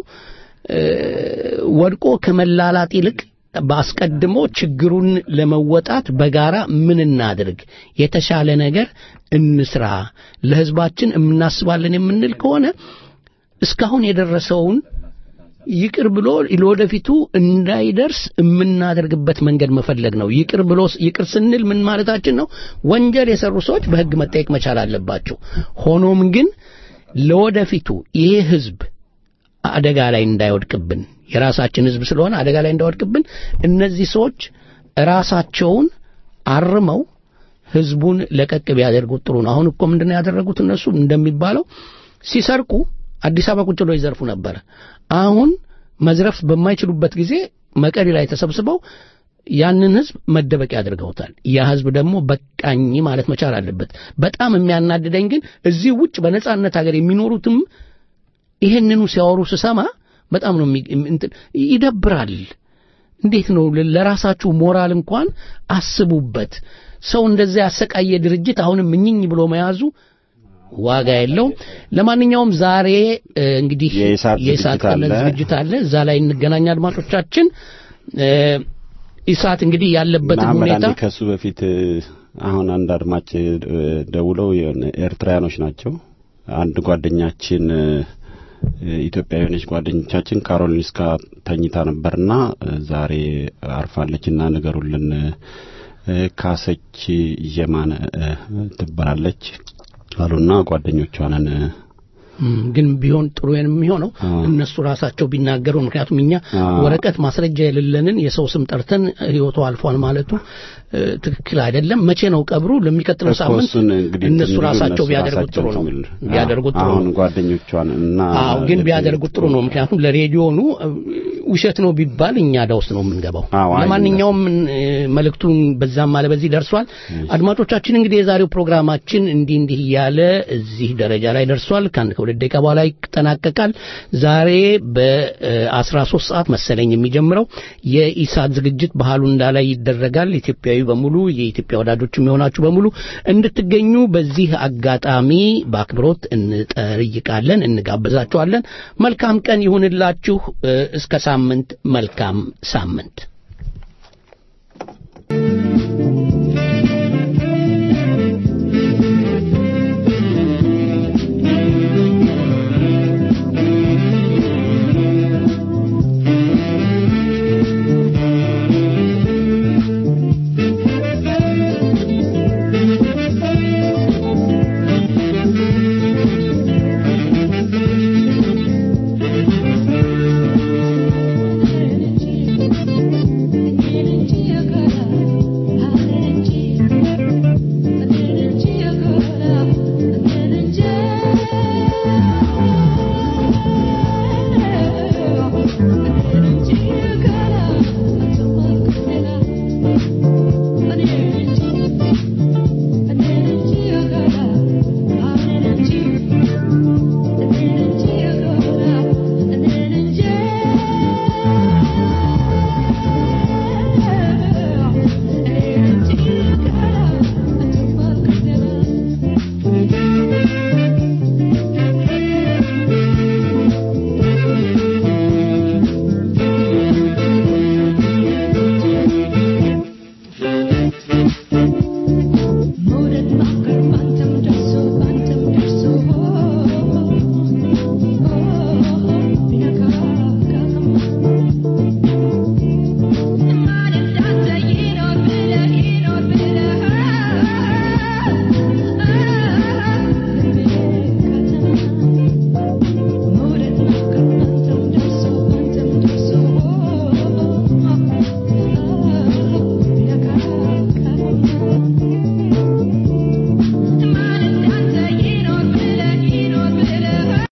Speaker 2: ወድቆ ከመላላጥ ይልቅ ባስቀድሞ ችግሩን ለመወጣት በጋራ ምን እናድርግ የተሻለ ነገር እንስራ ለህዝባችን እናስባለን የምንል ከሆነ እስካሁን የደረሰውን ይቅር ብሎ ለወደፊቱ እንዳይደርስ የምናደርግበት መንገድ መፈለግ ነው ይቅር ስንል ምን ማለታችን ነው ወንጀል የሰሩ ሰዎች በህግ መጠየቅ መቻል አለባቸው ሆኖም ግን ለወደፊቱ ይሄ ህዝብ አደጋ ላይ እንዳይወድቅብን የራሳችን ህዝብ ስለሆነ አደጋ ላይ እንዳይወድቅብን እነዚህ ሰዎች ራሳቸውን አርመው ህዝቡን ለቀቅ ቢያደርጉት ጥሩ ነው አሁን እኮ ምንድነው ያደረጉት እነሱ እንደሚባለው ሲሰርቁ አዲስ አበባ ቁጭ ብለው ይዘርፉ ነበር አሁን መዝረፍ በማይችሉበት ጊዜ መቀሌ ላይ ተሰብስበው ያንን ህዝብ መደበቂያ ያደርገውታል ያ ህዝብ ደግሞ በቃኝ ማለት መቻል አለበት በጣም የሚያናድደኝ ግን እዚህ ውጭ በነጻነት ሀገር የሚኖሩትም ይሄንኑ ሲያወሩ ስሰማ በጣም ነው ይደብራል እንዴት ነው ለራሳችሁ ሞራል እንኳን አስቡበት ሰው እንደዛ ያሰቃየ ድርጅት አሁንም ምኝኝ ብሎ መያዙ ዋጋ የለው ለማንኛውም ዛሬ እንግዲህ የኢሳት ዝግጅት አለ እዛ ላይ እንገናኛለን አድማጮቻችን ኢሳት እንግዲህ ያለበት ሁኔታ
Speaker 13: ከሱ በፊት አሁን አንድ አድማጭ ደውለው ኤርትራያኖች ናቸው አንድ ጓደኛችን ኢትዮጵያዊነች ጓደኞቻችን ካሮሊንስካ ተኝታ ነበርና ዛሬ አርፋለችና ነገሩልን ካሰች የማነ ትባላለች አሉና ጓደኞቿን
Speaker 2: ግን ቢሆን ጥሩ የሚሆነው እነሱ ራሳቸው ቢናገሩ ምክንያቱም እኛ ወረቀት ማስረጃ የሌለንን የሰው ስም ጠርተን ህይወቱ አልፏል ማለቱ ትክክል አይደለም መቼ ነው ቀብሩ ለሚቀጥለው ሳምንት እነሱ ራሳቸው ቢያደርጉት ጥሩ ነው
Speaker 13: አሁን ጓደኞቿን እና
Speaker 2: ግን ቢያደርጉት ጥሩ ነው ምክንያቱም ለሬዲዮኑ ውሸት ነው ቢባል እኛ ዳውስ ነው የምንገባው ለማንኛውም መልእክቱን በዛም ማለ በዚህ ደርሷል አድማጮቻችን እንግዲህ የዛሬው ፕሮግራማችን እንዲህ ያለ እዚህ ደረጃ ላይ ደርሷል ከሁለት ደቂቃ በኋላ ይጠናቀቃል ዛሬ በ13 ሰዓት መሰለኝ የሚጀምረው የኢሳት ዝግጅት ባህሉ እንዳላይ ይደረጋል ኢትዮጵያዊ በሙሉ የኢትዮጵያ ወዳጆችም የሆናችሁ በሙሉ እንድትገኙ በዚህ አጋጣሚ በአክብሮት እንጠይቃለን እንጋብዛችኋለን መልካም ቀን ይሁንላችሁ እስከ ሳምንት መልካም ሳምንት